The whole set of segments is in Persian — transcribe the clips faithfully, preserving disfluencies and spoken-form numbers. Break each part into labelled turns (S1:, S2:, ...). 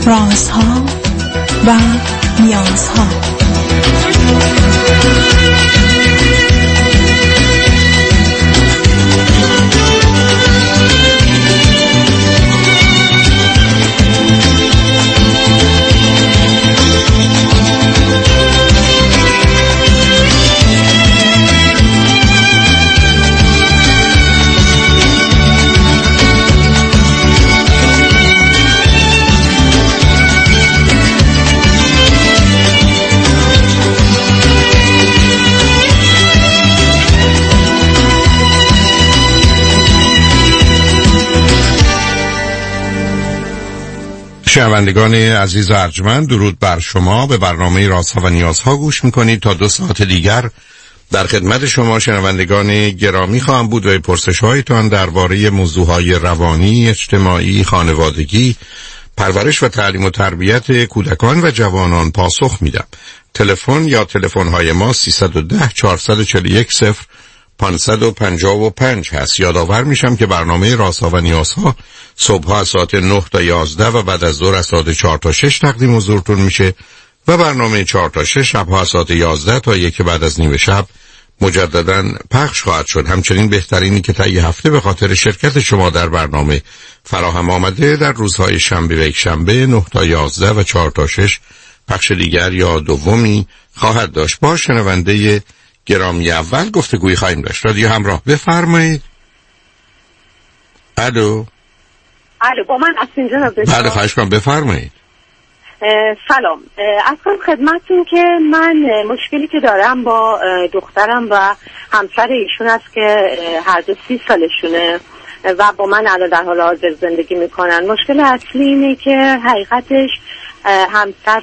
S1: رازها و نیازها.
S2: شنوندگان عزیز و ارجمند، درود بر شما. به برنامه رازها و نیازها گوش میکنید. تا دو ساعت دیگر در خدمت شما شنوندگان گرامی خواهم بود و پرسش هایتان درباره موضوعهای روانی، اجتماعی، خانوادگی، پرورش و تعلیم و تربیت کودکان و جوانان پاسخ میدم. تلفن یا تلفن های ما سیصد و ده چهارصد و چهل و یک صفر پانصد و پنجاه و پنج هست. یادآور میشم که برنامه رازها و نیازها صبح از ساعت نه تا یازده و بعد از ظهر از ساعت چهار تا شش تقدیم حضورتون میشه و برنامه چهار تا شش شبها از ساعت یازده تا یک بعد از نیم شب مجددا پخش خواهد شد. همچنین بهترینی که طی هفته به خاطر شرکت شما در برنامه فراهم آمده در روزهای شنبه و یک شنبه نه تا یازده و چهار تا شش پخش دیگر یا دومی خواهد داشت. با شنونده گرامی اول گفتگویی خواهیم داشت. رادیو همراه، بفرمایید. الو
S3: الو با من هستین جناب دکتر؟
S2: بله خواهش کنم بفرمایید.
S3: سلام، از کنم خدمتتون که من مشکلی که دارم با دخترم و همسر ایشون است که هر دو سی سالشونه و با من الان در حال حاضر زندگی میکنن. مشکل اصلی اینه که حقیقتش همسر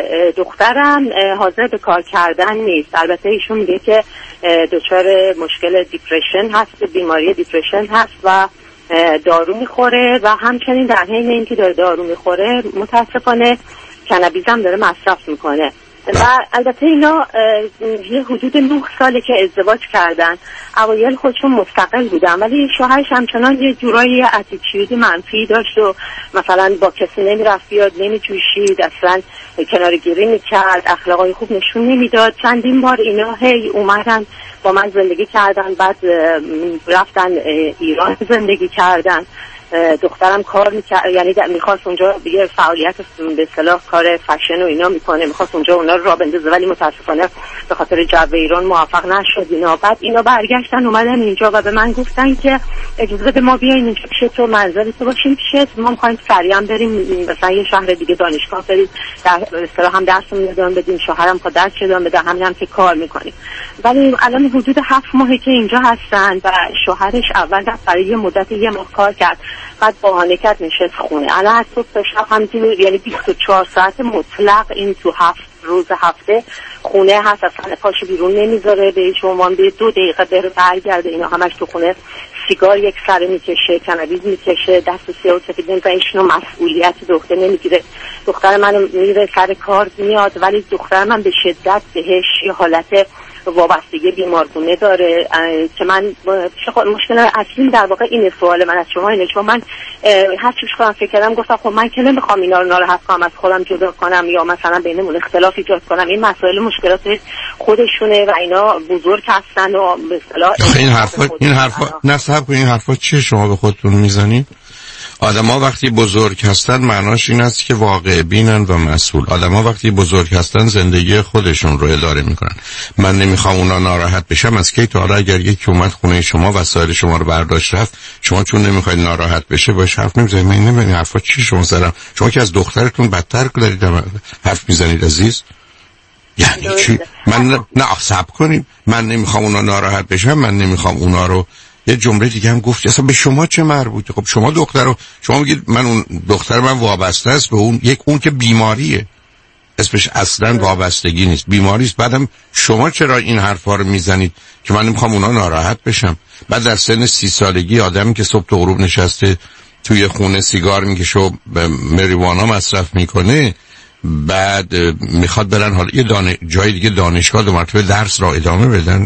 S3: دخترم حاضر به کار کردن نیست. البته ایشون میگه که دچار مشکل دیپرشن هست، بیماری دیپرشن هست و دارو میخوره و همچنین در حین اینکه داره دارو میخوره متاسفانه کنابیس هم داره مصرف میکنه و البته اینا یه حدود نه ساله که ازدواج کردن. اوایل خودشون مستقل بودن ولی شوهرش همچنان یه جورایی اتیتیود منفی داشت و مثلا با کسی نمیرفت بیاد، نمیجوشید، اصلا کنارگیری میکرد، اخلاقای خوب نشون نمیداد. چندین بار اینا هی اومدن با من زندگی کردن، بعد رفتن ایران زندگی کردن. دخترم کار میکرد، یعنی میخواست اونجا یه فعالیت به اصطلاح کار فشن و اینا میکنه، میخواست اونجا اونا رو راه بندازه ولی متاسفانه به خاطر جو ایران موفق نشد اینا. بعد اینا برگشتن اومدن اینجا و به من گفتن که اجازه بده ما بیایم اینجا پیش تو، منزل تو باشیم پیشت، ما میخوایم سریعا بریم مثلا یه شهر دیگه دانشگاه بریم، در اصطلاح هم درسمون ادامه بدیم، شوهرم خود درس ادامه بده، همین هم که کار میکنیم. ولی الان حدود هفت ماهه که اینجا هستن و شوهرش اول برای یه مدت یه ماه کار کرد، بعد بهانه کرد نشست خونه. الان از صبح تا شب همینجوری، یعنی بیست و چهار ساعت مطلق این تو هفت روز هفته خونه هست، اصلا پاشو بیرون نمیذاره، به شما به دو دقیقه بره برگرده. اینا همش تو خونه سیگار یک سره میکشه، کنابیس میکشه، دست سیاه و سفید نمیزنه، ایشونو مسئولیت دختر نمیگیره. دختر من میره سر کار میاد ولی دختر من به شدت بهش یه حالت وابستگی بیمارگونه داره که من مشکل اصلی در واقع این سوال من از شما اینه. چون من هر چیز خودم فکر کردم گفتم خب من که نمیخوام اینا رو ناراحت کنم، از خودم جدا کنم یا مثلا بینمون اختلاف ایجاد کنم. این مسائل مشکلات خودشونه و اینا بزرگ هستن و به اصطلاح
S2: این حرفا این حرفا نصب این حرفا چیه شما به خودتون میزنید؟ آدم‌ها وقتی بزرگ هستن معناش این است که واقع بینن و مسئول. آدم‌ها وقتی بزرگ هستن زندگی خودشون رو اداره میکنن. من نمیخوام اونا ناراحت بشم. از کی تا حالا اگر یکی اومد خونه شما وسایل شما رو برداشت رفت، شما چون نمیخواید ناراحت بشه باش حرف نمیزنید؟ من نمیدونم حرفا چی شما زدم. شما که از دخترتون بدتر دارید حرف میزنید عزیز. یعنی چی؟ من نه صبر کنید. من نمیخوام اونا ناراحت بشم، من نمیخوام اونا رو. یه جمله دیگه هم گفت اصلا به شما چه مربوطه؟ خب شما دختر رو شما میگید من اون دختر من وابسته است به اون، یک اون که بیماریه، اسمش اصلا وابستگی نیست، بیماری است. بعدم شما چرا این حرفا رو میزنید که من نمیخوام اونا ناراحت بشم؟ بعد در سن سی سالگی آدمی که صبح تا غروب نشسته توی خونه سیگار میکشه و مریوانا مصرف میکنه، بعد میخواد برن حالا یه دانش... جای دیگه دانشگاه دو مرتبه درس را ادامه بدن،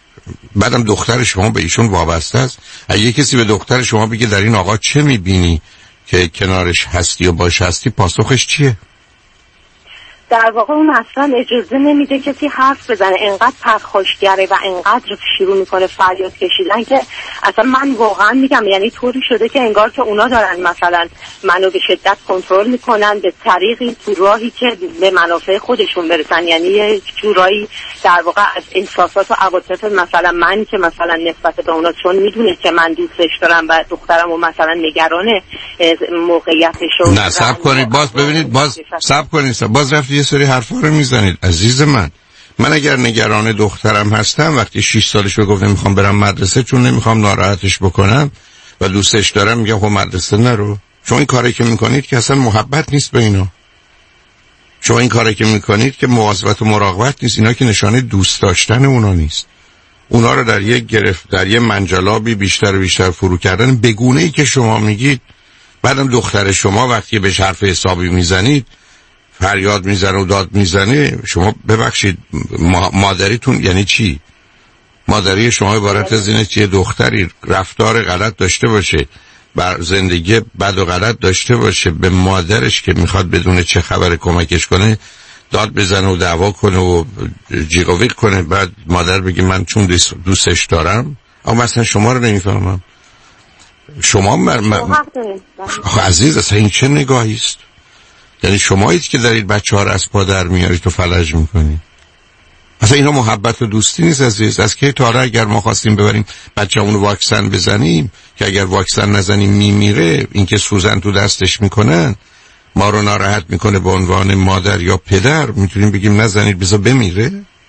S2: بعدم دختر شما به ایشون وابسته است. اگه کسی به دختر شما بگه در این آقا چه میبینی که کنارش هستی و باش هستی پاسخش چیه؟
S3: در واقع اون اصلا اجازه نمیده کسی حرف بزنه، انقدر پرخاشگره و انقدر شروع میکنه فریاد کشیدن که اصلا من واقعا میگم یعنی طوری شده که انگار که اونا دارن مثلا منو به شدت کنترل میکنن به طریقی تو راهی که به منافع خودشون برسن، یعنی یه جورایی در واقع از احساسات و عواطف مثلا من که مثلا نسبت به اونا چون میدونه که من دوستش دارم و دخترم و مثلا نگران موقعیتش رو
S2: نه صبر کنید باز ببینید باز صبر کنید باز رفت یه سری حرفا رو میزنید عزیز من. من اگر نگران دخترم هستم وقتی شش سالش رو گفت نمیخوام برم مدرسه چون نمیخوام ناراحتش بکنم و دوستش دارم میگم خب مدرسه نرو. شما این کاری که میکنید که اصلا محبت نیست به اینا. شما این کاری که میکنید که مواظبت و مراقبت نیست. اینا که نشانه دوست داشتن اونا نیست. اونا رو در یک گرفت در یک منجلابی بیشتر و بیشتر فرو کردن به گونه‌ای که شما میگید. بعدم دختر شما وقتی به حرف حسابی میزنید فریاد میزنه و داد میزنه. شما ببخشید مادریتون یعنی چی؟ مادری شما عبارت از اینه که دختری رفتار غلط داشته باشه بر زندگی بد و غلط داشته باشه به مادرش که میخواد بدونه چه خبر کمکش کنه داد بزنه و دعوا کنه و جیغ و ویغ کنه بعد مادر بگه من چون دوستش دارم. اما مثلا شما رو نمیفهمم. شما مر... م... عزیز اصلا این چه نگاهی است؟ یعنی شمایید که دارید بچه ها رو از پا در میارید و فلج میکنید. اصلا اینا محبت و دوستی نیست عزیز. از که تا اگر ما خواستیم ببریم بچه همونو واکسن بزنیم که اگر واکسن نزنیم میمیره این که سوزن تو دستش میکنن ما رو ناراحت میکنه به عنوان مادر یا پدر میتونیم بگیم نزنید بذار بمیره.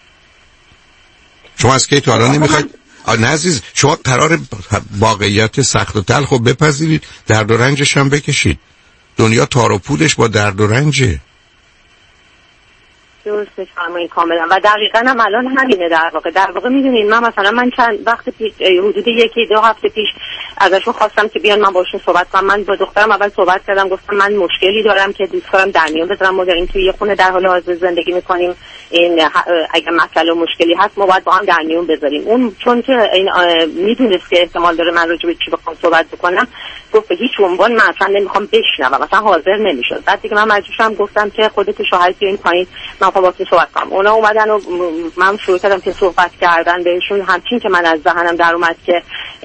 S2: شما از که تا حالا نمیخواید نه عزیز شما قرار واقعیت سخت و تلخ رو بپذیرید درد و رنجش هم بکشید. دنیا تار و پودش با درد و رنجه.
S3: درسته فرمایید کاملا و دقیقاً هم الان همینه در واقع. در واقع میدونین من مثلا من چند وقت پیش حدود یکی دو هفته پیش ازشون خواستم که بیان من باشون صحبت کنم. من با دخترم اول صحبت کردم گفتم من مشکلی دارم که دوست دارم در میون بذارم. ما داریم توی یه خونه در حال حاضر زندگی میکنیم. این اگه مسئله و مشکلی هست ما باید با هم در میون بذاریم. اون چون که این میدونست که احتمال داره من راجع به چی بخوام صحبت بکنم گفت به هیچ عنوان من اصلا نمیخوام بشنوم مثلا حاضر نمیشد. بعد دیگه من مجبور شدم گفتم که خودت شوهرت بیاین پایین من با تو صحبت کنم. اونا اومدن و من شروع کردم که صحبت کردن بهشون. همچین که من از ذهنم در اومد که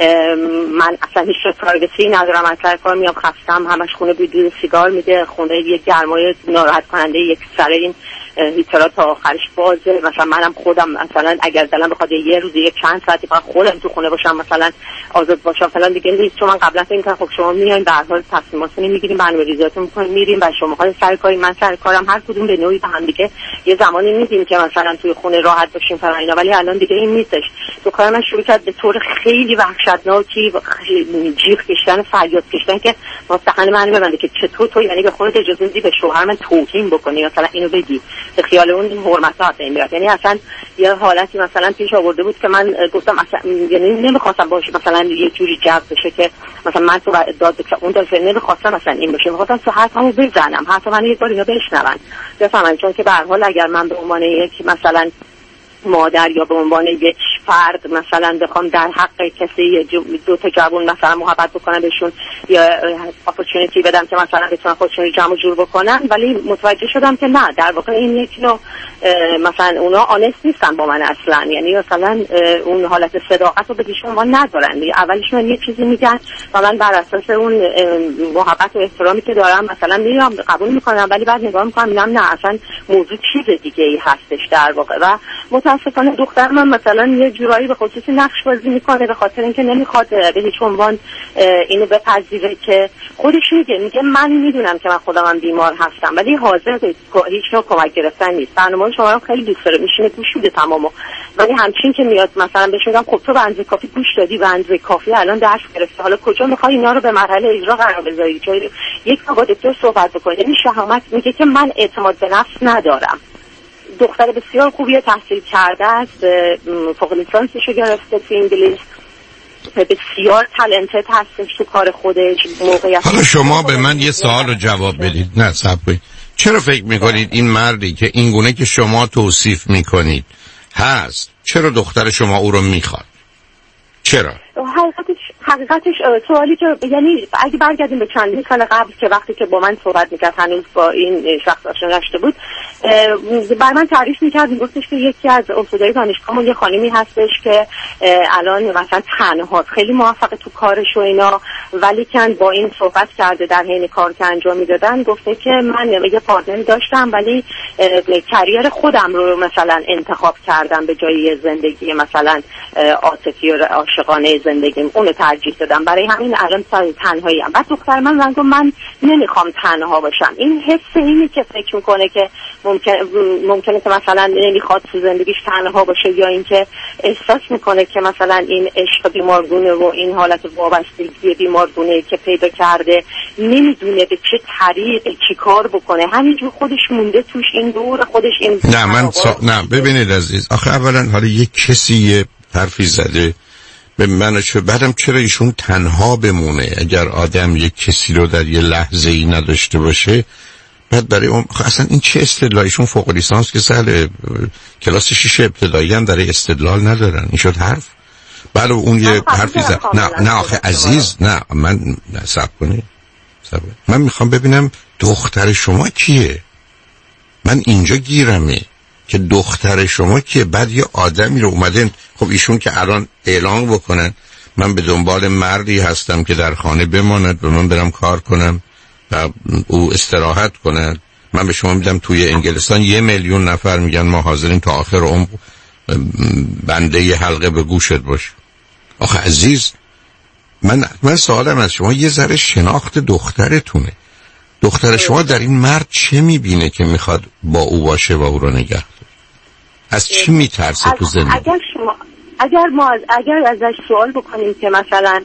S3: من اصلا هیچ پرایوسی ندارم از سر کار میام خستم همش خونه بدون سیگار میده خونه یک گرمای ناراحت کننده یک سر این هیترها تا آخرش بازه. مثلا منم خودم مثلا اگر دلم بخواد یه روز یک چند ساعتی فقط خودم تو خونه باشم مثلا آزاد باشم فلان دیگه نیست. چون من قبلا فکر می‌کردم خب شما میاین به هر حال تصمیماتتون میگیریم برنامه‌ریزیاتون می‌کنیم میریم و شما ها سر کاری من سر کارم هر کدوم به نوعی به هم دیگه یه زمانی میدیم که مثلا توی خونه راحت باشیم فلان اینا. ولی الان دیگه این نیستش. تو کار من شروع کرد به طور خیلی وحشتناکی جیغ کشیدن فریاد کشیدن که مستحقن من ببنده که چطور تو یعنی به خودت اجازه میدی به شوهر من توهین بکنی مثلا اینو بگی به خیال اون حرمت ها نمیاد. یعنی اصلا یه حالتی مثلا پیش آورده بود که من گفتم اصلا یعنی نمیخواستم باشه مثلا یه جوری جو بشه که مثلا من تو داد بکنم اون دفعه نمیخواستم مثلا این بشه. میخواستم تو حرفمو بزنم حرف من یه بار اینا بشنون بفهمن. چون که به هر حال اگر من به عنوان یک مثلا مادر یا به عنوان یک فرد مثلا بخوام در حق کسی دو تا جوان مثلا محبت بکنم بهشون یا اپورتونتی بدم که مثلا بتونن خودشون جمع جور بکنن ولی متوجه شدم که نه در واقع این یک نوع مثلا اونا آنست نیستن با من اصلا. یعنی مثلا اون حالت صداقت رو به هیچ عنوان ندارن. اولشون یه چیزی میگن و من بر اساس اون محبت و احترامی که دارم مثلا میرم قبول میکنم ولی بعد نگاه میکنم میگم نه اصلا موضوع چیز دیگه ای هستش در واقع. و متاسفانه دختر من مثلا یه جورایی به خصوص نقش بازی میکنه به خاطر اینکه نمیخواد به هیچ عنوان اینو بپذیره که خودش میگه میگه من میدونم که من خودم بیمار هستم ولی حاضر به هیچ نوع کمک گرفتن نیست. برنامه شما رو خیلی دوست داره میشینه گوش میده تمامو ولی همچین که میاد مثلا بهش میگم خب تو به اندازه کافی گوش دادی به اندازه کافی الان درس گرفتی حالا کجا میخوای اینا رو به مرحله اجرا قرار بذاری؟ چون یک بار با دکتر صحبت بکنی. این شهامت میگه که من اعتماد به نفس ندارم. دختر بسیار خوبی تحصیل کرده است فوق لیسانسشو گرفته تو انگلیس بسیار تالنتد هستش تو کار خودش موقعیت.
S2: حالا شما به من یه سوال رو جواب بدید. نه صبر کنید. چرا فکر میکنید این مردی که این گونه که شما توصیف میکنید هست چرا دختر شما او رو میخواد؟ چرا؟
S3: حقیقتش حقیقتش سوالی که یعنی اگه برگردیم به چندین سال قبل که وقتی که با من صحبت میکرد هنوز با این شخص آشنا نشده بود، بر من تعریف میکرد، میگفتش که یکی از استادای دانشگاهمون یه خانمی هستش که الان مثلا تنهاست، خیلی موفق تو کارش و اینا، ولی کن با این صحبت کرده در حین کار که انجام میدادن، گفته که من یه پارتنر داشتم ولی کریر خودم رو مثلا انتخاب کردم به جای زندگی مثلا عاطفی و عاشقانه زندگیم، اونو ترجیح دادم، برای همین الان تنهایی ام. بعد دختر من من گفت من نمیخوام تنها باشم. این حس اینی که فکر میکنه که ممکن ممکنه که مثلا نمیخواد تو زندگیش تنها باشه، یا اینکه احساس میکنه که مثلا این عشق بیمارگونه و این حالت وابستگی بیمارگونه که پیدا کرده نمیدونه به چه طریق چی کار بکنه، همینجور خودش مونده توش، این دور خودش این.
S2: نه من سا... نه ببینید عزیز، آخه اولا حالا یک کسی یه حرفی زده به من، چه بعدم چرا ایشون تنها بمونه؟ اگر آدم یک کسی رو در یه لحظه ای نداشته باشه، بعد برای اون اصلا این چه استدلال؟ ایشون فوق لیسانس که سال کلاس شش ابتدایی هم در استدلال ندارن، این شد حرف. بعد اون یه حرفی زد. نه نه آخه عزیز، نه من صبر کنید صبر. من میخوام ببینم دختر شما کیه. من اینجا گیرمه که دختر شما که بعد یه آدمی رو اومدن، خب ایشون که الان اعلان بکنن من به دنبال مردی هستم که در خانه بماند و من برم کار کنم و او استراحت کند، من به شما میدم توی انگلستان یه میلیون نفر میگن ما حاضرین تا آخر عمر بنده ی حلقه به گوشت باشه. آخه عزیز، من من سوالم از شما یه ذره شناخت دخترتونه. دختر شما در این مرد چه میبینه که میخواد با او باشه و او رو نگه داره؟ از چی میترسه تو زندگی؟
S3: اگر شما اگر ما از اگر ازش سوال بکنیم که مثلا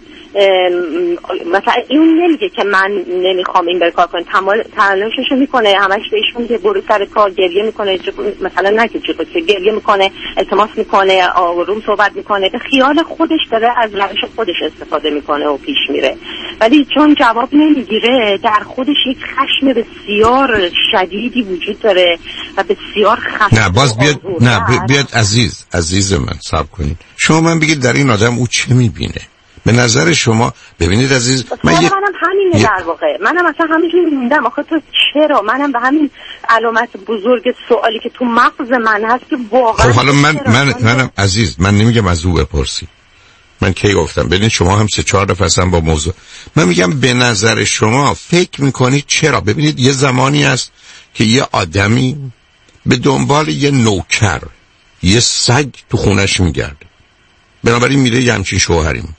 S3: مثلا این نمیگه که من نمیخوام این برکار کنم، تلاششو میکنه، همش بهشون که برو سر کار، گریه میکنه، مثلا نه که چی که گریه میکنه، التماس میکنه، آروم صحبت میکنه، به خیال خودش داره از روش خودش استفاده میکنه و پیش میره، ولی چون جواب نمیگیره در خودش یک خشم بسیار شدیدی وجود داره و بسیار خشم.
S2: نه باز بیاد نه بیاد عزیز عزیز من صبر کنید. شما من بگید در این آدم او چه میبینه؟ به نظر شما ببینید عزیز، من یه...
S3: منم همینه یه... در واقع منم اصلا همینجوری موندم. آخه تو چرا منم به همین علامت بزرگ سوالی که تو مغز من هست که واقعا.
S2: خب حالا من من منم عزیز، من نمیگم از او بپرسی، من کی گفتم ببینید شما هم سه چهار دفعه اصلا با موضوع، من میگم به نظر شما فکر میکنید چرا؟ ببینید یه زمانی هست که یه آدمی به دنبال یه نوکر، یه سگ تو خونش میگرده، بنابراین میره یه همچین شوهری میکنه.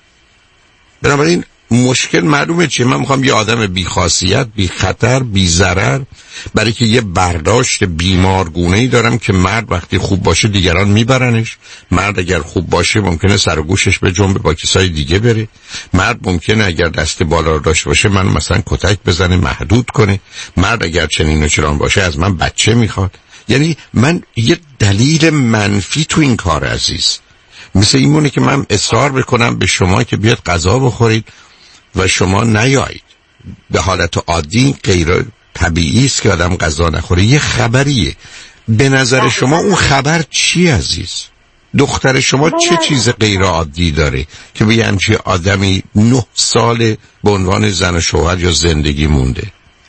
S2: بنابراین مشکل معلومه چیه. من میخوام یه آدم بی خاصیت، بی خطر، بی ضرر، برای که یه برداشت بیمارگونه‌ای دارم که مرد وقتی خوب باشه دیگران میبرنش، مرد اگر خوب باشه ممکنه سر و گوشش به جنب با کسای دیگه بره، مرد ممکنه اگر دست بالا رو داشته باشه من مثلا کتک بزنه، محدود کنه، مرد اگر چنین و چنان باشه از من بچه میخواد. یعنی من یه دلیل منفی تو این کار عزیز، مثل این مونه که من اصرار بکنم به شما که بیاد غذا بخورید و شما نیایید. به حالت عادی غیر طبیعی است که آدم غذا نخوره، یه خبریه. به نظر شما اون خبر چی عزیز؟ دختر شما چه چیز غیر عادی داره که به همچین آدمی نه سال به عنوان زن و شوهر یا زندگی مونده؟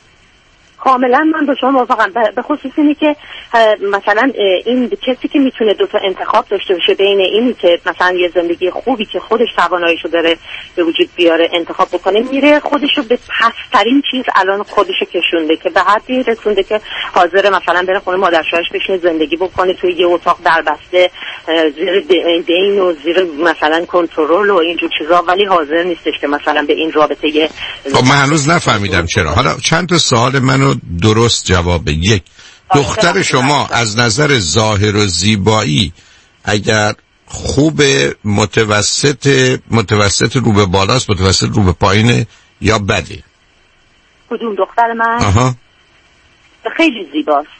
S3: کاملا من با شما موافقم، به خصوص اینی که مثلا این کسی که میتونه دو تا انتخاب داشته باشه بین اینی که مثلا یه زندگی خوبی که خودش تواناییشو داره به وجود بیاره انتخاب بکنه، میره خودشو به پسترین چیز الان خودشو کشونده که به حدی رسونده که حاضر مثلا بره خونه مادر شوهرش بشینه زندگی بکنه توی یه اتاق دربسته زیر دین و زیر مثلا کنترل و اینجور چیزا، ولی حاضر نیستش که مثلا به این رابطه.
S2: خب من هنوز نفهمیدم چرا. حالا چند تا سوال منو درست جواب. یک، دختر شما از نظر ظاهر و زیبایی اگر خوب متوسط متوسط رو به بالاست، متوسط رو به پایینه یا بده؟
S3: کدوم دختر من؟
S2: آها.
S3: خیلی زیباست.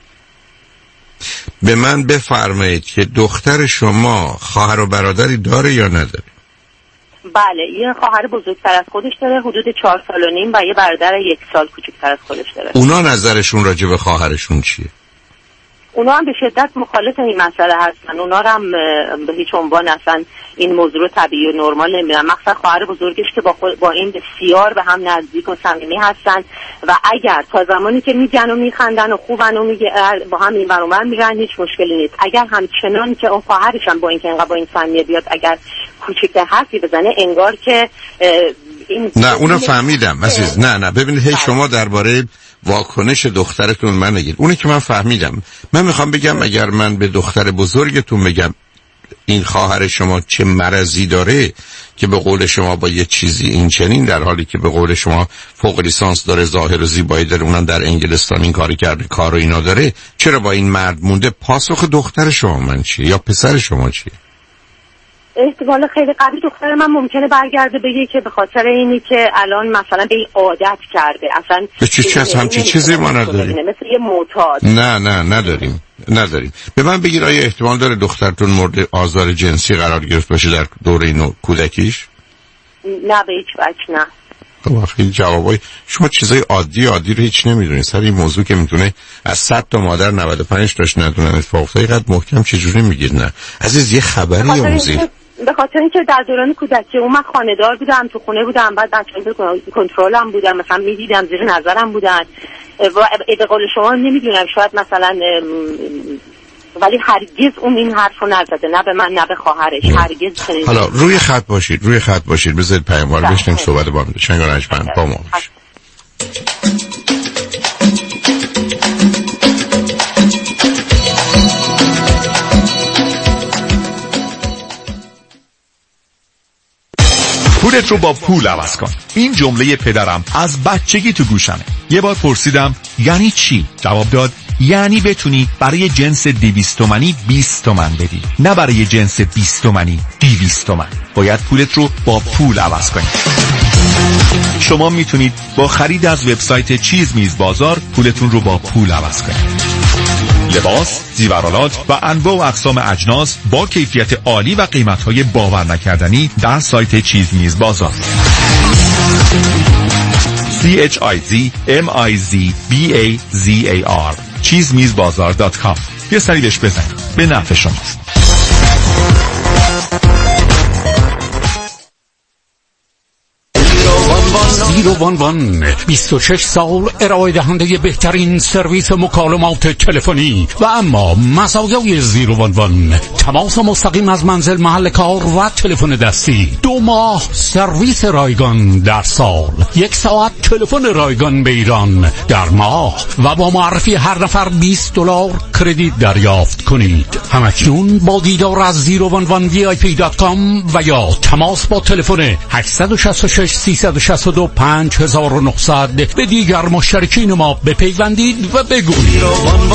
S2: به من بفرمایید که دختر شما خواهر و برادری داره یا نداره؟
S3: بله، یه خواهر بزرگتر از خودش داره حدود چهار سال و نیم و یه برادر یک سال کوچکتر از خودش داره.
S2: اونا نظرشون راجع به خواهرشون چیه؟
S3: اونا هم به شدت مخالف این مسئله هستن. اونا هم به هیچ عنوان اصلا این موضوع طبیعی و نرمال نمیدونن، مخصوصا خواهر بزرگش که با, با این بسیار به هم نزدیک و صمیمی هستن و اگر تا زمانی که میگن و میخندن و خوبن و میگه با هم این برابر میرن هیچ مشکلی نیست. اگر همچنان که اون خواهرش هم با این که انقدر با این صمیمیت بیاد اگر کوچیک حرفی بزنه انگار که این
S2: نه اونو فهمیدم عزیز. نه نه ببینید هی شما درباره واکنش دخترتون من نگید، اونی که من فهمیدم. من میخوام بگم اگر من به دختر بزرگتون بگم این خواهر شما چه مرضی داره که به قول شما با یه چیزی این چنین، در حالی که به قول شما فوق لیسانس داره، ظاهر و زیبایی داره، اونم در انگلستان این کاری کرده، کار و اینا داره، چرا با این مرد مونده؟ پاسخ دختر شما من چیه یا پسر شما چیه؟
S3: احتمال خیلی قوی دختر من ممکنه برگرده بگه که به خاطر اینی که الان مثلا به این عادت کرده اصلا
S2: به چی چی هست همچی چیزی ما نداریم،
S3: مثل یه معتاد.
S2: نه نه نداریم نداریم. به من بگید آیا احتمال داره دخترتون مورد آزار جنسی قرار گرفت باشه در دوره نو کودکیش؟
S3: نه به هیچ وجه نه.
S2: خب خیلی جوابای شما چیزای عادی عادی رو هیچ نمیدونید. سر این موضوع که میتونه از صد تا مادر نود و پنج تاش ندونن اتفاق افتاده، اینقدر محکم چجوری میگید نه؟ عزیز یه خبری آموزید.
S3: به خاطر اینکه در دوران کودکی اون من خانه‌دار بودم، تو خونه بودم، بعد بچه‌ها کنترلم بودن، مثلا میدیدم زیر نظرم بودن و به قول شما نمیدونم شاید مثلا، ولی هرگز اون این حرفو نزده، نه به من نه به خواهرش، هرگز.
S2: حالا روی خط باشید، روی خط باشید، بذارید پیاموار بشنیم صحبت با هم. شنگ و رنجبند با ما باشید.
S4: پولت رو با پول عوض کن. این جمله پدرم از بچگی تو گوشمه. یه بار پرسیدم یعنی چی؟ جواب داد یعنی بتونی برای جنس دویست تومانی بیست تومن بدی، نه برای جنس بیست تومانی دویست تومن. باید پولت رو با پول عوض کنی. شما میتونید با خرید از وبسایت چیز میز بازار پولتون رو با پول عوض کنید. لباس، زیورالات و انواع و اقسام اجناس با کیفیت عالی و قیمت‌های باور نکردنی در سایت چیز میز بازار. C H I Z M I Z B A Z A R چیز میز بازار دات کام. یه سری بهش بزنید، به نفع شماست.
S5: زیرو وان وان بیست و شش سال ارائه دهنده بهترین سرویس مکالمات تلفنی و اما مزایای زیرو وان وان تماس مستقیم از منزل، محل کار و تلفن دستی. دو ماه سرویس رایگان در سال، یک ساعت تلفن رایگان به ایران در ماه و با معرفی هر نفر بیست دلار کردیت دریافت کنید. همکنون با دیدار از زیرو وان وان وی آی پی دات کام و یا تماس با تلفن هشت شش شش سیصد و شصت و دو پنج هزار و نهصد به دیگر مشترکین ما بپیوندید و بگویید.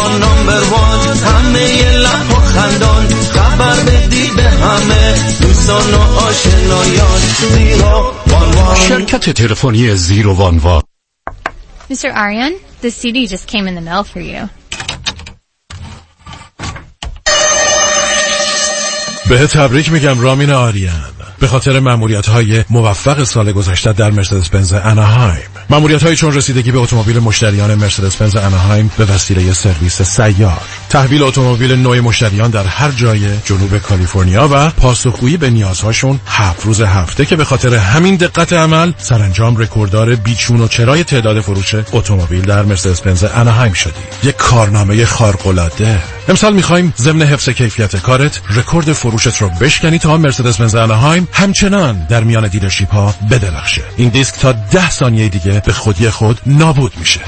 S5: شرکت تلفنی زیرو وان وان.
S6: Mister Aryan, the C D just came in the mail for you.
S7: به تبریک میگم رامین آریان به خاطر مأموریت‌های موفق سال گذشته در مرسدس بنز اناهایم. مأموریت‌هایی چون رسیدگی به اتومبیل مشتریان مرسدس بنز اناهایم به وسیله سرویس سیار، تحویل اتومبیل نوع مشتریان در هر جای جنوب کالیفرنیا و پاسخگویی به نیازهاشون هفت روز هفته که به خاطر همین دقت عمل سرانجام رکورددار بیچون و چرای تعداد فروش اتومبیل در مرسدس بنز اناهایم شدی. یک کارنامه خارق‌العاده. امسال می‌خوایم ضمن حفظ کیفیت کارت رکورد فروشت رو بشکنی تا مرسدس بنز اناهایم همچنان در میان دیلرشیپ ها بدرخشه. این دیسک تا ده ثانیه دیگه به خودی خود نابود میشه.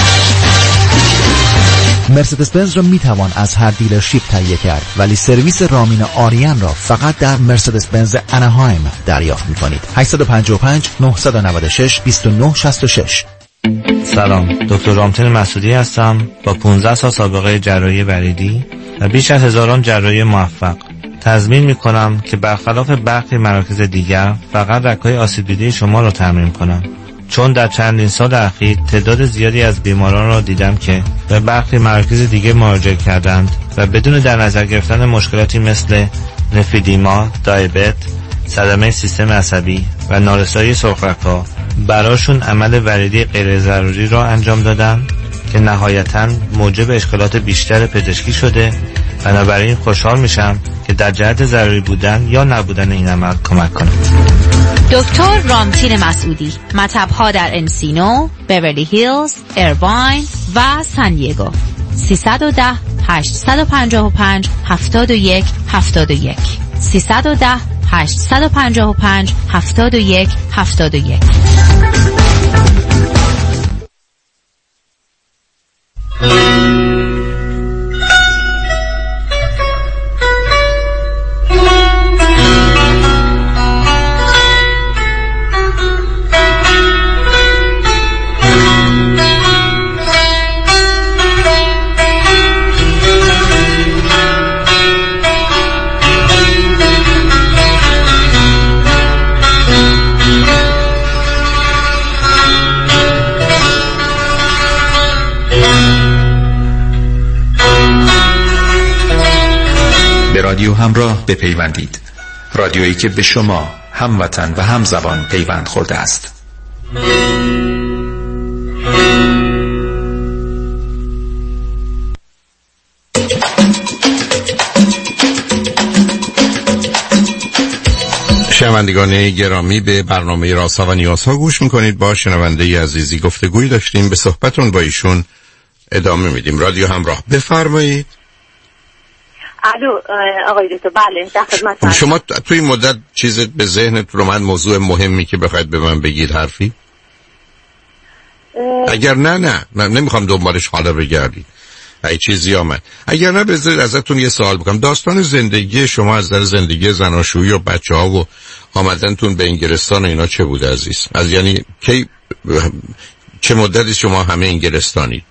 S8: مرسدس بنز را میتوان از هر دیلرشیپ تهیه کرد، ولی سرویس رامین آریان را فقط در مرسدس بنز اناهایم دریافت میکنید. هشت پنج پنج نه نه شش دو نه شش شش.
S9: سلام، دکتر رامتین مسعودی هستم با پانزده سال سابقه جراحی بریدی و بیش از هزاران جراحی موفق. تضمین میکنم که برخلاف برخی مراکز دیگر فقط رگ‌های آسیب دیده شما را ترمیم کنم، چون در چندین سال اخیر تعداد زیادی از بیماران را دیدم که به برخی مراکز دیگه مراجعه کردند و بدون در نظر گرفتن مشکلاتی مثل لفیدیما، دیابت، صدمه سیستم عصبی و نارسایی سرخرگ‌ها براشون عمل وریدی غیر ضروری را انجام دادن که نهایتاً موجب اشکالات بیشتر پزشکی شده. بنابراین خوشحال میشم که در جهت ضروری بودن یا نبودن این عمل کمک کنم.
S10: دکتر رامتین مسعودی، مطب‌ها در انسینو، بیورلی هیلز، ایرواین و سان دیگو. سیصد و ده هشتصد و پنجاه و پنج هفتاد و یک هفتاد و یک سیصد و ده هشتصد و پنجاه و پنج هفتاد و یک هفتاد و یک.
S4: رادیو همراه بپیوندید. رادیویی که به شما هموطن و همزبان پیوند خورده است.
S2: شنوندگان گرامی، به برنامه رازها و نیازها گوش میکنید. با شنونده عزیزی گفتگوی داشتیم، به صحبتون با ایشون ادامه میدیم. رادیو همراه، بفرمایید.
S3: الو آقای دکتر. بله در خدمتم.
S2: شما توی مدت چیزت به ذهنت رو من موضوع مهمی که بخواید به من بگید حرفی؟ اگر نه نه من نمیخوام دنبالش حالا بگردید. ای چیزی آمد. اگر نه بذارید ازتون یه سوال بکنم. داستان زندگی شما از نظر زندگی زناشویی و بچه‌ها و آمدنتون به انگلستان و اینا چه بود عزیز؟ از یعنی کی چه مدتی شما همه انگلستانید؟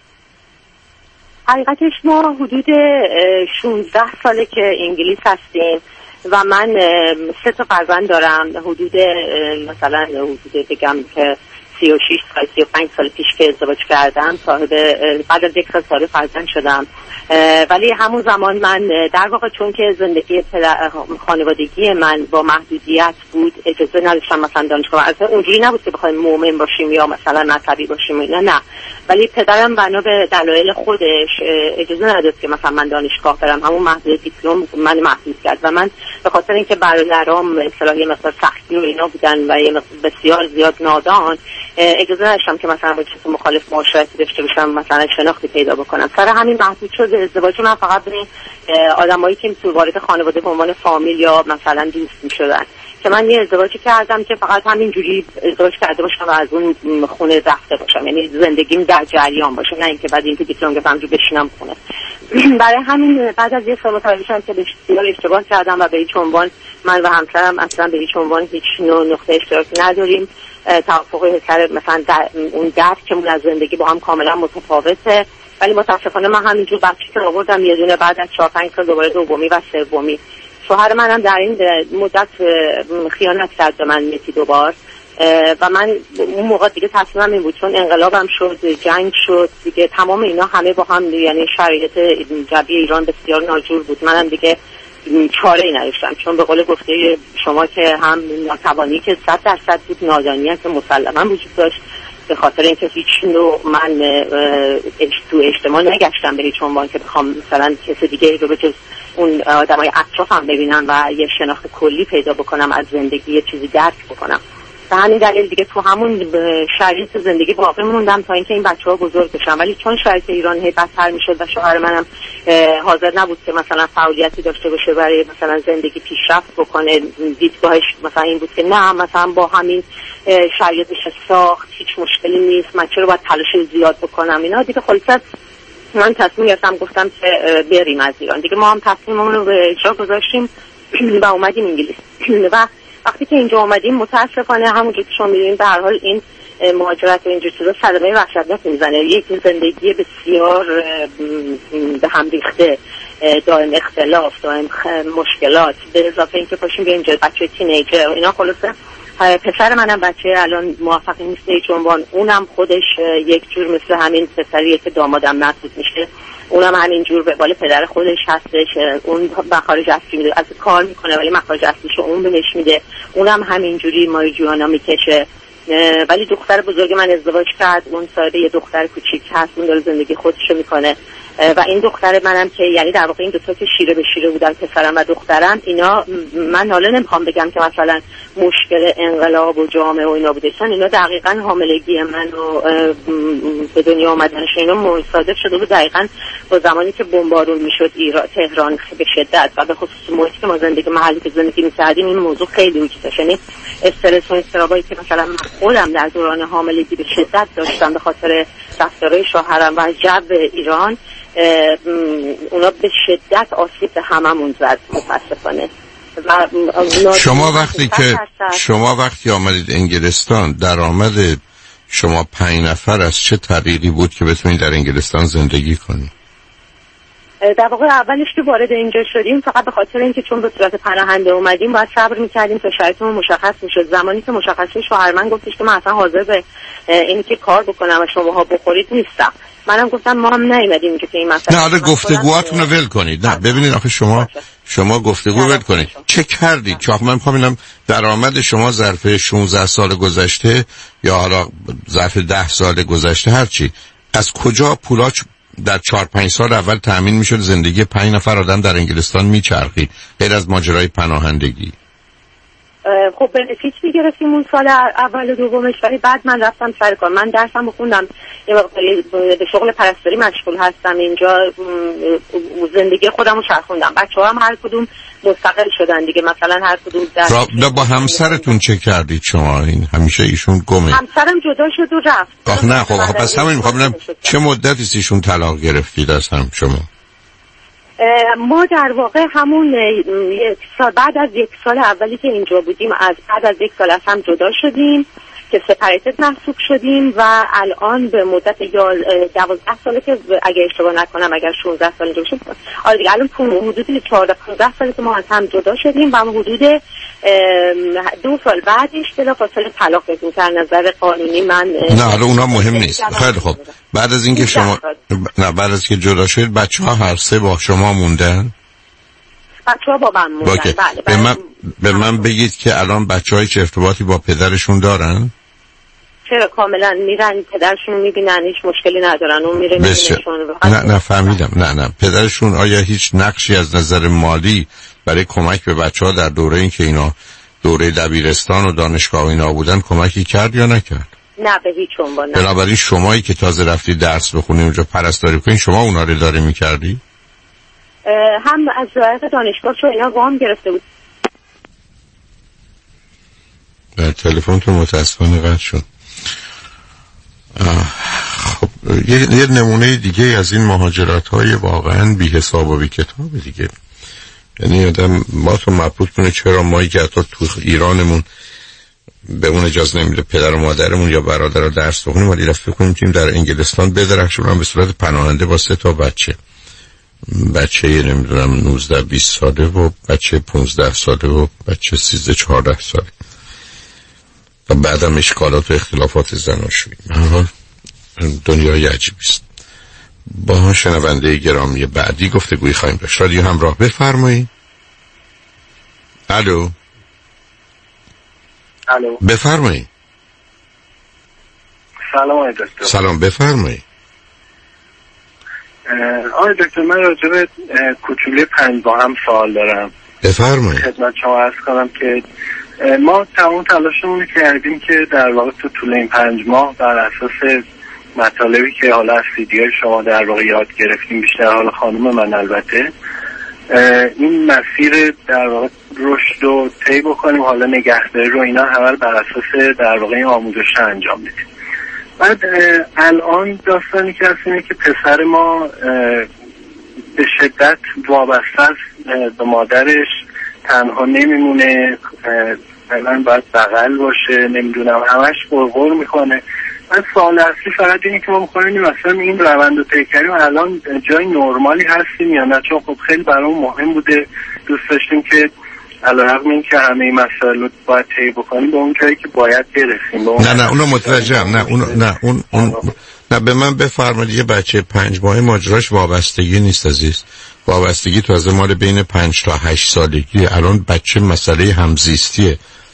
S3: حقیقتش ما حدود شانزده ساله که انگلیس هستیم و من سه تا فرزند دارم. حدود مثلا حدود بگم که سی و شش سال سی و پنج سال پیش که ازدواج کردم، صاحب بعد از یک سال صاحب فرزند شدم. ولی همون زمان من در واقع چون که زندگی خانوادگی من با محدودیت بود، اجازه نداشتم مثلا دانشگاه. اصلا اونجوری نبود که بخوایم مؤمن باشیم یا مثلا مذهبی باشیم اینا، نه. ولی پدرم بنا به دلایل خودش اجازه نداد که مثلا من دانشگاه برم. همون محدود دیپلم من محدود کرد و من به خاطر اینکه برادرام اصطلاحاً یه مقدار سختی و اینا بودن و یه بسیار زیاد نادان، اجازه نداشتم که مثلا با کسی مخالف معاشرتی داشته باشم، مثلا شناختی پیدا بکنم. سر همین محدود شد ازدواج من فقط به آدمایی که تو وارد خانواده به عنوان فامیل یا مثلا دوست می‌شدن. که من یه ازدواجی کردم که فقط همینجوری ازدواج کرده باشم و از اون خونه رفته باشم، یعنی زندگیم در جریان باشه، نه اینکه بعد اینکه دیپلم گرفتم جو بشینم خونه. برای همین بعد از یه سال متوجه شدم که بسیار اشتباه کردم و به هیچ عنوان من و همسرم اصلا به هیچ عنوان هیچ نوع نقطه اشتراکی نداریم. توافق سر مثلا در اون درکمون از زندگی با هم کاملا متفاوته. ولی متاسفانه من همینجور بچه که آوردم یه دونه، بعد از چهار پنج سال دوباره دومی و سومی. شوهر منم در این مدت خیانت کرد به من یکی دو بار و من اون موقع دیگه تصمیمم این بود، چون انقلابم شد، جنگ شد دیگه، تمام اینا همه با هم، یعنی شرایط جبهه ایران بسیار ناجور بود. منم دیگه چاره ای نداشتم، چون به قول گفته شما که هم ناتوانی که صد درصد بود، نادانی که مسلما وجود داشت، به خاطر اینکه هیچ نوع من تو اجتماع نگشتم به هیچ عنوان که بخوام مثلا کسی دیگه رو به جز اون آدمای اطرافم ببینم و یه شناخت کلی پیدا بکنم از زندگی، یه چیزی درک بکنم. به همین دلیل دیگه تو همون شرایط زندگی باقی موندم تا اینکه این بچه‌ها بزرگ بشن. ولی چون شرایط ایران هی بدتر میشد و شوهر منم حاضر نبود که مثلا فعالیتی داشته باشه برای مثلا زندگی پیشرفت بکنه، دیدگاهش مثلا این بود که نه مثلا با همین شرایطش ساخت هیچ مشکلی نیست، من چرا باید تلاش زیاد بکنم اینا دیگه. خلاص من تصمیم گرفتم، گفتم که بریم از ایران دیگه. ما هم تصمیممون رو به اجرا گذاشتیم و اومدیم انگلیس. و وقتی که اینجا اومدیم متاسفانه همونجوری که شما می‌بینید به هر حال این مهاجرت و اینجور چیزا صدمه وحشتناک میزنه. یک زندگی بسیار به هم ریخته، دائم اختلاف، دائم مشکلات، به اضافه اینکه پاشیم به اینجا بچه تینیجر و اینا. خلاصه پسر منم بچه الان موفقی نیست هیچ عنوان، اونم خودش یک جور مثل همین پسریه که دامادم مسعود میشه، اونم همینجور به بالا پدر خودش هستش. اون مخارج اصلی میده، از کار میکنه ولی مخارج اصلیشو اون بهش میده. اونم همینجوری ماریجوانا میکشه ولی دختر بزرگ من ازدواج کرد، اون صاحب یه دختر کوچیک هست، اون داره زندگی خودشو میکنه و این دختر منم که یعنی در واقع این دوتا که شیره به شیره بودن، پسرم و دخترم، اینا من حالا نمیخوام بگم که مثلا مشکل انقلاب و جامعه و اینا بوده، چون اینا دقیقاً حاملگی من و به دنیا آمدنش اینا مصادف شده بود دقیقاً با زمانی که بمبارون میشد ایران تهران به شدت و به خصوص محیطی که ما زندگی محلی که زندگی می‌کردیم این موضوع خیلی وجود یعنی استرس و استرابایی که مثلا من خودم در دوران حاملگی به شدت داشتم به خاطر رفتارهای شوهرم و جو ایران، اونا به شدت آسیب به هممون زد متاسفانه.
S2: شما وقتی که شما وقتی آمدید انگلستان، درآمد شما پنج نفر از چه طریقی بود که بتونید در انگلستان زندگی کنید؟
S3: در واقع اولش که وارد اینجا شدیم فقط به خاطر اینکه چون به صورت پناهنده اومدیم باید صبر می‌کردیم تا شرایطمون مشخص می‌شد. زمانی که مشخص شد شوهر من گفتش که من اصلا حاضر به اینی که کار بکنم و شماها بخورید نیستم. منم گفتم ما هم نیومدیم که این مسئله.
S2: نه، حالا گفتگوهاتون رو ول کنید. نه ببینید آخه شما شما گفتگو ول کنید. چه کردید؟ چون من می‌خوام ببینم درآمد شما ظرف شانزده سال گذشته یا حالا ظرف ده سال گذشته هر چی از کجا پولا در چهار پنج سال اول تأمین میشد زندگی پنج نفر آدم در انگلستان میچرخید غیر از ماجرای پناهندگی؟
S3: خب بنفیت میگرفتیم اون سال اول و دومش، ولی بعد من رفتم سر کار، من درسم بخوندم، یه مقداری به شغل پرستاری مشغول هستم اینجا، زندگی خودم رو چرخوندم. بچه‌ها هم هر کدوم مستقل شدن دیگه، مثلا هر کدوم در
S2: با همسرتون چه کردید شما؟ این همیشه ایشون گمه.
S3: همسرم جدا شد و رفت.
S2: آخ نه خب خب پس همین می‌خوام ببینم چه مدتی ایشون طلاق گرفتید از هم شما؟
S3: ما در واقع همون یک سال بعد از یک سال اولی که اینجا بودیم، از بعد از یک سال از هم جدا شدیم که سپریتد محسوب شدیم و الان به مدت یا دوازده ساله که اگه اشتباه نکنم اگر شانزده سال اینجا شد، آره دیگه الان حدود چهارده پانزده ساله که ما از هم جدا شدیم و حدود دو سال بعدش بلافاصله طلاق دادیم که از نظر قانونی من
S2: نه حالا اونا مهم نیست. خیلی خب بعد از اینکه شما نه بعد از که جدا شدید بچه‌ها هر سه با شما موندن؟
S3: بچه‌ها با من موندن.
S2: بله. به من به من بگید که الان بچه‌های چه ارتباطی با پدرشون دارن؟
S3: چرا کاملا میرن پدرشون میبینن، هیچ مشکلی ندارن، اون میره میبینشون.
S2: نه نه فهمیدم. نه نه پدرشون آیا هیچ نقشی از نظر مالی برای کمک به بچه‌ها در دوره این که اینا دوره دبیرستان و دانشگاه و اینا بودن کمکی کرد یا نکرد؟
S3: نه به هیچ عنوان نه.
S2: بنابراین شمایی که تازه رفتی درس بخونی اونجا پرستاری کنی شما اونا رو اداره میکردی؟
S3: هم از ظاهر دانشگاه شو اینا وام گرفته بود.
S2: در تلفن تو متاسفانه قطع شد. خب یه, یه نمونه دیگه از این مهاجرت های واقعا بی حساب و بی کتاب دیگه، یعنی آدم ما تو مبهوت کنه چرا مایی که حتی تو ایرانمون به اون اجازه نمیده پدر و مادرمون یا برادر رو درس بخونیم ولی رفت کنیم تیم در انگلستان بدرخشون به صورت پناهنده با سه تا بچه بچه نمیدونم نوزده بیست ساله و بچه پونزده ساله و بچه سیزده چهارده ساله و بعدم اشکالات و اختلافات زناشویی. حال دنیای عجیبی است. با شنونده گرامی بعدی گفتگوی خواهیم داشت. رادیو همراه بفرمایید. الو
S11: الو
S2: بفرمایید.
S11: سلام آقای دکتر.
S2: سلام بفرمایید.
S11: آقای دکتر من راجع به کوچولوی پنج با هم سوال دارم.
S2: بفرمایید.
S11: خدمت شما عرض کنم که ما تمام تلاشمون کردیم که در واقع تو طول این پنج ماه بر اساس مطالبی که حالا از سیدیای شما در واقع یاد گرفتیم، بیشتر حالا خانم من البته، این مسیر در واقع رشد و طی بکنیم، حالا نگهداری رو اینا همه بر اساس در واقع این آموزش انجام بدیم. بعد الان داستانی که هست اینه که پسر ما به شدت وابسته است به مادرش، تنها نمیمونه، فعلا باید بغل باشه، نمیدونم همش غرغر میکنه. من سوال اصلی فقط اینه که ما میخوایم مثلا این روند رو طی کردیم الان جای نرمالی هستیم یا نه، چون خب خیلی برام مهم بوده، دوست داشتیم که علیرغم این که همه این مسائل رو باید طی بکنیم به اون جایی که باید برسیم.
S2: نه نه اونو متوجهم. نه اون نه اون اون نه به من بفرمایید یه بچه پنج ماهه ماجراش وابستگی نیست عزیز. وابستگی تو از مال بین پنج تا هشت سالگی. الان بچه مسئله همزیستیه.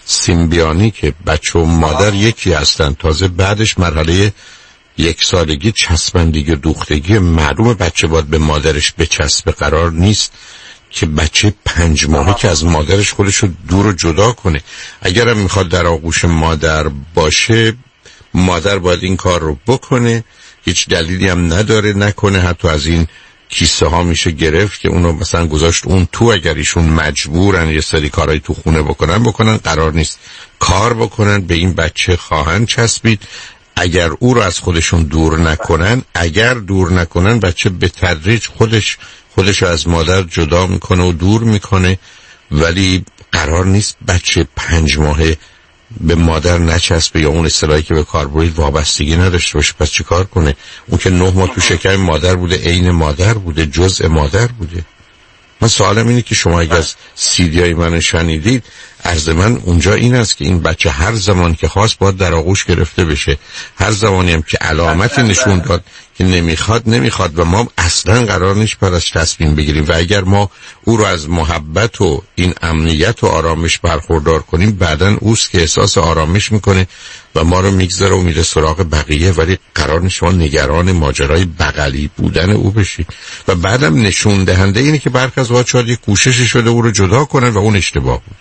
S2: سیمبیانی که بچه و مادر یکی هستن، تازه بعدش مرحله یک سالگی چسبندگی و دوختگی معلوم بچه باید به مادرش بچسبه، قرار نیست که بچه پنج ماهه که از مادرش خودش رو دور و جدا کنه. اگرم میخواد در آغوش مادر باشه، مادر باید این کار رو بکنه، هیچ دلیلی هم نداره نکنه. حتی از این کیسه ها میشه گرفت که اونو مثلا گذاشت اون تو، اگر ایشون مجبورن یه سری کارهای تو خونه بکنن بکنن، قرار نیست کار بکنن، به این بچه خواهند چسبید. اگر او رو از خودشون دور نکنن، اگر دور نکنن، بچه به تدریج خودش خودش از مادر جدا میکنه و دور میکنه. ولی قرار نیست بچه پنج ماهه به مادر نچسبه یا اون اصطلاحی که به کار برید وابستگی نداشته باشه. پس چه کار کنه؟ اون که نه ماه تو شکم مادر بوده، عین مادر بوده، جزء مادر بوده. من سوالم اینه که شما اگه از سیدی های من شنیدید، عرض من اونجا این است که این بچه هر زمان که خواست باید در آغوش گرفته بشه، هر زمانی هم که علامتی نشون داد که نمیخواد نمیخواد و ما اصلا قرار نیست برش تصمیم بگیریم. و اگر ما او رو از محبت و این امنیت و آرامش برخوردار کنیم، بعدن اوست که احساس آرامش میکنه و ما رو میگذاره و میره سراغ بقیه. ولی قرار نیست شما نگران ماجرای بغلی بودن او بشید. و بعدم نشون دهنده اینه که برخی از وقت شاید یک کوششی شده او رو جدا کنن و اون اشتباه بود.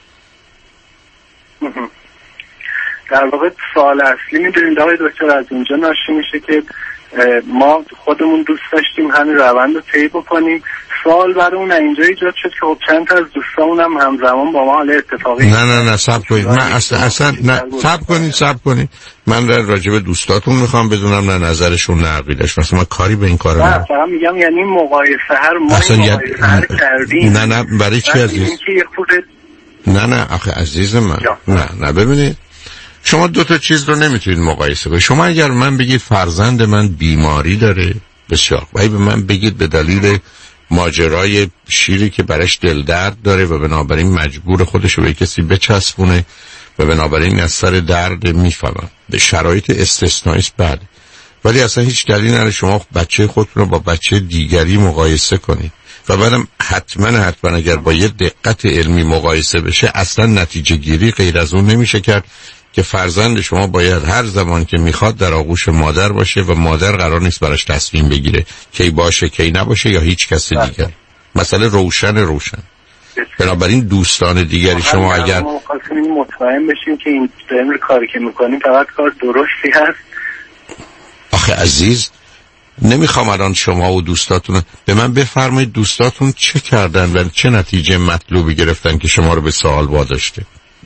S11: در واقع سوال اصلی میدونید آقای دکتر از اونجا ناشی میشه که ما خودمون دوست داشتیم همین روند رو طی بکنیم. سوال برای اون اینجا ایجاد شد که خب چند تا از دوستامون هم همزمان با ما حال اتفاقی
S2: نه نه نه صبر کنید، من اصلا اصلا نه صبر کنید صبر کنید من در راجع به دوستاتون میخوام بدونم، نه نظرشون نه عقیده‌اش. مثلا من کاری به این کار
S11: نه نه فقط میگم یعنی مقایسه هر ما مقایسه هر کردیم.
S2: نه نه برای چی عزیز؟ نه نه آخه عزیز من نه نه ببینید، شما دو تا چیز رو نمیتونید مقایسه کنید. شما اگر من بگید فرزند من بیماری داره، بسیار، و به من بگید به دلیل ماجرای شیری که برش دل درد داره و بنابراین مجبور خودش رو به کسی بچسبونه و بنابراین از سر درد میفهمم، به شرایط استثنایی بعد. ولی اصلا هیچ دلیلی نداره شما بچه خودتون رو با بچه دیگری مقایسه کنید. و بعدم حتما حتما اگر با یه دقت علمی مقایسه بشه، اصلا نتیجه گیری غیر از اون نمیشه کرد که فرزند شما باید هر زمان که میخواد در آغوش مادر باشه و مادر قرار نیست براش تصمیم بگیره کی باشه کی نباشه یا هیچ کس دیگر. مسئله روشن روشن. بنابراین دوستان دیگری شما اگر
S11: ما خواستیم مطمئن بشیم که این دمر کاری که میکنیم فقط کار درستی هست.
S2: آخه عزیز، نمیخوام الان شما و دوستاتون به من بفرمایید دوستاتون چه کردن و چه نتیجه مطلوبی گرفتن که شما رو به سوال واداشته.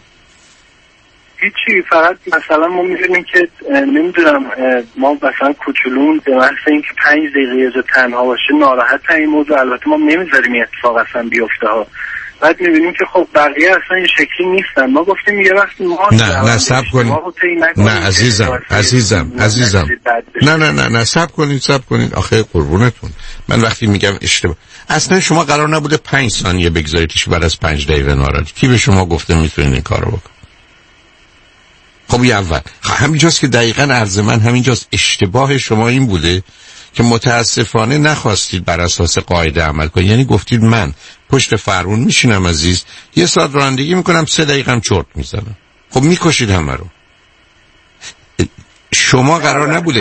S11: هیچی، فقط مثلا ما می‌بینیم که نمیدونم ما مثلا کوچولون به محض اینکه پنج دقیقه یه جا تنها باشه ناراحت این موضوع، البته ما نمیذاریم این اتفاق اصلا بیفته ها. بعد می‌بینیم که خب بقیه اصلا این شکلی نیستن. ما گفتیم یه وقت ما
S2: نه نه صبر کنید، نه عزیزم عزیزم عزیزم نه نه نه نه صبر کنید صبر کنید آخه قربونتون، من وقتی میگم اشتباه، اصلا شما قرار نبوده پنج ثانیه بگذاریدش بعد از پنج دقیقه ناراحت. کی به شما گفته میتونید این کارو بکنید؟ خب یه اول همینجاست که دقیقاً عرض من همینجاست. اشتباه شما این بوده که متاسفانه نخواستید بر اساس قاعده عمل کنید. یعنی گفتید من پشت فرمون میشینم عزیز، یه ساعت رانندگی میکنم، سه دقیقه هم چرت میزنم. خب میکشید همه رو. شما قرار نبوده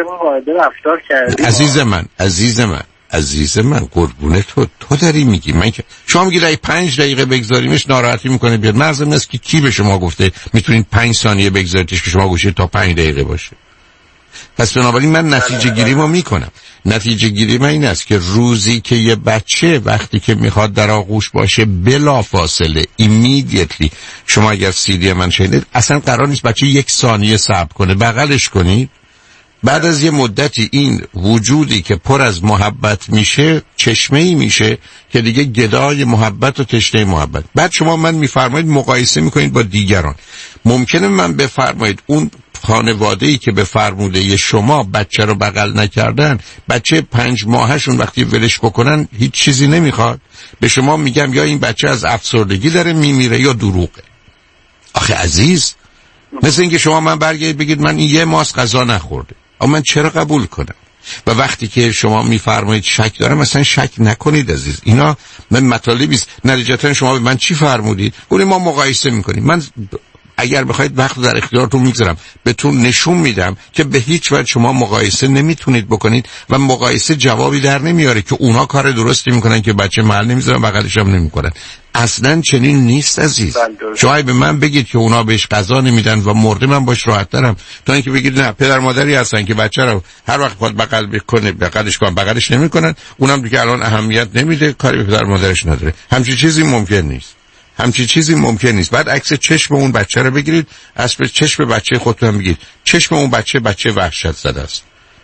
S2: عزیز من عزیز من عزیز من قربونه تو تو داری میگی من که شما میگید اگه پنج دقیقه بگذاریمش ناراحتی میکنه بیاد. مرزم است که کی به شما گفته میتونید پنج ثانیه بگذاریدش که شما گوشید تا پنج دقیقه باشه؟ پس بنابراین من نتیجه گیری ما میکنم. نتیجه گیری من این است که روزی که یه بچه وقتی که میخواد در آغوش باشه بلا فاصله ایمیدیتلی، شما اگر سیدی من شنید اصلا قرار نیست بچه یک ثانیه صبر کنه، بغلش کنید. بعد از یه مدتی این وجودی که پر از محبت میشه چشمه‌ای میشه که دیگه گدای محبت و تشنه محبت. بعد شما من میفرمایید مقایسه میکنید با دیگران. ممکنه من بفرمایید اون خانواده‌ای که به فرموده شما بچه رو بغل نکردن، بچه پنج ماهشون وقتی ولش بکنن هیچ چیزی نمیخواد، به شما میگم یا این بچه از افسردگی داره میمیره یا دروغه. آخه عزیز، مثل اینکه شما من برگردید بگید من این یه ماه غذا نخورده، اما من چرا قبول کنم؟ و وقتی که شما میفرمایید شک دارم، مثلا شک نکنید عزیز. اینا من مطالبی است. نتیجتا شما به من چی فرمودید؟ گفتید ما مقایسه میکنیم. من اگر بخواید وقت در اختیارتون میگذارم، بهتون نشون میدم که به هیچ وجه شما مقایسه نمیتونید بکنید و مقایسه جوابی در نمیاره که اونا کار درستی میکنن که بچه محل نمیذارن بغلش هم نمیکنن. اصلا چنین نیست عزیز. شما به من بگید که اونا بهش غذا نمیدن و مرده من باش راحت ترم، تا اینکه بگید نه پدر مادری هستن که بچه رو هر وقت خود بغل بکنه بغلش کنن بغلش نمیکنن، اونم دیگه الان اهمیت نمیده، کاری به پدر مادرش نداره. همچین چیزی ممکن نیست. همچین چیزی ممکن نیست. بعد عکس چشم اون بچه رو بگیرید، از به چشم بچه خودتون بگید چشم اون بچه بچه وحشت زده است.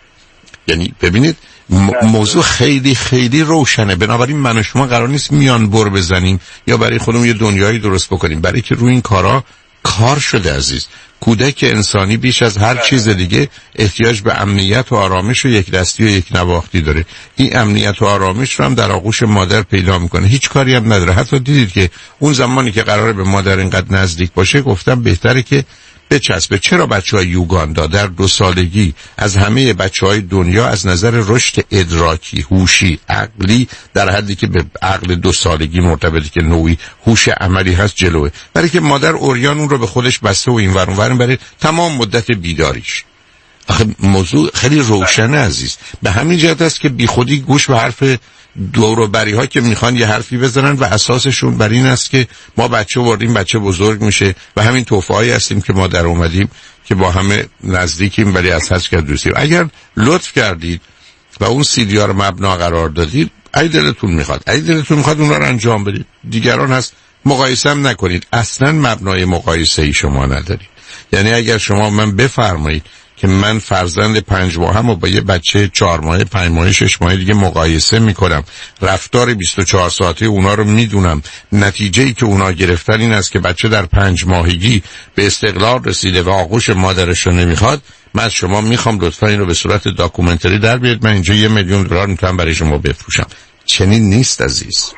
S2: یعنی ببینید موضوع خیلی خیلی روشنه. بنابراین من و شما قرار نیست میان بر بزنیم یا برای خودمون یه دنیایی درست بکنیم، برای که روی این کارا کار شده عزیز. کودک انسانی بیش از هر چیز دیگه احتیاج به امنیت و آرامش و یک دستی و یک نواختی داره. این امنیت و آرامش رو هم در آغوش مادر پیدا میکنه، هیچ کاری هم نداره. حتی دیدید که اون زمانی که قراره به مادر اینقدر نزدیک باشه، گفتم بهتره که بچسبه. چرا بچهای یوگاندا در دو سالگی از همه بچهای دنیا از نظر رشد ادراکی، هوشی، عقلی در حدی که به عقل دو سالگی مرتبطه که نوعی هوش عملی هست جلوه؟ برای که مادر اوریان اون رو به خودش بسته و این ور اون ور برای تمام مدت بیداریش. آخه موضوع خیلی روشنه عزیز. به همین جهت است که بی خودی گوش به حرف دوروبری ها که میخوان یه حرفی بزنن و اساسشون بر این است که ما بچه وردیم بچه بزرگ میشه و همین توفایی هستیم که ما در اومدیم که با همه نزدیکیم ولی از هست که دوستیم. اگر لطف کردید و اون سیدی ها رو مبنا قرار دادید، ای دلتون میخواد ای دلتون میخواد اون رو انجام بدید. دیگران هست مقایسه هم نکنید. اصلا مبنای مقایسه ای شما ندارید. یعنی اگر شما من بفرمایید که من فرزند پنج ماهم و با یه بچه چهار ماهه، پنج ماهه، شش ماهه دیگه مقایسه میکنم، رفتار بیست و چهار ساعته اونا رو میدونم، نتیجه‌ای که اونا گرفتن این است که بچه در پنج ماهگی به استقلال رسیده و آغوش مادرش رو نمیخواد، من از شما میخوام لطفا این رو به صورت داکومنتری در بیارید، من اینجا یه میلیون دلار میتونم برای شما بفروشم. چنین نیست عزیز،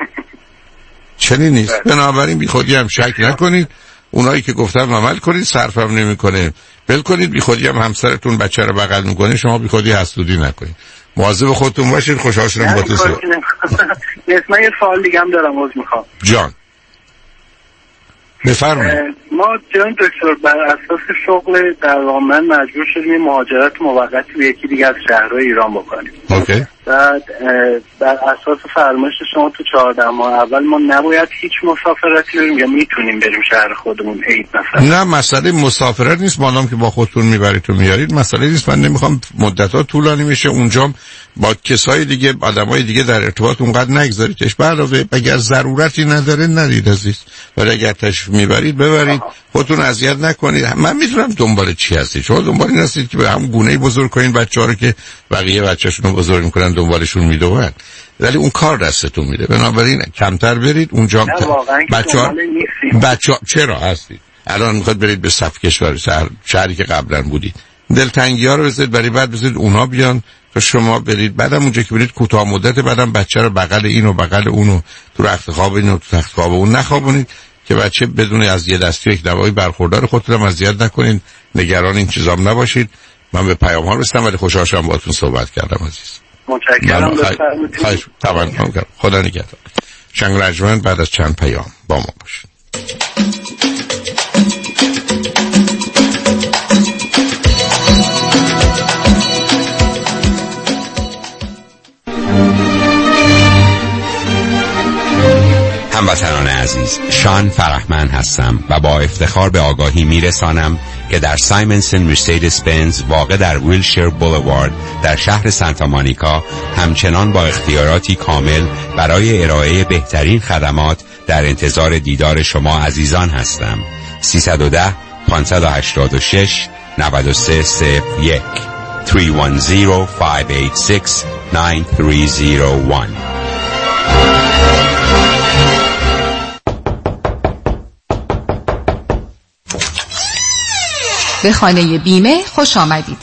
S2: چنین نیست. بنابراین بی خودی هم شک نکنید. اونایی که گفتم عمل کنید، صرفم نمیکنه بل کنید. بی خودی هم همسرتون بچه رو بغل میکنه، شما بی خودی حسودی نکنید. مواظب خودتون باشید. خوشحال شدم با تو صحبت.
S11: من یه سوال دیگه هم دارم عذر میخوام.
S2: جان بفرمایید.
S11: ما جان دکتر بر اساس شغل در واقع من مجبور شدیم مهاجرت موقتی به یکی دیگه از شهرهای ایران بکنیم.
S2: اوکی.
S11: بعد بر اساس فرمایش شما تو چهارده ماه اول ما نباید هیچ مسافرتی بریم یا میتونیم بریم شهر خودمون عید مثلا؟
S2: نه مسئله مسافرت نیست، مادام که با خودتون میبرید و میارید مسئله نیست. من نمیخوام مدت‌ها طولانی میشه اونجا با کسای دیگه آدمای دیگه در ارتباط اونقدر نگذاریدش. علاوه اگر ضرورتی نداره ندید عزیز، ولی اگر تشریف میبرید ببرید، خودتون اذیت نکنید. من میدونم دنبال چی هستید. شما دنبال این هستید که به همون گونه‌ای بزرگ کنین بچه‌ها رو که بقیه بچه‌شون رو بزرگ میکنن دنبالشون میدوون، ولی اون کار دستتون میده. بنابراین کمتر برید اونجا. بچه‌ها بچه‌ها چرا هستید الان میخواد برید به صف کشور شهر شهری که قبلا بودید، دلتنگی‌ها رو بذارید برای بعد بذارید اونا بیان تا شما برید. بعدم اونجا که برید کوتاه مدت بعدم بچه رو بغل اینو بغل اونو تو رخت خواب اینو تو تخت خواب اون نخوابونید که بچه بدون از یه دستی یک دوایی برخوردار. خودتون اذیت نکنید، نگران این چیزام نباشید. من به پیام ها رسیدم ولی خوشحال شدم باهاتون صحبت کردم عزیز.
S11: متشکرم.
S2: خواهش تمام کردم. خدا نگهدار. شنگ رجمن بعد از چند پیام با ما باشید.
S12: هموطنان عزیز، شان فرحمن هستم و با افتخار به آگاهی میرسانم که در سایمنسن مرسدس بنز واقع در ویلشیر بولوارد در شهر سانتا مونیکا همچنان با اختیاراتی کامل برای ارائه بهترین خدمات در انتظار دیدار شما عزیزان هستم. سیصد و ده پانصد و هشتاد و شش نود و سه صفر یک سه یک صفر پنج هشت شش نه سه صفر یک.
S13: به خانه بیمه خوش آمدید.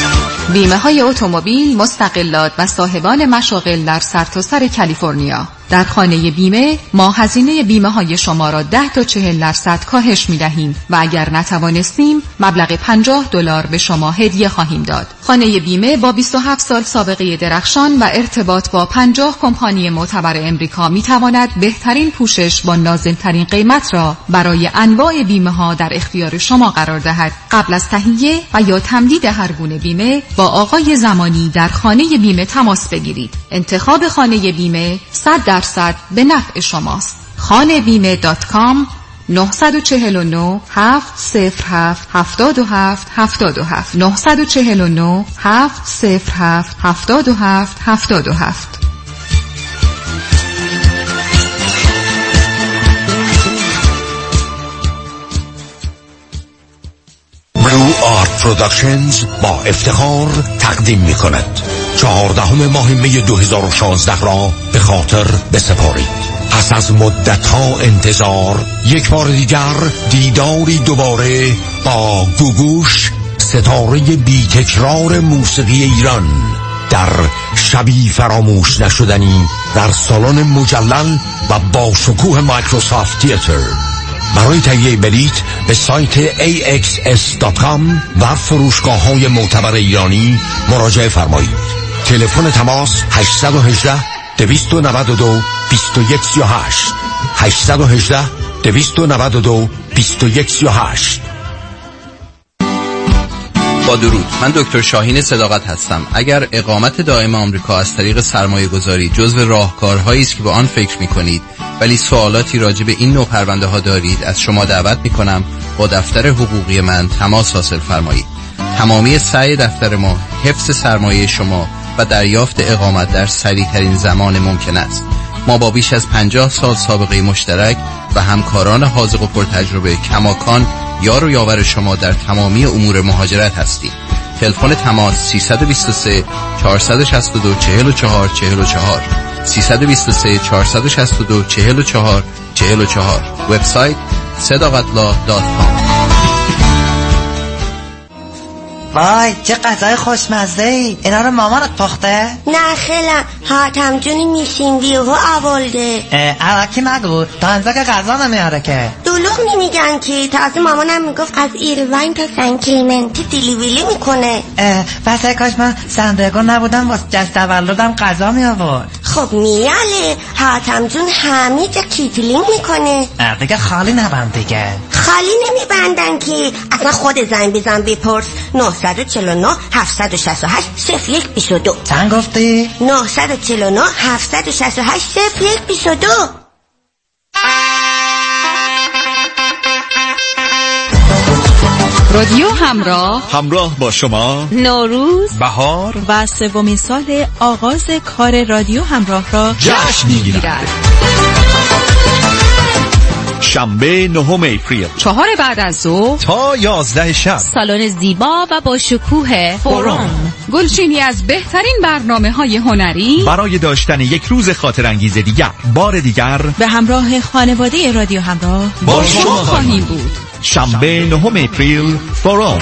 S13: بیمه های اتومبیل، مستقلات و صاحبان مشاغل در سرتاسر کالیفرنیا. در خانه بیمه ما هزینه بیمه های شما را ده تا چهل درصد کاهش می دهیم و اگر نتوانستیم مبلغ پنجاه دلار به شما هدیه خواهیم داد. خانه بیمه با بیست و هفت سال سابقه درخشان و ارتباط با پنجاه کمپانی معتبر امریکا می تواند بهترین پوشش با نازل‌ترین قیمت را برای انواع بیمه ها در اختیار شما قرار دهد. قبل از تهیه و یا تمدید هر گونه بیمه با آقای زمانی در خانه بیمه تماس بگیرید. انتخاب خانه بیمه صد درصد به نفع شماست. خانه بیمه دات کام نه چهار نه هفت صفر هفت هفت هفت هفت هفت نه چهار نه هفت صفر هفت هفت هفت هفت هفت.
S14: بلو آرت پروداکشنز با افتخار تقدیم می کند چهاردهم ماه می دو هزار و شانزده را به خاطر بسپارید. پس از مدت ها انتظار یک بار دیگر دیداری دوباره با گوگوش، ستاره بی تکرار موسیقی ایران، در شبی فراموش نشدنی در سالن مجلل و با شکوه مایکروسافت تیاتر. برای تهیه بلیط به سایت ای اکس اس دات کام و فروشگاه‌های معتبر ایرانی مراجعه فرمایید. تلفن تماس هشت یک هشت دویست و نود و دو بیست و یک سی و هشت هشت یک هشت دویست و نود و دو بیست و یک سی و هشت.
S15: با درود، من دکتر شاهین صداقت هستم. اگر اقامت دائم آمریکا از طریق سرمایه گذاری جزو راهکارهایی است که به آن فکر می کنید ولی سوالاتی راجع به این نوع پرونده ها دارید، از شما دعوت می کنم با دفتر حقوقی من تماس حاصل فرمایید. تمامی سعی دفتر ما حفظ سرمایه شما و دریافت اقامت در سریع ترین زمان ممکن است. ما با بیش از پنجاه سال سابقه مشترک و همکاران حاذق و پرتجربه کماکان یار و یاور شما در تمامی امور مهاجرت هستیم. تلفن تماس سیصد و بیست و سه چهارصد و شصت و دو چهل و چهار چهل و چهار سیصد و بیست و سه چهارصد و شصت و دو چهل و چهار چهل و چهار. وبسایت صداقتلا دات کام.
S16: وای چه غذای خوشمزه ای. اینا رو مامانت پخته؟
S17: نه خیلم حاتم جونی میشین ویهو آولده.
S16: الکی مگو تا انزا که غذا نمیاره که.
S17: دلوغ نمیگن که تازه مامانم میگفت از ایروین تا سن کلیمنتی دیلیوری میکنه.
S16: پس کاش من سندگو نبودم واسه جشن تولدم غذا می آورد.
S17: خب میاله حاتم جون همه جا کیتلینگ میکنه.
S16: دیگه خالی نبند دیگه.
S17: خالی نمیبندن که اصلا خود زنگ بزن بپرس. نه چهار نه هفت شش هشت صفر یک بیست و دو.
S16: چند گفتی؟
S17: نه چهار نه هفت شش هشت صفر یک بیست و دو.
S13: رادیو همراه
S4: همراه با شما
S13: نوروز،
S4: بهار
S13: و سومین سال آغاز کار رادیو همراه را
S4: جشن می‌گیرد. شنبه نهم اپریل
S13: چهار بعد از ظهر
S4: تا یازده شب،
S10: سالن زیبا و با شکوه فوروم،
S13: گلچینی از بهترین برنامه‌های هنری
S4: برای داشتن یک روز خاطر انگیز دیگر. بار دیگر
S13: به همراه خانواده رادیو همراه با شما خواهیم بود.
S4: شنبه نهم اپریل فوروم.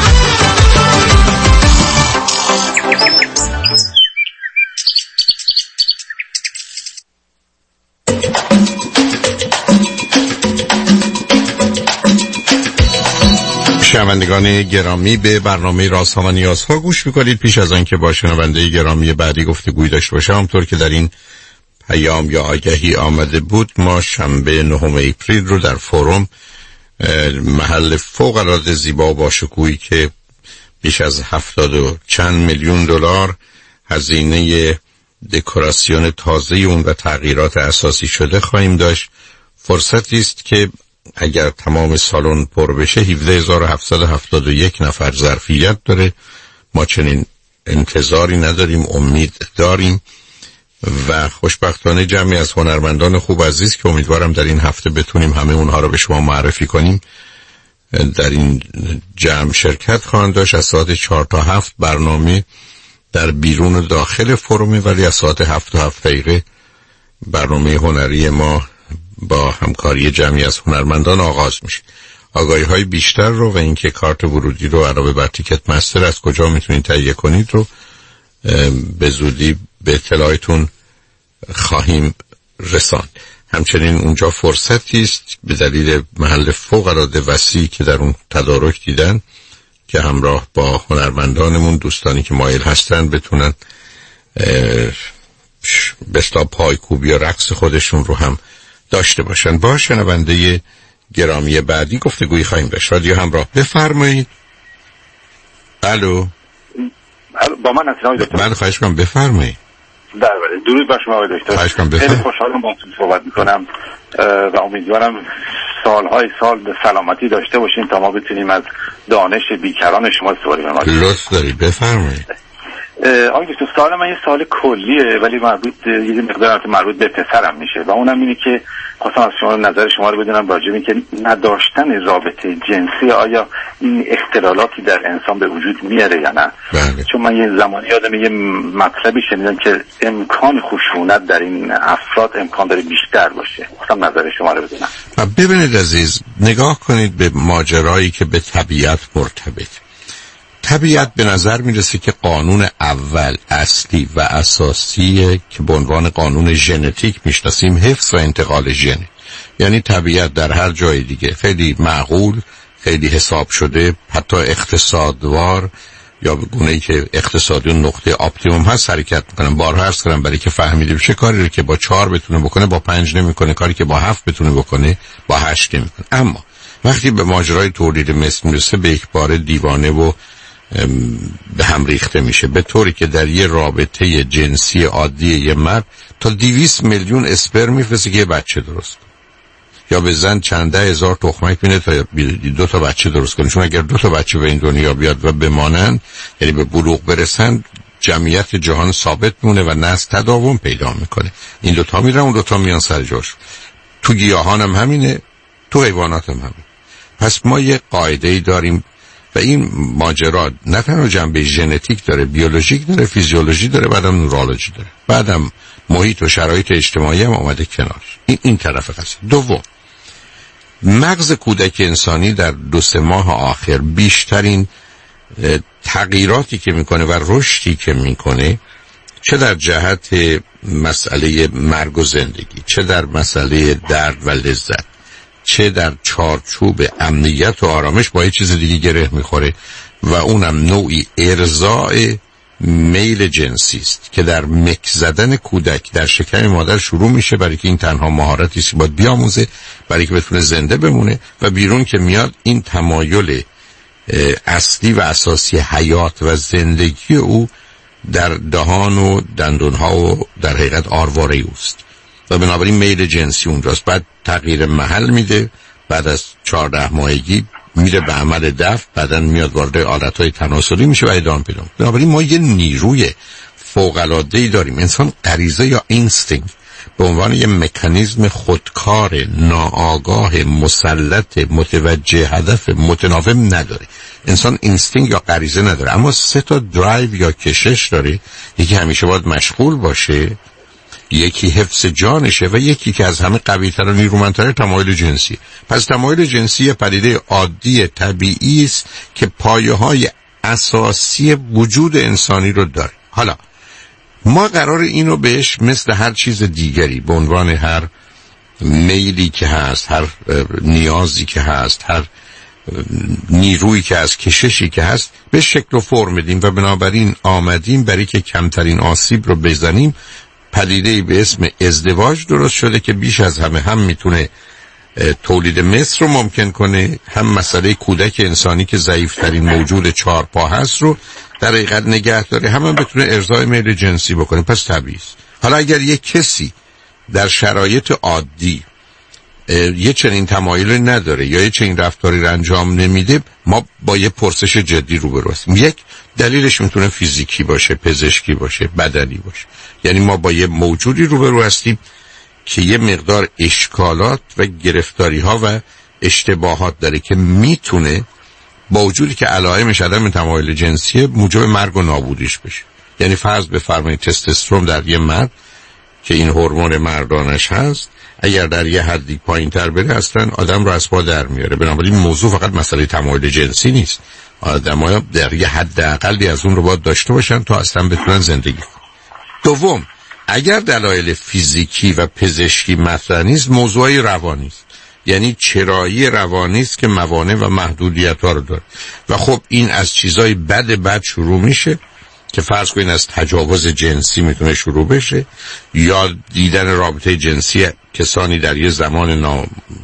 S2: شنوندگان گرامی، به برنامه رازها و نیازها گوش میکنید. پیش از آن که با شنونده گرامی بعدی گفتگوی داشته باشم، همونطور که در این پیام یا آگهی آمده بود، ما شنبه نهم اپریل رو در فوروم، محل فوق العاده زیبا و باشکوهی که بیش از هفتاد و چند میلیون دلار هزینه دکوراسیون تازه اون و تغییرات اساسی شده خواهیم داشت. فرصتی است که اگر تمام سالن پر بشه هفده هزار و هفتصد و هفتاد و یک نفر ظرفیت داره. ما چنین انتظاری نداریم، امید داریم و خوشبختانه جمعی از هنرمندان خوب عزیز که امیدوارم در این هفته بتونیم همه اونها رو به شما معرفی کنیم در این جمع شرکت خواهند داشت. از ساعت چهار تا هفت برنامه در بیرون و داخل فرومه، ولی از ساعت هفت تا هفت دقیقه برنامه هنری ما با همکاری جمعی از هنرمندان آغاز میشه. آگاهی های بیشتر رو و اینکه کارت ورودی رو علاوه بر تیکت مستر از کجا میتونید تهیه کنید رو به زودی به اطلاعتون خواهیم رساند. همچنین اونجا فرصتی است به دلیل محل فوق‌العاده وسیعی که در اون تدارک دیدن که همراه با هنرمندانمون، دوستانی که مایل هستن بتونن به اصطلاح پایکوبی یا رقص خودشون رو هم داشته باشن. با شنونده گرامی بعدی گفتگویی خواهیم داشت. رادیو همراه، بفرمایید. الو،
S18: با من هستید آقای دکتر؟
S2: من خواهش کنم بفرمایید.
S18: بله درود بر شما آقای دکتر.
S2: خواهش کنم
S18: خیلی خوشحالم باهاتون صحبت میکنم و امیدوارم سالهای سال به سلامتی داشته باشین تا ما بتونیم از دانش بیکران شما استفاده کنیم.
S2: لطف دارید بفرمایید.
S18: آقای دکتر سوال من یه سوال کلیه ولی مربوط یه مقدار مربوط به پسرم میشه و اونم اینه که خواستم از شما نظر شما رو بدونم راجع به اینکه نداشتن رابطه جنسی آیا این اختلالاتی در انسان به وجود میاره یا نه؟
S2: بله.
S18: چون من یه زمانی یادم یه مطلبی شنیدم که امکان خشونت در این افراد امکان داره بیشتر باشه. خواستم نظر شما رو بدونم.
S2: ببینید عزیز، نگاه کنید به ماجرایی که به طبیعت مرتبط. طبیعت به نظر میرسه که قانون اول اصلی و اساسی که به عنوان قانون ژنتیک میشناسیم حفظ و انتقال ژن، یعنی طبیعت در هر جای دیگه خیلی معقول، خیلی حساب شده، حتی اقتصادوار یا به گونه‌ای که اقتصادی نقطه اپتیموم هست حرکت میکنن. بارها عرض کردم برای که فهمیده بشه کاری رو که با چهار بتونه بکنه با پنج نمیکنه، کاری که با هفت بتونه بکنه با هشت نمیکنه. اما وقتی به ماجرای تولید مثل میرسه به یک بار دیوانه و به هم ریخته میشه، به طوری که در یه رابطه جنسی عادی یه مرد تا دویست میلیون اسپرم میفرسته که یه بچه درست کنه، یا به زن چند ده هزار تخمک میده تا دو تا بچه درست کنه. چون اگر دو تا بچه به این دنیا بیاد و بمانن، یعنی به بلوغ برسن، جمعیت جهان ثابت مونه و نسل تداوم پیدا میکنه. این دو تا میرن، اون دو تا میان سر جاش. تو گیاهان هم همینه، تو حیوانات هم همینه. پس ما یه قاعده‌ای داریم و این ماجرا نه تنها جنبه ژنتیک داره، بیولوژیک داره، فیزیولوژی داره، بعدم نورولوژی داره، بعدم محیط و شرایط اجتماعی هم اومده کنار. این این طرف قضیه. دوم، مغز کودک انسانی در دو سه ماه آخر بیشترین تغییراتی که میکنه و رشدی که میکنه، چه در جهت مسئله مرگ و زندگی، چه در مسئله درد و لذت، چه در چارچوب امنیت و آرامش، با یه چیز دیگه گره میخوره و اونم نوعی ارضاء میل جنسی است که در مک زدن کودک در شکم مادر شروع میشه، برای که این تنها مهارتی است که باید بیاموزه برای که بتونه زنده بمونه و بیرون که میاد این تمایل اصلی و اساسی حیات و زندگی او در دهان و دندونها و در حقیقت آرواره اوست و بنابراین میل جنسی اونجاست. بعد تغییر محل میده، بعد از چهارده ماهگی میره به عمل دفع، بعدن میاد وارد آلتهای تناسلی میشه و ادامه پیدا. بنابراین ما یه نیروی فوق‌العاده‌ای داریم. انسان غریزه یا اینستینکت به عنوان یه مکانیزم خودکار، ناآگاه، مسلط، متوجه هدف، متناوب نداره. انسان اینستینکت یا غریزه نداره، اما سه تا درایو یا کشش داره. یکی همیشه باید مشغول باشه، یکی حفظ جانشه و یکی که از همه قوی‌تر و نیرومندتر تمایل جنسی. پس تمایل جنسی یه پدیده عادی طبیعی است که پایه‌های اساسی وجود انسانی رو داره. حالا ما قرار اینو بهش مثل هر چیز دیگری به عنوان هر میلی که هست، هر نیازی که هست، هر نیرویی که هست، کششی که هست، به شکل و فرم بدیم و بنابراین آمدیم برای که کمترین آسیب رو بزنیم. پدیده‌ای به اسم ازدواج درست شده که بیش از همه هم میتونه تولید مثل رو ممکن کنه، هم مسئله کودک انسانی که ضعیفترین موجود چهار پا هست رو در حقیقت نگه داره، هم, هم بتونه ارضای میل جنسی بکنه. پس طبیعی است. حالا اگر یک کسی در شرایط عادی یه چنین تمایلی نداره یا یه چنین رفتاری رو انجام نمیده، ما با یه پرسش جدی روبرو هستیم. یک دلیلش میتونه فیزیکی باشه، پزشکی باشه، بدنی باشه. یعنی ما با یه موجودی روبرو هستیم که یه مقدار اشکالات و گرفتاری ها و اشتباهات داره که میتونه با وجودی که علائمش عدم تمایل جنسیه موجب مرگ و نابودیش بشه. یعنی فرض بفرمایید تستوسترون در یه مرد که این هورمون مردانش هست، اگر در یه حدی پایین تر بره اصلا آدم رو از پا در میاره. بنابراین موضوع فقط مسئله تمایل جنسی نیست، آدم ها در یه حد اقلی از اون رو باید داشته باشن تا اصلا بتونن زندگی کنن. دوم، اگر دلایل فیزیکی و پزشکی مطرح نیست، موضوعی روانی است، یعنی چرایی روانی است که موانع و محدودیت ها رو داره. و خب این از چیزای بد بد شروع میشه که فرض کنین از تجاوز جنسی میتونه شروع بشه، یا دیدن رابطه جنسی کسانی در یه زمان نام...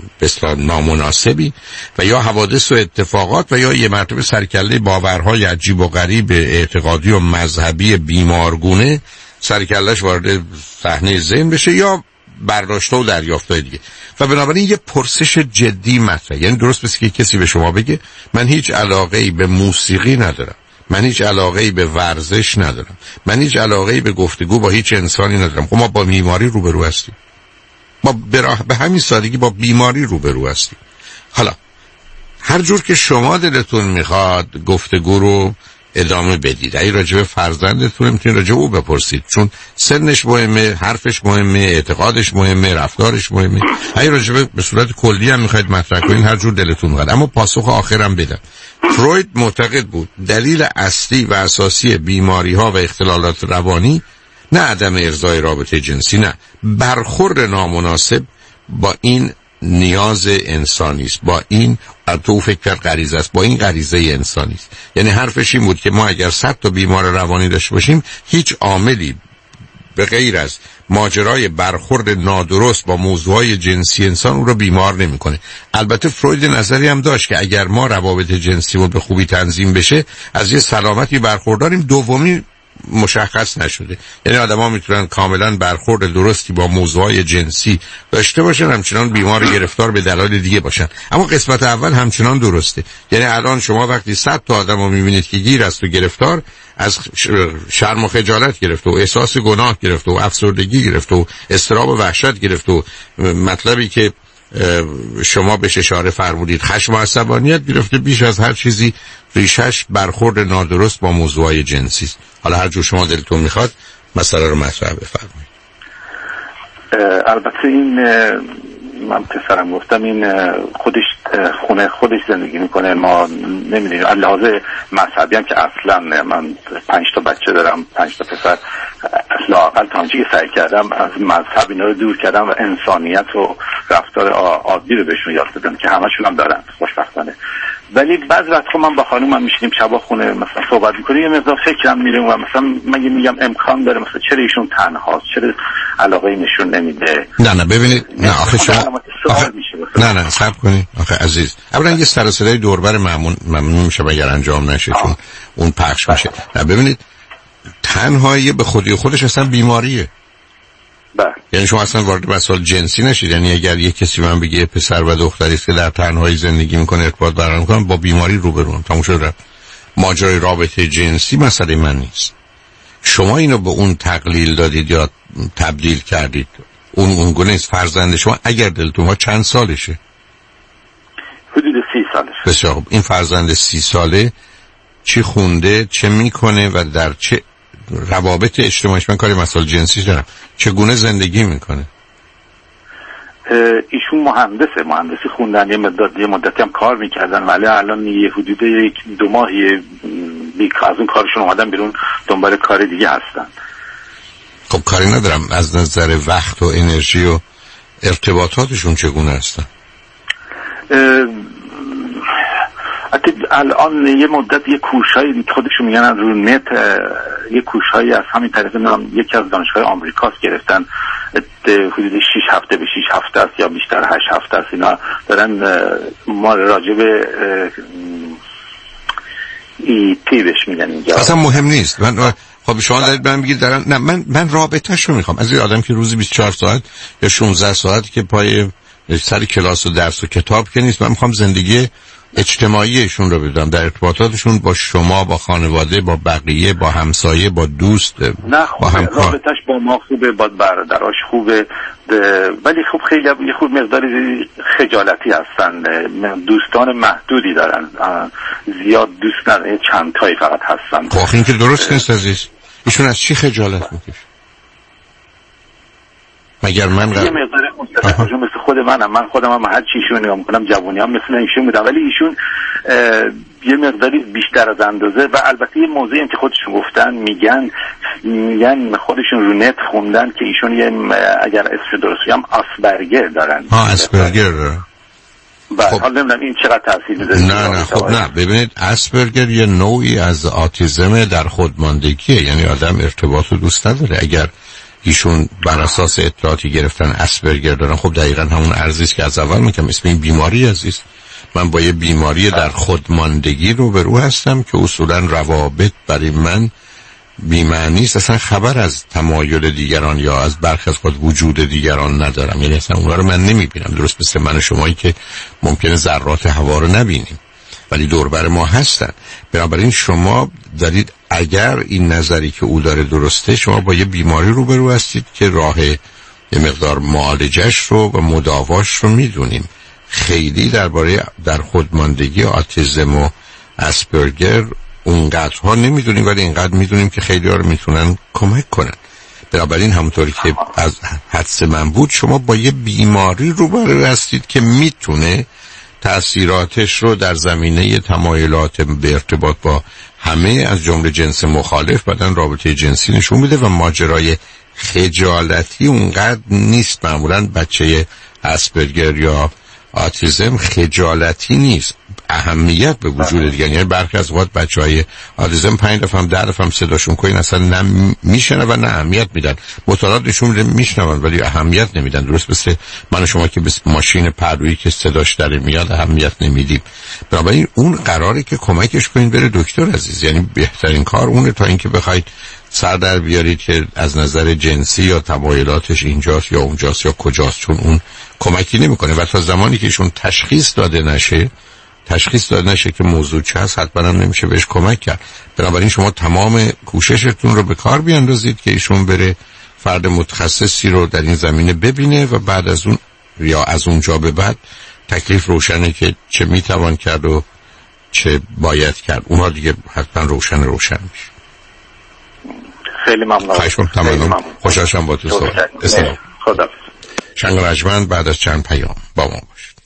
S2: نامناسبی، و یا حوادث و اتفاقات، و یا یه مرتبه سرکله باورهای عجیب و غریب اعتقادی و مذهبی بیمارگونه سرکلش وارد صحنه ذهن بشه، یا برداشته و دریافتهای دیگه. و بنابراین یه پرسش جدی مطرحه. یعنی درست مثل که کسی به شما بگه من هیچ علاقه‌ای به موسیقی ندارم، من هیچ علاقه‌ای به ورزش ندارم، من هیچ علاقه‌ای به گفتگو با هیچ انسانی ندارم. خب ما با بیماری روبرو هستیم، ما به همین سادگی با بیماری روبرو هستیم. حالا هر جور که شما دلتون میخواد گفتگو رو ادامه بدید. اگه راجع به فرزندتون میتونید راجع به او بپرسید، چون سنش مهمه، حرفش مهمه، اعتقادش مهمه، رفتارش مهمه. اگه راجع به به صورت کلی هم میخواید مطرح کنید، هر جور دلتون میخواد. اما پاسخ آخرم بدم. فروید معتقد بود دلیل اصلی و اساسی بیماری ها و اختلالات روانی نه عدم ارضای رابطه جنسی، نه، برخورد نامناسب با این نیاز انسانی است، با این تو فکر کرد غریزه است، با این غریزه انسانی است. یعنی حرفش این بود که ما اگر صد تا بیمار روانی داشته باشیم، هیچ عاملی به غیر از ماجرای برخورد نادرست با موضوعهای جنسی انسان اون رو بیمار نمیکنه. البته فروید نظری هم داشت که اگر ما روابط جنسیمون به خوبی تنظیم بشه، از یه سلامتی برخورداریم. دومی مشخص نشده، یعنی آدم‌ها میتونن کاملا برخورد درستی با موضوعهای جنسی داشته باشن، همچنان بیمار گرفتار به دلایل دیگه باشن. اما قسمت اول همچنان درسته. یعنی الان شما وقتی صد تا آدمو میبینید که گیر است و گرفتار، از شرم و خجالت گرفته و احساس گناه گرفته و افسردگی گرفته و اضطراب و وحشت گرفته و مطلبی که شما بهش اشاره فرمودید خشم و عصبانیت گرفته، بیش از هر چیزی ریشش برخورد نادرست با موضوعهای جنسی است. حالا هر جور شما دلتون میخواد مسئله رو مطرح بفرمایید.
S18: البته این من پسرم گفتم این خودش خونه خودش زندگی میکنه، ما نمیدونیم. لحاظ مذهبی هم که اصلا من پنج تا بچه دارم، پنج تا پسر، لااقل تا آنچه که سعی کردم از مذهب اینا رو دور کردم و انسانیت و رفتار عادی رو بهشون یاد دادم که همشون هم دارن خوشبختانه. ولی بعض وقتا من با خانومم میشینیم شبا خونه مثلا صحبت میکنیم، یه مقدار فکرم میره و مثلا مگه میگم امکان داره مثلا چرا ایشون تنهاست، چرا علاقه نشون نمیده.
S2: نه نه ببینید، نه آخه شما آخه... نه نه صبر کنید آخه عزیز، اولا یه سر و صدای دوربر ممنون ممنون میشه اگر انجام نشه، چون اون پخش میشه. نه ببینید، تنهایی به خودی خودش اصلا بیماریه.
S18: بله.
S2: یعنی شما اصلا وارد مسائل جنسی نشید. یعنی اگر یک کسی من بگه پسر و دختری است که در تنهایی زندگی میکنه، ارتباط برقرار میکنه، با بیماری روبرو، تموم شد. ماجرای رابطه جنسی مسئله من نیست. شما اینو به اون تقلیل دادید یا تبدیل کردید. اون اون گونه است. فرزند شما اگر دلتون ها چند سالشه؟
S18: حدود سی سالشه.
S2: بسیار خوب. این فرزند سی ساله چی خونده، چه میکنه و در چه روابط اجتماعیش، من کاری مسائل جنسی دارم، چگونه زندگی میکنه؟
S18: ایشون مهندسه، مهندسی خوندن، یه مدت یه مدتی هم کار میکردن، ولی الان یه حدود یک دو ماهی بیکار از اون کارشون اومدن بیرون، دنبال کار دیگه هستن.
S2: خب کاری ندارم، از نظر وقت و انرژی و ارتباطاتشون چگونه هستن؟
S18: الان یه مدت یه کورسای خودشون میگن از رو نت، یه کورسایی از همین طریق نام یکی از دانشگاه آمریکاست گرفتن، حدود شش هفته به شش هفته است یا بیشتر هشت هفته است، اینا دارن ما راجع به ای پی بهش میگن اینجا.
S2: اصلا مهم نیست. من خب شما دارید من بگید دارن، نه من من رابطه‌شو میخوام از این آدم که روزی بیست و چهار ساعت یا شانزده ساعت که پای سر کلاس و درس و کتاب که نیست، من میخوام زندگی اجتماعیشون رو بدونم، در ارتباطاتشون با شما، با خانواده، با بقیه، با همسایه، با دوست،
S18: نه خوبه، با همکار. رابطش با ما خوبه، با برادراش خوبه، ولی خب خیلی یه خود مقدار خجالتی هستن، دوستان محدودی دارن، زیاد دوست ندارن، چند تایی فقط هستن.
S2: خب این که درست نیست عزیز. ایشون از چی خجالت میکشه؟ مگر من
S18: یه مقدار مستقیم مثل خود منم، من خودم هم هر چیشون نگاه میکنم جوانی هم مثل ایشون بودم، ولی ایشون یه مقداری بیشتر از اندازه. و البته یه موضوعی هم که خودشون گفتن، میگن میگن خودشون رو نت خوندن که ایشون یه اگر اسمش درست بگم آسپرگر دارن.
S2: ها اسپرگر دارن.
S18: خب حالا نمیدونم این چقدر تاثیر میذاره.
S2: نه نه خب نه ببینید اسپرگر یه نوعی از آتیزم در خودماندگیه، یعنی آدم ارتباط رو دوست نداره. اگر ایشون بر اساس اطلاعاتی گرفتن اسپرگر دارن، خب دقیقاً همون ارزی است که از اول میگم اسم این بیماری عزیز. من با یه بیماری در خودماندگی روبرو هستم که اصولاً روابط برای من بی‌معنی است، اصلا خبر از تمایل دیگران یا از برخی از خود وجود دیگران ندارم، یعنی اصلا اونا رو من نمیبینم. درست مثل من و شمایی که ممکنه ذرات هوا رو نبینیم ولی دوربر ما هستن. بنابراین شما دارید، اگر این نظری که او داره درسته، شما با یه بیماری روبرو هستید که راه یه مقدار معالجش رو و مداواش رو میدونیم. خیلی درباره در خودماندگی آتیزم و اسپرگر اونقدرها نمیدونیم، ولی اینقدر میدونیم که خیلی ها رو میتونن کمک کنن. بنابراین همونطوری که از حدس من بود، شما با یه بیماری روبرو هستید که میتونه تأثیراتش رو در زمینه تمایلات به ارتباط با همه از جمله جنس مخالف بدن رابطه جنسی نشون میده و ماجرای خجالتی اونقدر نیست. معمولا بچه اسپرگر یا آتیزم خجالتی نیست، اهمیت به وجود دیگه. یعنی برخی از وقت بچهای آتیزم پنج دفعه هم ده دفعه هم صداشون کنین اصلا نه میشنون و نه اهمیت میدن. مطالعات نشون میده میشنون ولی اهمیت نمیدن. درست مثل من و شما که به ماشین پهلویی که صداش در میاد اهمیت نمیدیم. بنابراین اون قراره که کمکش کنین بره دکتر عزیز. یعنی بهترین کار اونه تا اینکه بخواید سر در بیارید که از نظر جنسی یا تمایلاتش اینجاست یا اونجاست یا کجاست، چون اون کمکی نمیکنه و تا زمانی که ایشون تشخیص داده نشه تشخیص داده نشه که موضوع چه هست، حتما هم نمیشه بهش کمک کرد. بنابراین شما تمام کوششتون رو به کار بیاندازید که ایشون بره فرد متخصصی رو در این زمینه ببینه و بعد از اون یا از اونجا به بعد تکلیف روشنه که چه میتوان کرد و چه باید کرد. اونها دیگه حتما روشن روشن میشه.
S18: خیلی ممنون.
S2: خیلی ممنون. خوشحالم با تو صحبت. اسلام.
S18: خدا.
S2: شنگ رجمند بعد از چند پیام با ما باشید.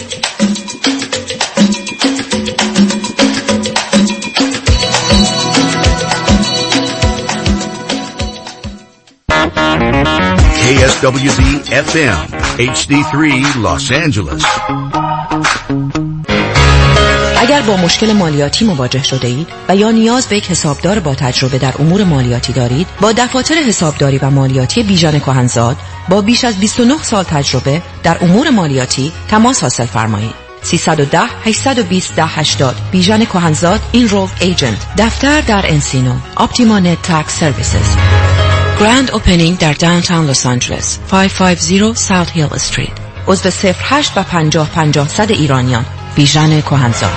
S19: کی اس دبلیو دی اف ام اچ دی سه Los Angeles.
S20: اگر با مشکل مالیاتی مواجه شده اید و یا نیاز به یک حسابدار با تجربه در امور مالیاتی دارید، با دفاتر حسابداری و مالیاتی بیژن کهنزاد با بیش از بیست و نه سال تجربه در امور مالیاتی تماس حاصل فرمایید. سیصد و ده هشتصد و بیست ده هشتاد بیژن کهنزاد اینرولد ایجنت. دفتر در انسینو. اپتیما نت تکس سرویسز. گراند اوپنینگ در داونتاون لس آنجلس. پانصد و پنجاه ساوت هیل استریت. عضو صفر هشت و پنجاه پنجاه صد ایرانیان. بیژن کهنزاد.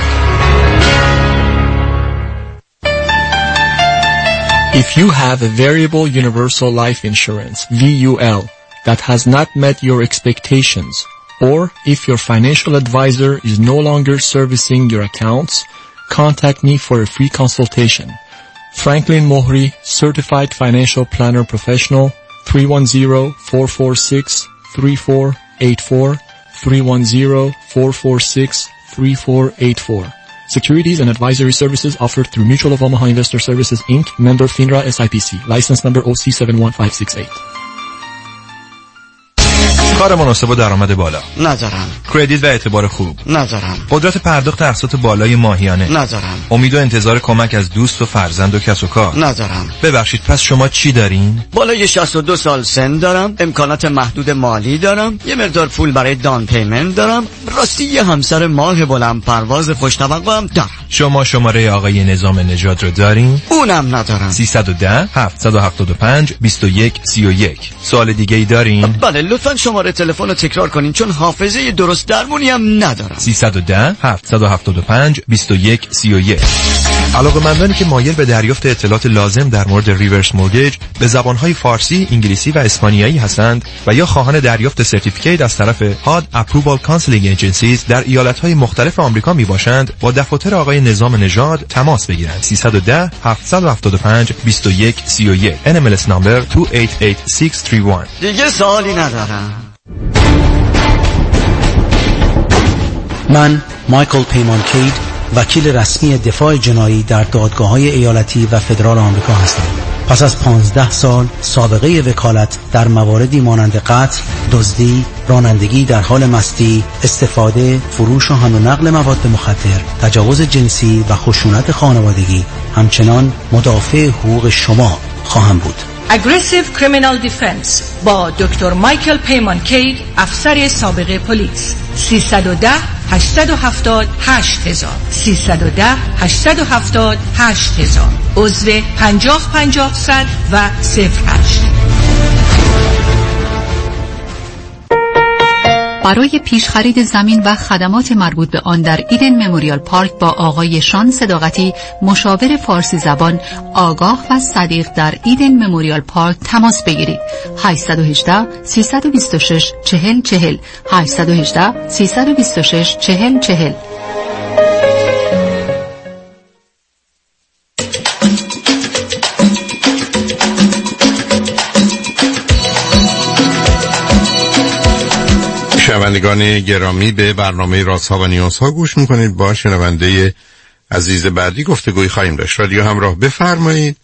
S21: If you have a variable universal life insurance V U L that has not met your expectations, or if your financial advisor is no longer servicing your accounts, contact me for a free consultation. Franklin Mohri, Certified Financial Planner Professional, three one zero, four four six, three four eight four, three one zero, four four six, three four eight four. Securities and advisory services offered through Mutual of Omaha Investor Services, Incorporated, member FINRA S I P C, license number O C seven one five six eight.
S4: کار مناسب و درآمد بالا
S22: ندارم.
S4: کردیت و اعتبار خوب
S22: ندارم.
S4: قدرت پرداخت اقساط بالای ماهیانه
S22: ندارم.
S4: امید و انتظار کمک از دوست و فرزند و کس و کار
S22: ندارم.
S4: ببخشید پس شما چی دارین؟
S22: بالای شصت و دو سال سن دارم، امکانات محدود مالی دارم، یه مقدار پول برای دان پیمنت دارم، راستی یه همسر ماه بلند پرواز خوش توقع هم دارم.
S4: شما شماره آقای نظام نژاد رو دارین؟
S22: اونم ندارم.
S4: سیصد و ده هفتصد و هفتاد و پنج بیست و یک سی و یک. سوال دیگه ای دارین؟
S22: بله لطفاً شماره تلفن رو تکرار کنین چون حافظه درست درمونی هم ندارم.
S4: سیصد و ده هفتصد و هفتاد و پنج بیست و یک سی و یک. علاقه‌مندانی که مایل به دریافت اطلاعات لازم در مورد ریورس مورگیج به زبان‌های فارسی، انگلیسی و اسپانیایی هستند و یا خواهان دریافت سرتیفیکیت از طرف هاد اپرووال کانسلینگ ایجنسیز در ایالت‌های مختلف آمریکا میباشند، با دفاتر آقای نظام نژاد تماس بگیرند. سیصد و ده هفتصد و هفتاد و پنج بیست و یک سی و یک. ان ام ال اس نمبر دو هشت هشت شش سه یک.
S22: دیگه سوالی ندارم.
S23: من مایکل پیمانکید، وکیل رسمی دفاع جنایی در دادگاه‌های ایالتی و فدرال آمریکا هستم.
S1: پس از پانزده سال سابقه وکالت در مواردی مانند قتل، دزدی، رانندگی در حال مستی، استفاده، فروش و حمل و نقل مواد مخدر، تجاوز جنسی و خشونت خانوادگی، همچنان مدافع حقوق شما خواهم بود.
S5: Aggressive Criminal Defense با دکتر مایکل پیمانکید، افسر سابق پلیس. سیصد و ده هشتصد و هفتاد هشت هزار سیصد و ده هشتصد و هفتاد هشت هزار عضو پنجاه پنجاه صد و صفر هشت.
S13: برای پیش خرید زمین و خدمات مربوط به آن در ایدن مموریال پارک با آقای شان صداقتی، مشاور فارسی زبان آگاه و صدیق در ایدن مموریال پارک تماس بگیرید. هشت یک هشت سه دو شش چهل چهل هشت یک هشت سه دو شش چهل چهل.
S2: شنوندگان گرامی، به برنامه رازها و نیازها گوش میکنید. با شنونده عزیز بعدی گفتگوی خواهیم داشت. رادیو همراه، بفرمایید.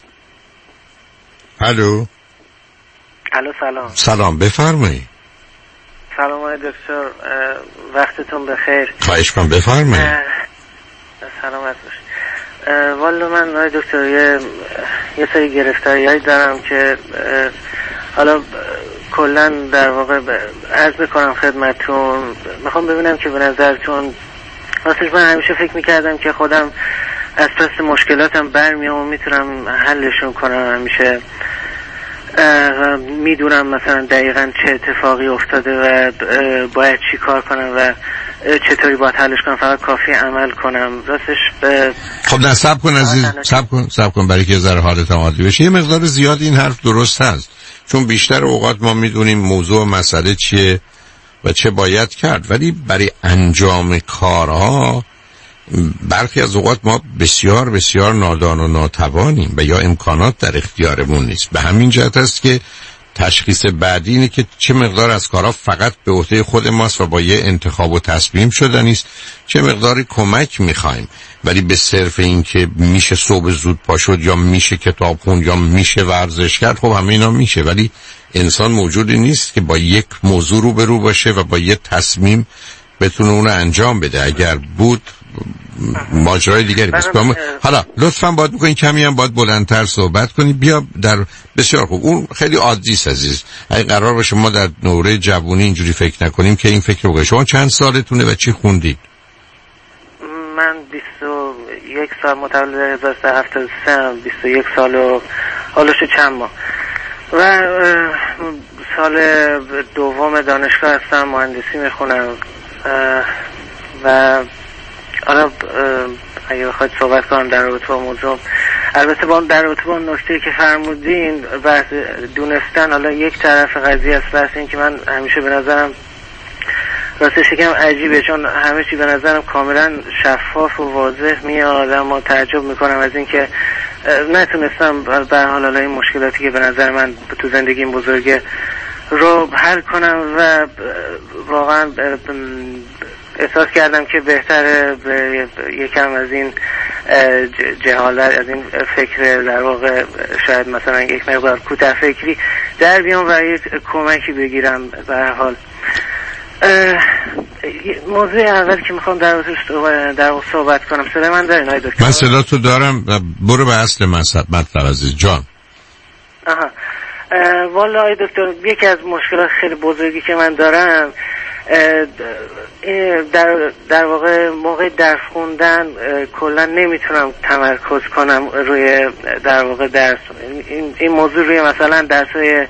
S2: الو.
S23: الو سلام.
S2: سلام، بفرمایید.
S23: سلام آقای دکتر، وقتتون بخیر.
S2: خواهش کنم، بفرمایید.
S23: سلامت باشید. والا من آقای دکتر یه یه سری گرفتاریایی دارم که حالا کلا در واقع عرض بکنم خدمتتون. میخوام ببینم که به نظرتون، راستش من همیشه فکر میکردم که خودم از پس مشکلاتم برمیام و میتونم حلشون کنم. همیشه میدونم مثلا دقیقا چه اتفاقی افتاده و باید چی کار کنم و چطوری باید حلش کنم، فقط کافی عمل کنم. راستش به
S2: خب نه، صبر کن عزیز، صبر کن صبر کن برای که ذره حالت عادی بشه. یه مقدار زیاد این حرف درست هست، چون بیشتر اوقات ما میدونیم موضوع مسئله چیه و چه باید کرد، ولی برای انجام کارها برخی از اوقات ما بسیار بسیار نادان و ناتوانیم و یا امکانات در اختیارمون نیست. به همین جهت است که تشخیص بعدی اینه که چه مقدار از کارها فقط به عهده خود ماست و با یه انتخاب و تصمیم شده نیست، چه مقداری کمک میخوایم. ولی به صرف این که میشه صبح زود پا شد یا میشه کتاب خوند یا میشه ورزش کرد، خب همه اینا میشه، ولی انسان موجودی نیست که با یک موضوع رو به رو باشه و با یه تصمیم بتونه اون رو انجام بده. اگر بود ماجرای دیگری بود. حالا لطفاً باید بکنید کمی هم باید بلندتر صحبت کنید. بیا در بسیار خوب، اون خیلی عادی است عزیز. اگه قرار باشه ما در دوره جوانی اینجوری فکر نکنیم که این فکر رو بکنید. شما چند سالتونه و چی خوندید؟
S23: من بیست و یک سال متولد هزار و سیصد و هفتاد و سه ام، بیست و یک سال و حالش چند ماه و سال دوم دانشگاه هستم، مهندسی میخونم و حالا اگه بخواید صحبت کنم در رابطه با موضوع، البته با در رابطه با نکته که فرمودین بحث دونستن، حالا یک طرف قضیه است، بحث این که من همیشه به نظرم راستش یکم عجیبه، چون همه چی به نظرم کاملا شفاف و واضح میاد، اما تعجب میکنم از این که نتونستم به حال حالا این مشکلاتی که به نظر من تو زندگیم بزرگه رو حل کنم و واقعا احساس کردم که بهتره یکم از این جهالت، از این فکر در واقع شاید مثلا یک مقدار کوته فکری در بیام و یک کمکی بگیرم. به هر حال موضوع اول که میخوام در در صحبت کنم، صدا من دارین آقای دکتر؟
S2: من صدا تو دارم و برو به اصل مطلب عزیز جان.
S23: آها والا آقای دکتر، یکی از مشکلات خیلی بزرگی که من دارم در در واقع موقع درس خوندن کلا نمیتونم تمرکز کنم روی در واقع درس. این, این موضوع روی مثلا درسای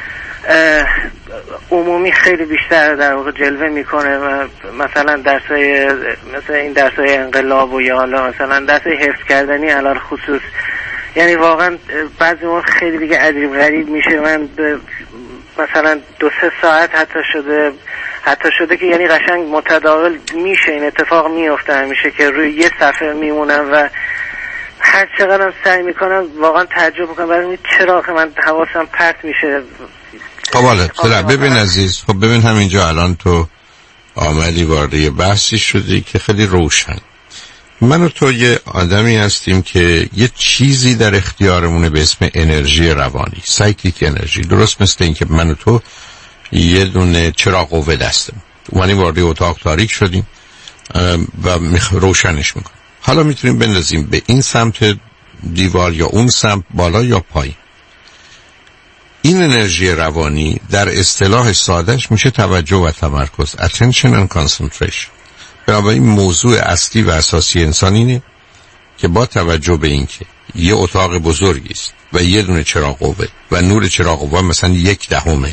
S23: عمومی خیلی بیشتر در واقع جلوه میکنه و مثلا درسای مثلا این درسای انقلاب و یا حالا مثلا درسای حفظ کردنی علال خصوص، یعنی واقعا بعضی موقع خیلی دیگه عجیب غریب میشه. من مثلا دو سه ساعت حتی شده حتی شده که یعنی قشنگ متداول میشه این اتفاق میفته همیشه که روی یه صفحه میمونم و هر چقدرم سعی میکنم واقعا تعجب میکنم برای چرا که من حواسم پرت میشه.
S2: خب حالا ببین عزیز، خب ببین همینجا الان تو آمدی وارد یه بحثی شدی که خیلی روشن. من و تو یه آدمی هستیم که یه چیزی در اختیارمونه به اسم انرژی روانی، سایکلیک انرژی. درست مثل این که من و تو یه دونه چراغ قوه دستم، اومدیم وارد اتاق تاریک شدیم و روشنش میکنیم. حالا میتونیم بندازیم به این سمت دیوار یا اون سمت، بالا یا پایین. این انرژی روانی در اصطلاح سادهش میشه توجه و تمرکز، attention and concentration. بنابراین موضوع اصلی و اساسی انسان اینه که با توجه به این که یه اتاق بزرگی است و یه دونه چراغ قوه و نور چراغ قوه مثلا یک دهم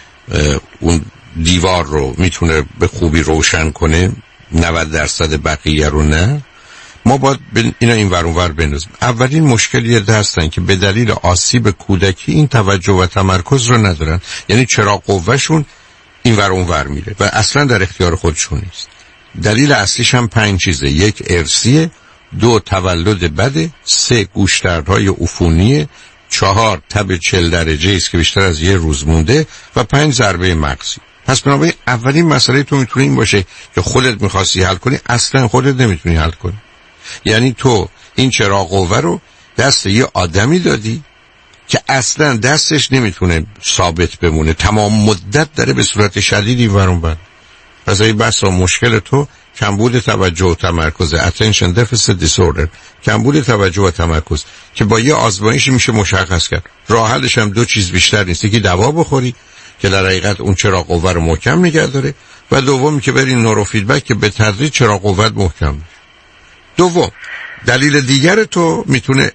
S2: اون دیوار رو میتونه به خوبی روشن کنه، نود درصد بقیه رو نه، ما باید اینا این ور اون ور بندازیم. اولین مشکلی هستن که به دلیل آسیب کودکی این توجه و تمرکز رو ندارن، یعنی چراغ قوهشون این ور اون ور میره و اصلا در اختیار خودشون نیست. دلیل اصلیش هم پنج چیزه: یک، ارثیه; دو، تولد بده; سه، گوشدردهای عفونیه; چهار، تب چل درجه است که بیشتر از یه روز مونده; و پنج، ضربه مغزی. پس بنابراین اولین مسئله تو میتونه این باشه که خودت میخواستی حل کنی، اصلا خودت نمیتونی حل کنی. یعنی تو این چراغ قوه رو دست یه آدمی دادی که اصلا دستش نمیتونه ثابت بمونه، تمام مدت داره به صورت شدیدی ورون بر. پس این بحثا مشکل تو کمبود توجه و تمرکز، attention deficit disorder، کمبود توجه و تمرکز، که با یه آزمایشی میشه مشخص کرد. راه حلش هم دو چیز بیشتر نیست: یکی دوا بخوری که در حقیقت اون چراغ قوه رو محکم نگه داره، و دومی که بری نورو فیدبک که به تدریج چراغ قوه محکم بشه. دوم، دلیل دیگر تو میتونه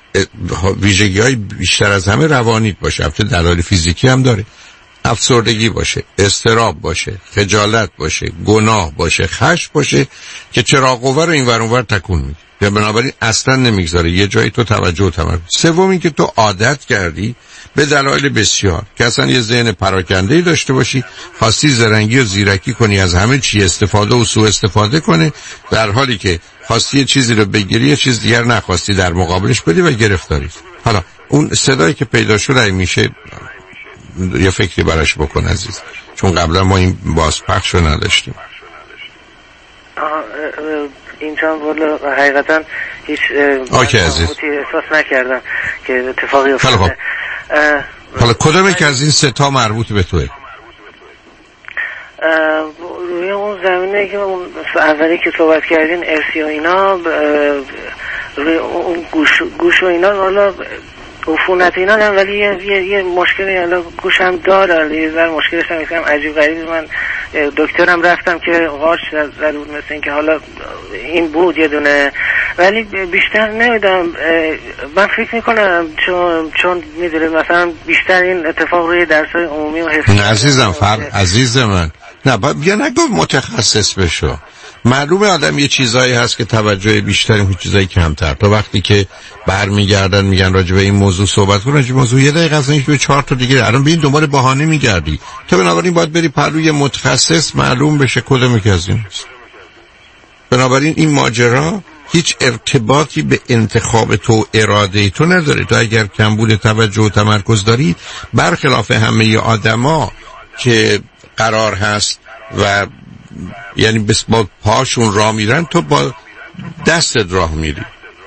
S2: ویژگی های بیشتر از همه روانیت باشه، البته دلایل فیزیکی هم داره. افسردگی باشه، اضطراب باشه، خجالت باشه، گناه باشه، خشم باشه، که چراغ قوه رو این ور اون ور تکون میده و بنابراین اصلا نمیگذاره یه جایی تو توجه و تمرکز. سوم این که تو عادت کردی به دلایل بسیار که اصلا یه ذهن پراکنده‌ای داشته باشی، خواستی زرنگی و زیرکی کنی، از همه چی استفاده و سوء استفاده کنه، در حالی که خواستی یه چیزی رو بگیری یه چیز دیگر نخواستی در مقابلش بدی و گرفتاری. حالا اون صدایی که پیدا شده میشه یه فکری براش بکن عزیز، چون قبلا ما این بازپخش رو نداشتیم.
S23: اینجا والا حقیقتا هیچ احساس نکردم که اتفاقی افتاده.
S2: حالا کدوم که از این سه تا مربوط به توه؟
S23: روی اون زمینه که اون اولی که صحبت کردین، ارسی و اینا، روی اون گوش, گوش و اینا، حالا عفونت اینا هم، ولی یه, یه, یه مشکلی حالا گوشم داره، یه ذره مشکلش هم میگم عجیب غریبی. من دکترم رفتم که قارچ زده بود، مثل این که حالا این بود یه دونه، ولی بیشتر نمیدونم. من فکر میکنم چون چون میدونی مثلا بیشتر این اتفاق روی درسای عمومی و حفظی.
S2: نه عزیزم، فرق عزیز من، نه بیا نگو متخصص بشو. معلومه آدم یه چیزایی هست که توجه بیشتری، اون چیزایی کمتر. تو وقتی که برمیگردن میگن راجع به این موضوع صحبت کن، راجع به موضوع یه دقیقه از اینش به چهار تا دیگه الان ببین دنبال بهانه میگردی. تو بنابراین باید بری پلوی متخصص معلوم بشه کدومی که از این است. بنابراین این ماجرا هیچ ارتباطی به انتخاب تو، اراده تو نداره. تو اگر کمبود توجه و تمرکز داری، برخلاف همه آدما که قرار هست و یعنی بس با پاشون راه میرن، تو با دستت راه میری.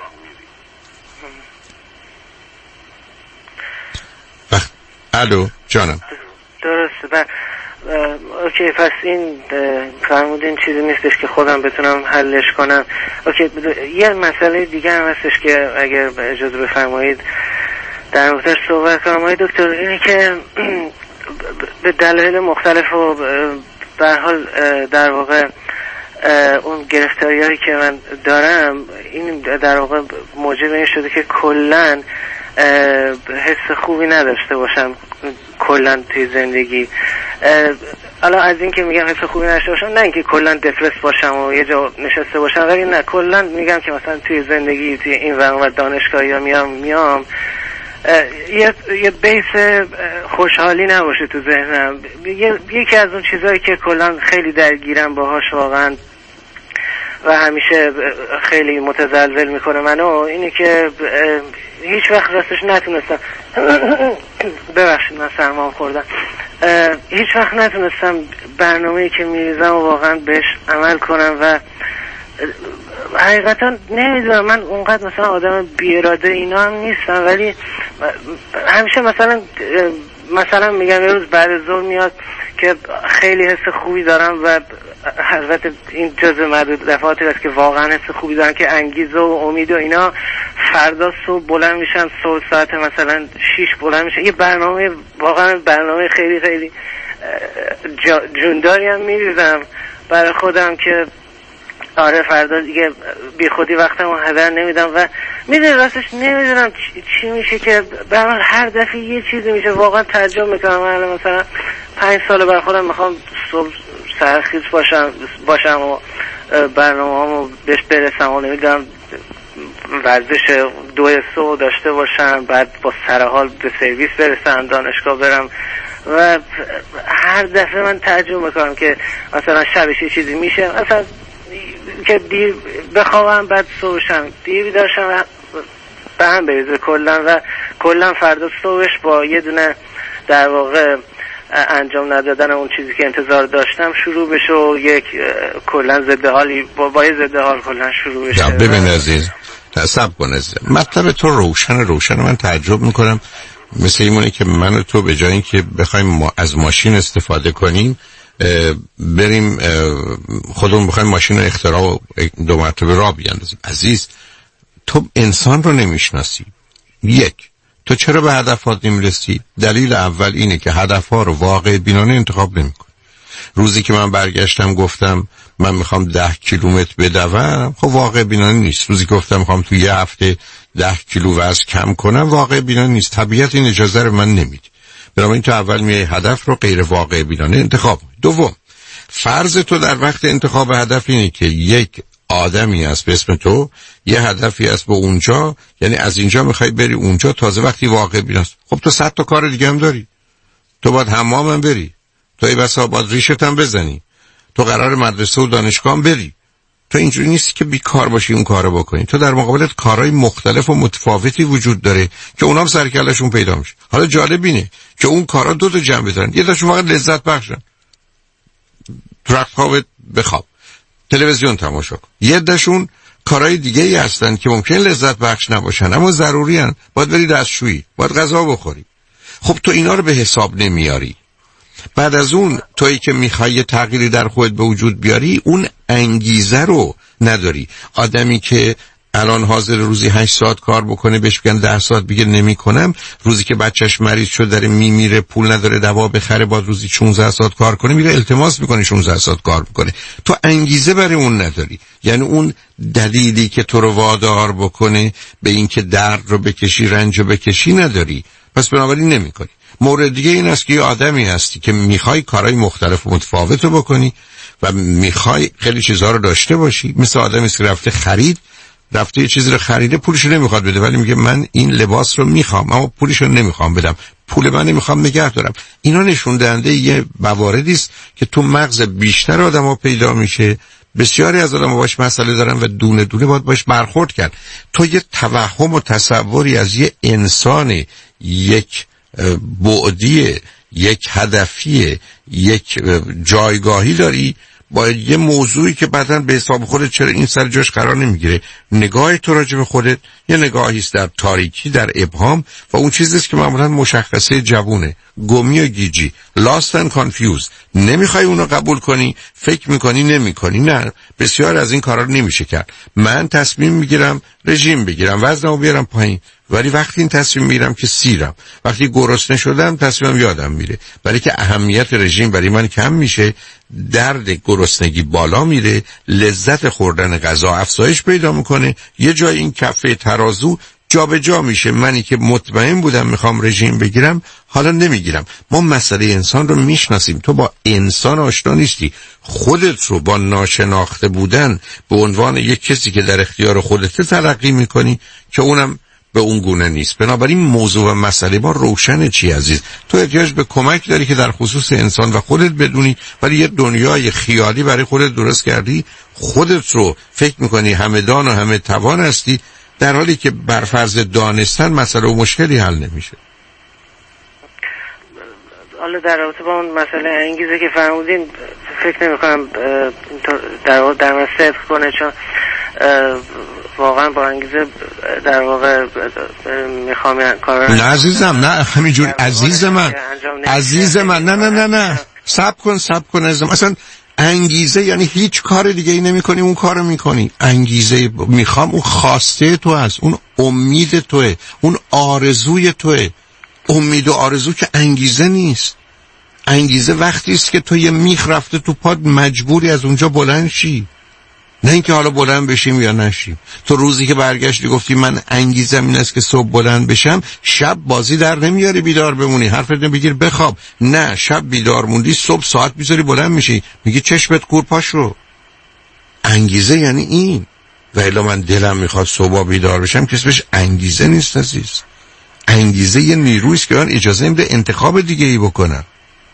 S2: وقت الو جانم
S23: درسته. اوکی، پس این فرمودین چیزی نیستش که خودم بتونم حلش کنم. اوکی، یه مسئله دیگه هم هستش که اگر اجازه بفرمایید در موردش صحبت کنم آقای دکتر. اینه که به دلایل مختلف و به هر حال در واقع اون گرفتاریایی که من دارم، این در واقع موجب این شده که کلاً حس خوبی نداشته باشم کلاً توی زندگی. حالا از این که میگم حس خوبی نداشته باشم، نه اینکه کلاً دپرس باشم و یه جا نشسته باشم، ولی نه، کلاً میگم که مثلا توی زندگی، توی این و دانشگاهی ها میام میام یه یه بیس خوشحالی نباشه تو ذهنم. یکی از اون چیزایی که کلا خیلی درگیرم باهاش واقعا و همیشه خیلی متزلزل میکنه منو، اینه که هیچ وقت راستش نتونستم ببخشید من سرمام خوردم، هیچ وقت نتونستم برنامه‌ای که میریزم و واقعا بهش عمل کنم و حقیقتا نمیدونم، من اونقدر مثلا آدم بی‌اراده اینا هم نیستم، ولی همیشه مثلا مثلا میگم یه روز بعد از ظهر میاد که خیلی حس خوبی دارم و البته این جزء معدود دفعاتی است که واقعا حس خوبی دارم که انگیزه و امید و اینا. فردا صبح بلند میشم، صبح ساعت مثلا شیش بلند میشم، یه برنامه واقعا برنامه خیلی خیلی جونداری هم میریزم برای خودم که آره فردا دیگه بی خودی وقتمو هدر نمیدم و میدونی راستش نمیدونم چی, چی میشه که برای هر دفعه یه چیزی میشه. واقعا تعجب میکنم. من مثلا پنج سال برای خودم میخوام صبح سرخیز باشم باشم و برنامه همو بهش برسم و نمیدونم ورزش دو صبح داشته باشم، بعد با سرحال به سرویس برسم، دانشگاه برم و هر دفعه من تعجب میکنم که مثلا شبش یه چیزی میشه، مثلا که دیر بخوابم بعد صبحشم دیر بیدارشم و به هم بریزه کلا و کلا فردا صبحش با یه دونه در واقع انجام ندادن اون چیزی که انتظار داشتم شروع بشه و یک کلا ضد حالی با با ضد حال کلا شروع بشه.
S2: ببین عزیز تصب کن عزیز، مطلب تو روشن روشن من تعجب میکنم. مثل اینونه که من و تو به جای اینکه بخوایم ما از ماشین استفاده کنیم بریم خودمون بخوایم ماشین رو اختراع و دو مرتبه راه بیاندازیم. عزیز تو انسان رو نمیشناسی. یک، تو چرا به هدفات نمیرسی؟ دلیل اول اینه که هدفها رو واقع بینانه انتخاب نمیکنی. روزی که من برگشتم گفتم من میخوام ده کیلومتر بدوم، خب واقع بینانه نیست. روزی که گفتم میخوام تو یه هفته ده کیلو وزن کم کنم، واقع بینانه نیست. طبیعت این اجازه رو من نمیده. بنابراین تو اول میای هدف رو غیر واقع بینانه انتخاب. دوم، فرض تو در وقت انتخاب هدف اینه که یک آدمی هست به اسم تو، یه هدفی هست به اونجا، یعنی از اینجا میخوای بری اونجا. تازه وقتی واقع بیناست، خب تو صد تا کار دیگه هم داری. تو باید حمام هم بری، تو ای بسا باید ریشت هم بزنی، تو قرار مدرسه و دانشگاه هم بری. تو اینجوری نیستی که بیکار باشی اون کارو بکنی. تو در مقابلت کارهای مختلف و متفاوتی وجود داره که اونام سرکلشون پیدا میشه. حالا جالب اینه که اون کارا دو تا جنبه دارن. یه تاشون فقط لذت بخشن، رخت خوابت بخواب، تلویزیون تماشا کن. یه دشون کارهای دیگه ای هستن که ممکن لذت بخش نباشن اما ضروری هن. باید بری دستشویی، باید غذا بخوری. خب تو اینا رو به حساب نمیاری. بعد از اون تویی که میخوای تغییری در خودت به وجود بیاری اون انگیزه رو نداری. آدمی که الان حاضر روزی هشت ساعت کار بکنه بهش بگن ده ساعت بگه نمی کنم، روزی که بچهش مریض شد داره میمیره پول نداره دوا بخره باید روزی شانزده ساعت کار کنه، میره التماس میکنه شانزده ساعت کار میکنه. تو انگیزه برای اون نداری. یعنی اون دلیلی که تو رو وادار بکنه به این که درد رو بکشی رنج رو بکشی نداری، پس بنابراین نمی کنی. مورد دیگه این است که یه آدمی هستی که میخوای کارهای مختلف و متفاوت رو بکنی و میخوای خیلی چیزها رو داشته باشی. مثل آدمی که رفته خرید، رفته یه چیزی رو خریده پولش رو نمیخواد بده ولی میگه من این لباس رو میخوام اما پولش رو نمیخوام بدم، پول من نمیخوام نگه دارم. اینا نشون دهنده یه مواردی است که تو مغز بیشتر آدم‌ها پیدا میشه. بسیاری از آدم‌ها باش مسئله دارن و دونه دونه باید باش برخورد کرد. تو یه توهم و تصوری از یه انسان یک بعدی، یک هدفی، یک جایگاهی داری با یه موضوعی که بعداً به حساب خودت چرا این سر جاش قرار نمیگیره. نگاه تو راجع به خودت یه نگاهی است در تاریکی، در ابهام و اون چیزیست که معمولاً مشخصه جوونه، گمی و گیجی، lost and confused. نمیخوای اونو قبول کنی، فکر میکنی نمیکنی. نه، بسیار از این کارا رو نمیشه کرد. من تصمیم میگیرم رژیم بگیرم، وزنمو بیارم پایین، ولی وقتی این تصمیم میگیرم که سیرم، وقتی گرسنه شدم تصمیمم یادم میره، برای که اهمیت رژیم برای من کم میشه، درد گرسنگی بالا میره، لذت خوردن غذا افزایش پیدا میکنه، یه جای این کفه ترازو جا به جا میشه. منی که مطمئن بودم میخوام رژیم بگیرم حالا نمیگیرم. ما مسئله انسان رو میشناسیم. تو با انسان آشنا نیستی. خودت رو با ناشناخته بودن به عنوان یک کسی که در اختیار خودت تلقی میکنی که اونم به اون گونه نیست. بنابراین موضوع و مسئله ما روشنه چی عزیز. تو احتیاج به کمک داری که در خصوص انسان و خودت بدونی، ولی یه دنیای خیالی برای خودت درست کردی. خودت رو فکر میکنی همه دان و همه توان هستی، در حالی که بر فرض دانستن مسئله و مشکلی حل نمیشه.
S23: حالا در رابطه با اون مسئله انگیزه که فرمودین فکر نمی کنم در, در من صدق کنه، چون واقعا با انگیزه در واقع میخوام کار
S2: نه عزیزم، نه همینجور عزیز من عزیز من نه نه نه نه صبر کن صبر کن عزیزم. اصلا انگیزه یعنی هیچ کار دیگه ای نمی کنی، اون کارو میکنی. انگیزه میخوام اون خواسته تو هست، اون امید توه، اون آرزوی توه. امید و آرزو که انگیزه نیست. انگیزه وقتی است که تو یه میخ رفته تو پاد مجبوری از اونجا بلند شی، نه اینکه حالا بلند بشیم یا نشیم. تو روزی که برگشتی گفتی من انگیزم این است که صبح بلند بشم، شب بازی در نمیاری بیدار بمونی، حرفت نمیگیر بخواب. نه، شب بیدار موندی، صبح ساعت میذاری بلند میشی، میگی چشمت کور پاش رو. انگیزه یعنی این. و الا من دلم میخواد صبح بیدار بشم که اسمش انگیزه نیست عزیز. انگیزه یه نیرویی است که من اجازه نمیده انتخاب دیگه ای بکنم.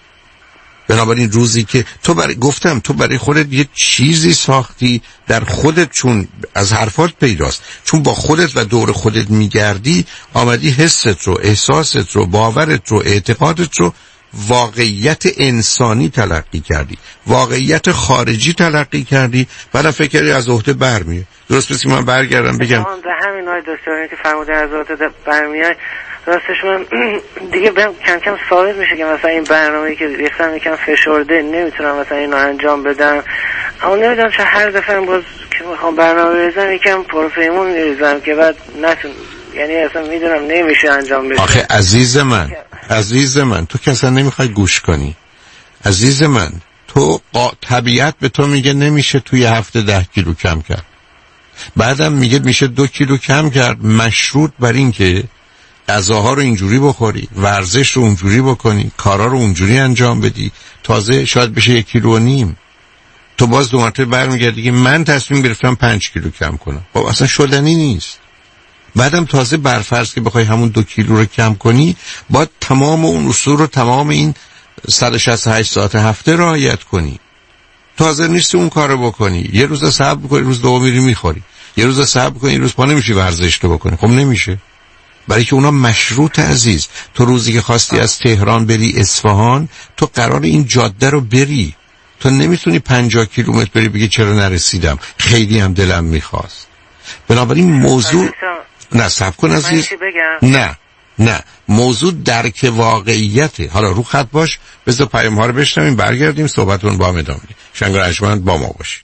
S2: بنابراین روزی که تو برای گفتم تو برای خودت یه چیزی ساختی در خودت، چون از حرفات پیداست، چون با خودت و دور خودت میگردی، آمدی حست رو، احساست رو، باورت رو، اعتقادت رو واقعیت انسانی تلقی کردی، واقعیت خارجی تلقی کردی، بعد فکر کردی از عهده برمیای. درست پس من برگردم بگم
S23: همین نوع دکترانی که فرموده از عهده برمیای، راستش من دیگه بهم کم کم ثابت میشه که مثلا این برنامه‌ای که ریختم یکم فشرده، نمیتونم مثلا اینو انجام بدم. اما نمیدونم چه هر دفعه باز که میخوام برنامه بریزم یکم پروفیمون میریزم که بعد نتون، یعنی اصلا میدونم نمیشه انجام بدم.
S2: آخه عزیز من عزیز من تو که اصلا نمیخوای گوش کنی. عزیز من تو قا... طبیعت به تو میگه نمیشه توی هفته ده کیلو کم کرد، بعدم میگه میشه دو کیلو کم کرد، مشروط بر این که غذاها رو اینجوری بخوری، ورزش رو اونجوری بکنی، کارا رو اونجوری انجام بدی، تازه شاید بشه یک کیلو و نیم. تو باز دو مرتبه برمیگردی که من تصمیم گرفتم پنج کیلو کم کنم. خب اصلا شدنی نیست. بعدم تازه برفرض که بخوای همون دو کیلو رو کم کنی، باید تمام اون اصول رو تمام این صد و شصت و هشت ساعت هفته رعایت کنی. تو حاضر نیستی اون کارو بکنی. یه روز صبر بکنی، روز دوم میری میخوری. یه روز صبر بکنی، یه روز پا نمیشی ورزش تو بکنی. خب نمیشه. برای که اونا مشروط عزیز. تو روزی که خواستی از تهران بری اصفهان، تو قرار این جاده رو بری. تو نمیتونی پنجاه کیلومتر بری بگی چرا نرسیدم، خیلی هم دلم میخواست. بنابراین موضوع نه صبر کن عزیز، نه نه موضوع درک واقعیته. حالا رو خط باش، بذار پیام ها رو بشنویم، برگردیم صحبتون با هم ادامه بدیم. شنگ رجمند با ما باشید.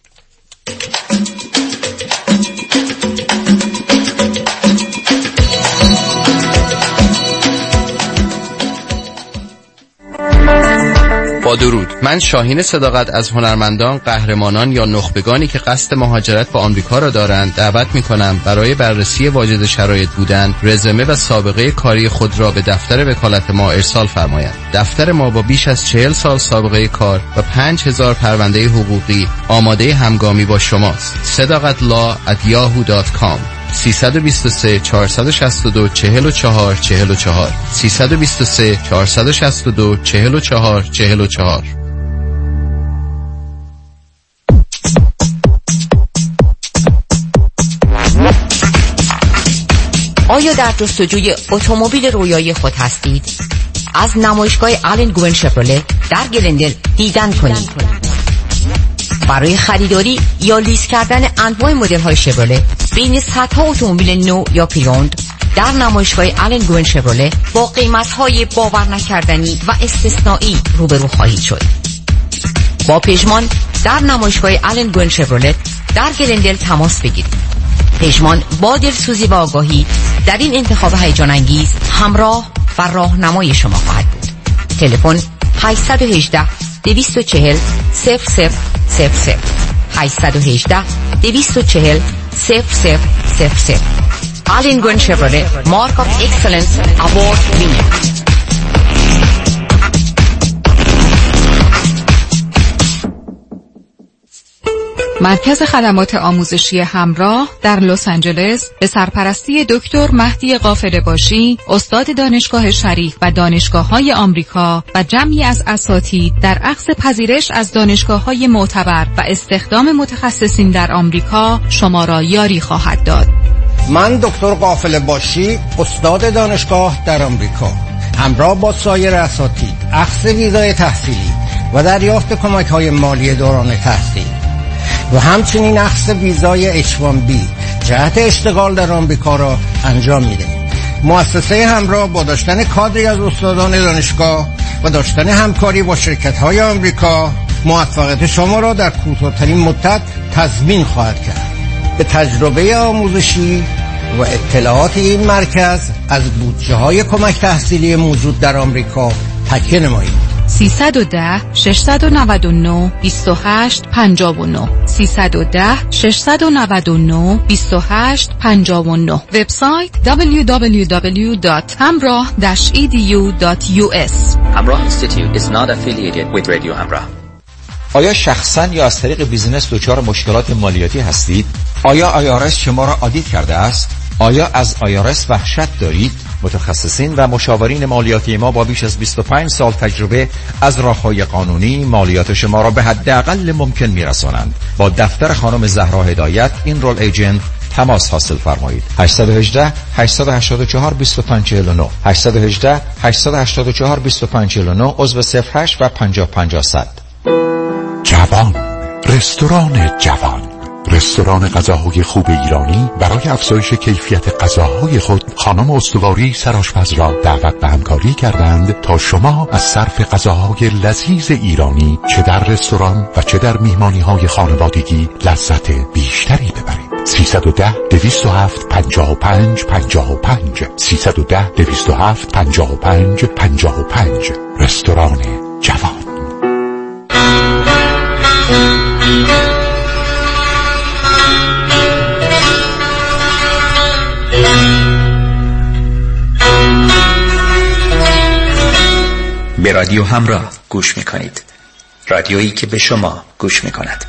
S15: با درود، من شاهین صداقت از هنرمندان، قهرمانان یا نخبگانی که قصد مهاجرت به آمریکا را دارند دعوت می‌کنم برای بررسی واجد شرایط بودن، رزومه و سابقه کاری خود را به دفتر وکالت ما ارسال فرمایند. دفتر ما با بیش از چهل سال سابقه کار و پنج هزار پرونده حقوقی آماده همگامی با شماست. صداقت لا ات یاهو دات کام سه دو سه چهار شش دو چهار چهار چهار چهار سه دو سه چهار شش دو چهار چهار چهار چهار.
S20: آیا در جستجوی اتومبیل رویایی خود هستید؟ از نمایشگاه آلن گوین شفرله در گلندل دیدن کنید. برای خریداری یا لیز کردن انواع مدل های شفرله بین صدها اتومبیل نو یا پیروند در نمایشگاه آلن گوین شفرله با قیمت های باور نکردنی و استثنایی روبرو خواهید شد. با پژمان در نمایشگاه آلن گوین شفرله در گلندل تماس بگیرید. پژمان با دلسوزی و آگاهی در این انتخاب هیجان انگیز همراه و راهنمای شما خواهد بود. تلفن هشت یک هشت دو چهار صفر صفر صفر صفر هشت یک هشت دو چهار صفر صفر صفر صفر. آلن گوین شفرله مارک آف اکسلنس اوارد وینر.
S13: مرکز خدمات آموزشی همراه در لس آنجلس به سرپرستی دکتر مهدی قافله باشی، استاد دانشگاه شریف و دانشگاه‌های آمریکا و جمعی از اساتید در اخذ پذیرش از دانشگاه‌های معتبر و استخدام متخصصین در آمریکا شما را یاری خواهد داد.
S6: من دکتر قافله باشی، استاد دانشگاه در آمریکا. همراه با سایر اساتید اخذ ویزای تحصیلی و دریافت کمک‌های مالی دوران تحصیل و همچنین اخذ ویزای اچ وان بی جهت اشتغال در آمریکا را انجام می‌دهیم. مؤسسه همراه با داشتن کادری از استادان دانشگاه و داشتن همکاری با شرکت‌های آمریکا موفقیت شما را در کوتاه‌ترین مدت تضمین خواهد کرد. به تجربه آموزشی و اطلاعات این مرکز از بودجه‌های کمک تحصیلی موجود در آمریکا تکیه نمایید.
S13: سیصد و ده ششصد و نود و نه بیست و هشت پنجاه و نه سیصد و ده ششصد و نود و نه بیست و هشت پنجاه و نه. وبسایت دبلیو دبلیو دبلیو دات همراه داش ای دی یو دات یو اس.
S7: همراه Institute is not affiliated with Radio همراه.
S8: آیا شخصاً یا از طریق بیزینس دچار مشکلات مالیاتی هستید؟ آیا آی آر اس شما را آدیت کرده است؟ آیا از آی آر اس وحشت دارید؟ متخصصین و مشاورین مالیاتی ما با بیش از بیست و پنج سال تجربه از راه‌های قانونی مالیات شما را به حداقل ممکن می‌رسانند. با دفتر خانم زهرا هدایت این رول ایجنت تماس حاصل فرمایید. هشت یک هشت هشت هشت چهار دو پنج چهار نه هشت یک هشت هشت هشت چهار دو پنج چهار نه عضو صفر هشت و پنجاه پنجاه صد.
S24: جوان، رستوران جوان، رستوران غذاهای خوب ایرانی برای افزایش کیفیت غذاهای خود خانم استواری سرآشپز را دعوت به همکاری کردند تا شما از صرف غذاهای لذیذ ایرانی چه در رستوران و چه در میهمانی‌های خانوادگی لذت بیشتری ببرید. سیصد و ده دویست و هفت پنجاه و پنج پنجاه و پنج سیصد و ده دویست و هفت پنجاه و پنج پنجاه و پنج. رستوران جوان.
S7: به رادیو همراه گوش میکنید. رادیویی که به شما گوش میکند.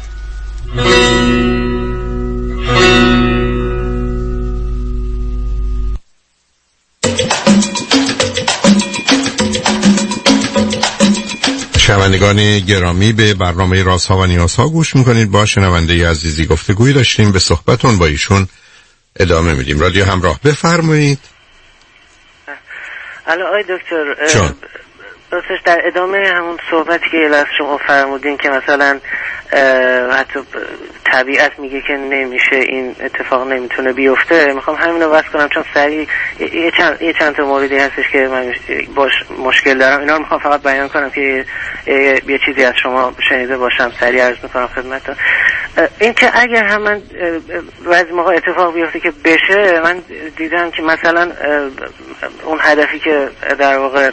S2: شنوندگان گرامی، به برنامه رازها و نیازها گوش میکنید. با شنونده عزیزی گفتگویی داشتیم، به صحبتون با ایشون ادامه میدیم. رادیو همراه، بفرمایید.
S23: الو آی دکتر،
S2: چون
S23: راستش در ادامه همون صحبتی که از شما فرمودین که مثلا حتی طبیعت میگه که نمیشه، این اتفاق نمیتونه بیفته، میخوام همین رو وصل کنم چون سریع یه چند, یه چند تا موردی هستش که من باش مشکل دارم. اینا رو میخوام فقط بیان کنم که یه, یه چیزی از شما شنیده باشم. سریع عرض میکنم خدمتتون این که اگر هم من بعضی موقع اتفاق بیفته که بشه، من دیدم که مثلا اون هدفی که در واقع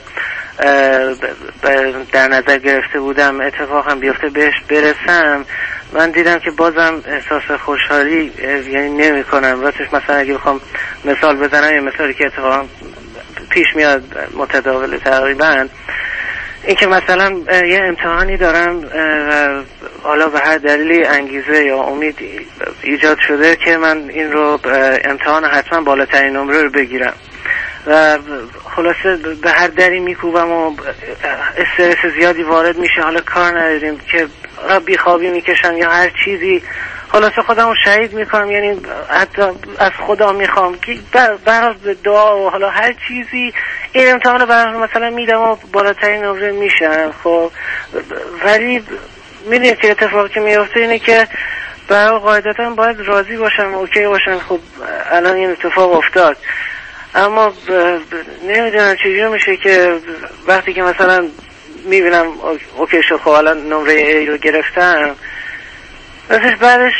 S23: در نظر گرفته بودم اتفاق هم بیفته بهش برسم، من دیدم که بازم احساس خوشحالی یعنی نمی کنم. راستش مثلا اگه بخوام مثال بزنم، یه مثالی که اتفاقا پیش میاد متداول تقریبا، این که مثلا یه امتحانی دارم و حالا به هر دلیلی انگیزه یا امید ایجاد شده که من این رو امتحان حتما بالاترین نمره رو بگیرم و خلاصه به هر دری میکوبم و استرس زیادی وارد میشه، حالا کار نداریم که بیخوابی میکشم یا هر چیزی، خلاصه خودم رو شهید میکنم، یعنی حتی از خدا میخوام که برای دعا و حالا هر چیزی این امتحان رو برای مثلا میدم و بالاترین نمره میشم. خب ولی میدونید که اتفاقی که میفته اینه که برای قاعدتا باید راضی باشم، اوکی باشم. خب الان این اتفاق افتاد، اما ب... ب... نمیدونم چجور میشه که وقتی که مثلا میبینم اوکی شد، خب الان نمره ای رو گرفتم، واسه بعدش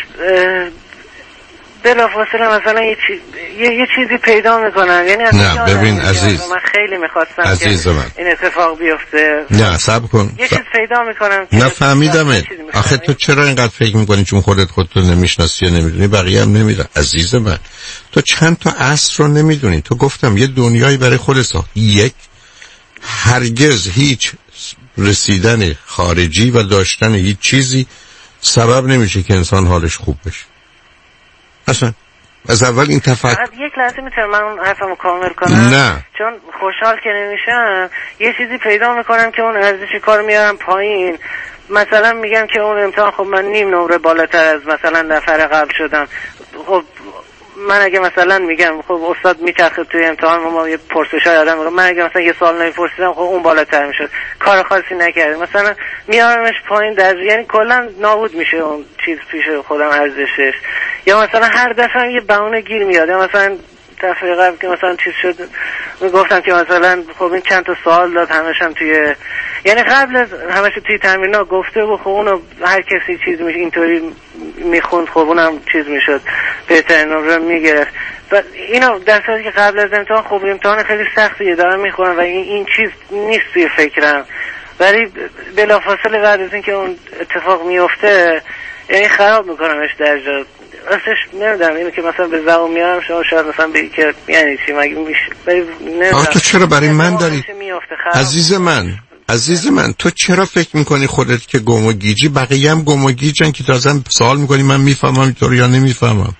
S23: بلافاصله مثلا یه, چی... یه... یه چیزی پیدا میکنم. یعنی
S2: نه ببین عزیز،
S23: من خیلی میخواستم
S2: عزیز
S23: که
S2: من.
S23: این اتفاق بیفته.
S2: نه صبر کن،
S23: یه چیز پیدا میکنم.
S2: نه فهمیدمه. آخه تو چرا اینقدر فکر میکنی چون خودت خودتو نمیشناسی یا نمیدونی بقیه هم نمیدونن؟ عزیز من، تو چند تا اصل رو نمیدونی. تو گفتم یه دنیایی برای خودت ساخت. یک، هرگز هیچ رسیدن خارجی و داشتن هیچ چیزی سبب نمیشه که انسان حالش خوب بشه. اصلا از اول این تفکر.
S23: یک لحظه میتونم من اون حرفمو کامل کنم؟
S2: نه،
S23: چون خوشحال که نمیشم یه چیزی پیدا میکنم که اون ارزش کار میارم پایین. مثلا میگم که اون امتحان خب من نیم نمره بالاتر از مثلا نفر قبل شدم، خب من اگه مثلا میگم خب استاد میچرخه توی امتحان ما یه پرسشای آدم میگم، من اگه مثلا یه سوال نمیپرسیدم خب اون بالاتر میشد، کار خاصی نکردم، مثلا میارمش پایین، در یعنی کلا نابود میشه اون چیز پیش خودم ارزشش. یا مثلا هر دفعه یه بهونه گیر میاد، یا مثلا دفعه قبل که مثلا چیز شد میگفتم که مثلا خب این چند تا سوال داد همش هم توی، یعنی قبل از همش توی تمرین‌ها گفته و خب اونو هر کسی چیز میشه اینطوری میخوند، خب اونم چیز میشد بهترین نمره میگرفت. و اینو در صورتی که قبل از امتحان خب امتحان خیلی سختیه دارم میخونم و این, این چیز نیست توی فکرم، ولی بلافاصله بعد از اینکه اون اتفاق میفته یعنی خراب میکنمش در جا. راستش نمیدونم اینو که مثلا به زبون میارم شما شاید مثلا بگی که یعنی چی مگه میشه، نمیدونم
S2: تو چرا برای من داری عزیز من عزیز من تو چرا فکر میکنی خودت که گم و گیجی، بقیه هم گم و گیجن که تازه سوال میکنی من میفهمم اینطور یا نمیفهمم؟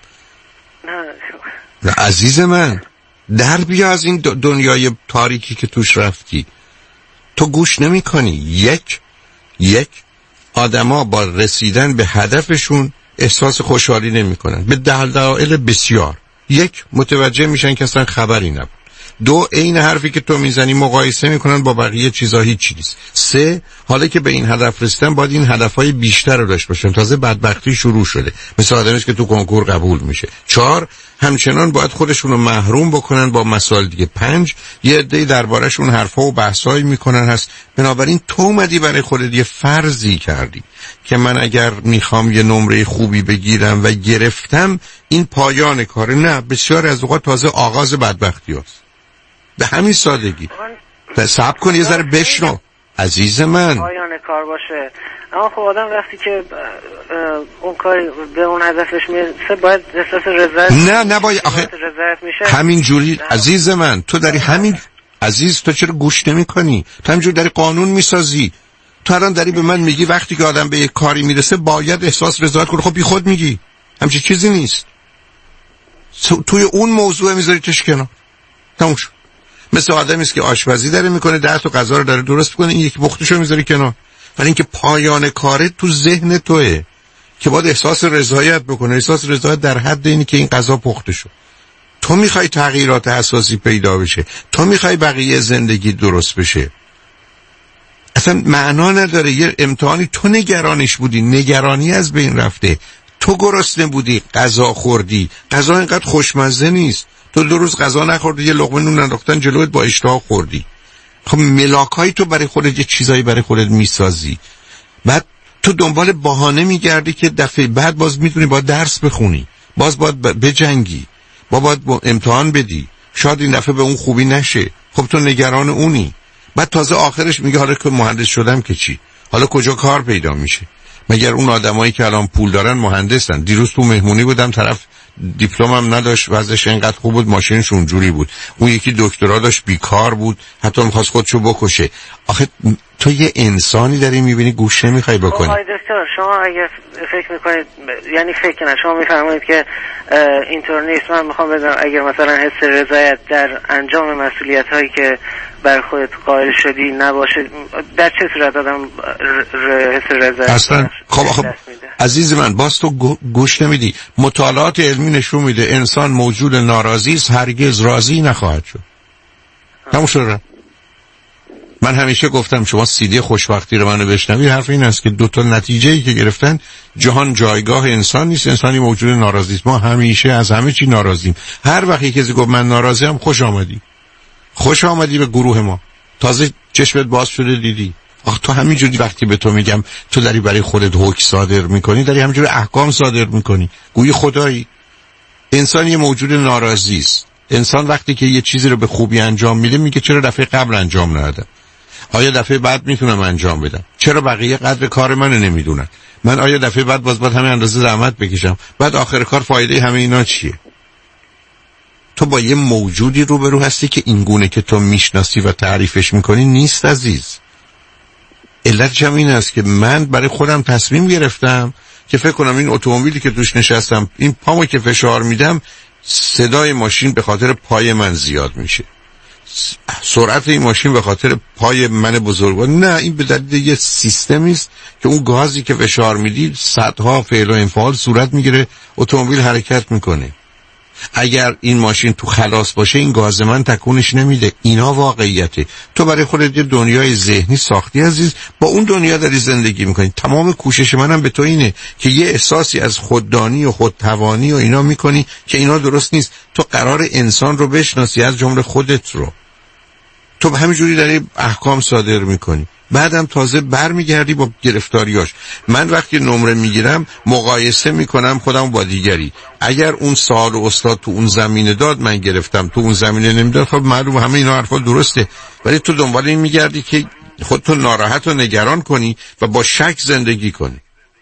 S2: نه عزیز من، در بیا از این دنیای تاریکی که توش رفتی. تو گوش نمی کنی. یک یک آدما با رسیدن به هدفشون احساس خوشحالی نمی کنن به دلایل بسیار. یک، متوجه میشن که اصلا خبری نبود. دو، این حرفی که تو میزنی مقایسه میکنن با بقیه چیزا هیچ نیست. سه، حالا که به این هدف رسیدن باید این هدفهای بیشتر رو داشته باشن، تازه بدبختی شروع شده، مثل آدمیست که تو کنکور قبول میشه. چهار، همچنان باید خودشون رو محروم بکنن با مسائل دیگه. پنج، یه عده‌ای درباره‌شون حرفا و بحثایی میکنن هست. بنابراین تو اومدی برای خودت یه فرضی کردی که من اگر میخوام یه نمره خوبی بگیرم و گرفتم این پایان کاره. نه، بسیار از اوقات تازه آغاز بدبختی هست. به همین سادگی. صبر کن یه ذره بشنو عزیز من.
S23: پایان کار باشه، اما خب آدم وقتی که اون کار به اون هدفش میرسه باید احساس رضایت.
S2: نه نباید آخه همین جوری عزیز من. تو داری همین عزیز تو چرا گوش نمی کنی؟ تو همینجور داری قانون میسازی. تو الان داری به من میگی وقتی که آدم به یک کاری میرسه باید احساس رضایت کنه. خب بی خود میگی همچین چیزی نیست. توی اون موضوع میذاری تش کنار. تموم شد. مثل آدمی است که آشپزی داره میکنه، ده تا غذا رو داره درست میکنه، این یک بختشو میذاری کنار. ولی اینکه پایان کاره تو ذهن توئه که باید احساس رضایت بکنه. احساس رضایت در حد اینی که این غذا پخته شد. تو میخوای تغییرات اساسی پیدا بشه، تو میخوای بقیه زندگی درست بشه. اصلا معنا نداره یه امتحانی تو نگرانش بودی، نگرانی از بین رفته. تو گرسنه بودی، غذا خوردی. غذا اینقدر خوشمزه نیست. تو دو روز غذا نخوردی، یه لقمه نون انداختن جلوت با اشتها خوردی. خب ملاکایی تو برای خودت یه چیزایی برای خودت میسازی، بعد تو دنبال بهانه میگردی که دفعه بعد باز میتونی با درس بخونی، باز باید بجنگی، با باید با امتحان بدی، شاید این دفعه به اون خوبی نشه. خب تو نگران اونی. بعد تازه آخرش میگه حالا که مهندس شدم که چی؟ حالا کجا کار پیدا میشه؟ مگر اون آدمایی که الان پول دارن مهندسن؟ دیروز تو مهمونی بودم، طرف دیپلمم نداشت، وضعش اینقدر خوب بود، ماشینش اونجوری بود. اون یکی دکترا داشت، بیکار بود، حتی می‌خواست خودشو بکشه. آخه تو یه انسانی داری می‌بینی گوش نمی‌خوای بکنی.
S23: آقای دکتر شما اگه فکر می‌کنید، یعنی فکر نه، شما می‌فرمایید که اینطور نیست. من می‌خوام بدونم اگر مثلا حس رضایت در انجام مسئولیت‌هایی که بر خودت قائل شدی نباشه، در چه صورت آدم حس رضایت
S2: اصلا؟ خب خب عزیز من، باز تو گوش نمیدی. مطالعات علمی نشون میده انسان موجود ناراضی است، هرگز راضی نخواهد شد. تموم شد. من همیشه گفتم شما سیدی خوشبختی رو منو بشنوید، حرف این است که دو تا نتیجه‌ای که گرفتن، جهان جایگاه انسان نیست، انسانی موجود ناراضی است. ما همیشه از همه چی ناراضیم. هر وقتی کسی گفت من ناراضیم، خوش آمدی. خوش آمدی به گروه ما. تازه چشمت باز شده دیدی. آخ تو همینجوری وقتی به تو میگم تو داری برای خودت حکم صادر میکنی، داری همینجوری احکام صادر میکنی، گویی خدایی. انسان یه موجود ناراضی است. انسان وقتی که یه چیزی رو به خوبی انجام میده میگه چرا دفعه قبل انجام ندادم؟ آیا دفعه بعد میتونم انجام بدم؟ چرا بقیه قدر کار منو نمیدونن؟ من آیا دفعه بعد باز باید همین اندازه زحمت بکشم؟ بعد آخر کار فایده همه اینا چیه؟ تو با یه موجودی روبرو هستی که این گونه که تو میشناسی و تعریفش میکنی نیست عزیز. علتش هم این است که من برای خودم تصمیم گرفتم که فکر کنم این اتومبیلی که توش نشستم، این پامو که فشار میدم صدای ماشین به خاطر پای من زیاد میشه، سرعت این ماشین به خاطر پای من بزرگوار. نه، این به دلیل یه سیستمی است که اون گازی که فشار میدی صدها فعل و انفعال صورت میگیره، اتومبیل حرکت میکنه. اگر این ماشین تو خلاص باشه این گاز من تکونش نمیده. اینا واقعیته. تو برای خودت یه دنیای ذهنی ساختی عزیز، با اون دنیا داری زندگی میکنی. تمام کوشش منم به تو اینه که یه احساسی از خوددانی و خودتوانی و اینا میکنی که اینا درست نیست. تو قرار انسان رو بشناسی، از جمله خودت رو. تو همینجوری داری احکام صادر میکنی، بعدم تازه برمیگردی با گرفتاریاش. من وقتی نمره میگیرم مقایسه میکنم خودم با دیگری. اگر اون سوال استاد تو اون زمینه داد من گرفتم، تو اون زمینه نمیداد، خب معلوم همه اینا حرفا درسته. ولی تو دنبال این میگردی که خودتو ناراحت و نگران کنی و با شک زندگی کنی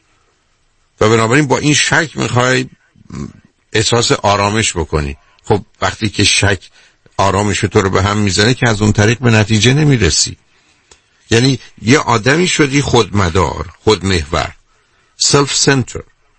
S2: و بنابراین با این شک میخوای احساس آرامش بکنی. خب وقتی که شک آرامش تو رو به هم میزنه که از اون طریق به نتیجه نمیرسی. یعنی یه آدمی شدی خودمدار، خودمحور، سلف سنتر،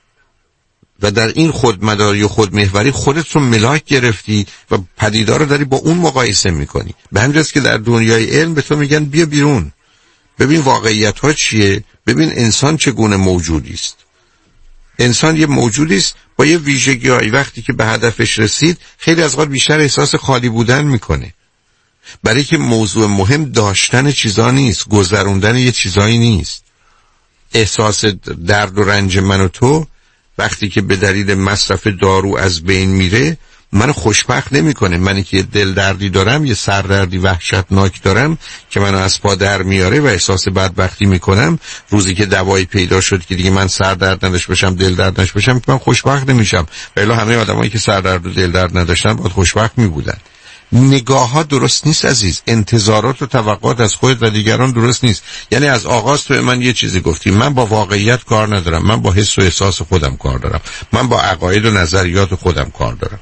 S2: و در این خودمداری و خودمحوری خودت رو ملاک گرفتی و پدیدار رو داری با اون مقایسه میکنی. به همین جاست که در دنیای علم به تو میگن بیا بیرون، ببین واقعیت ها چیه، ببین انسان چگونه موجودی است. انسان یه موجودی است با یه ویژگی‌هایی. وقتی که به هدفش رسید خیلی از اوقات بیشتر احساس خالی بودن میکنه، برای که موضوع مهم داشتن چیزا نیست، گذروندن یه چیزایی نیست. احساس درد و رنج من و تو وقتی که به دلیل مصرف دارو از بین میره منو خوشبخت نمیکنه. منی که یه دل دردی دارم، یه سردردی وحشتناک دارم که منو از پا در میاره و احساس بدبختی میکنم، روزی که دوایی پیدا شد که دیگه من سردرد نداشت باشم، دل درد نداشت باشم، من خوشبخت نمیشم. ولی همه آدمایی که سردرد و دل درد نداشتن باید خوشبخت میبودن. نگاه ها درست نیست عزیز، انتظارات و توقعات از خودت و دیگران درست نیست. یعنی از آغاز تو من یه چیزی گفتی، من با واقعیت کار ندارم، من با حس و احساس خودم کار دارم، من با عقاید و نظریات خودم کار دارم.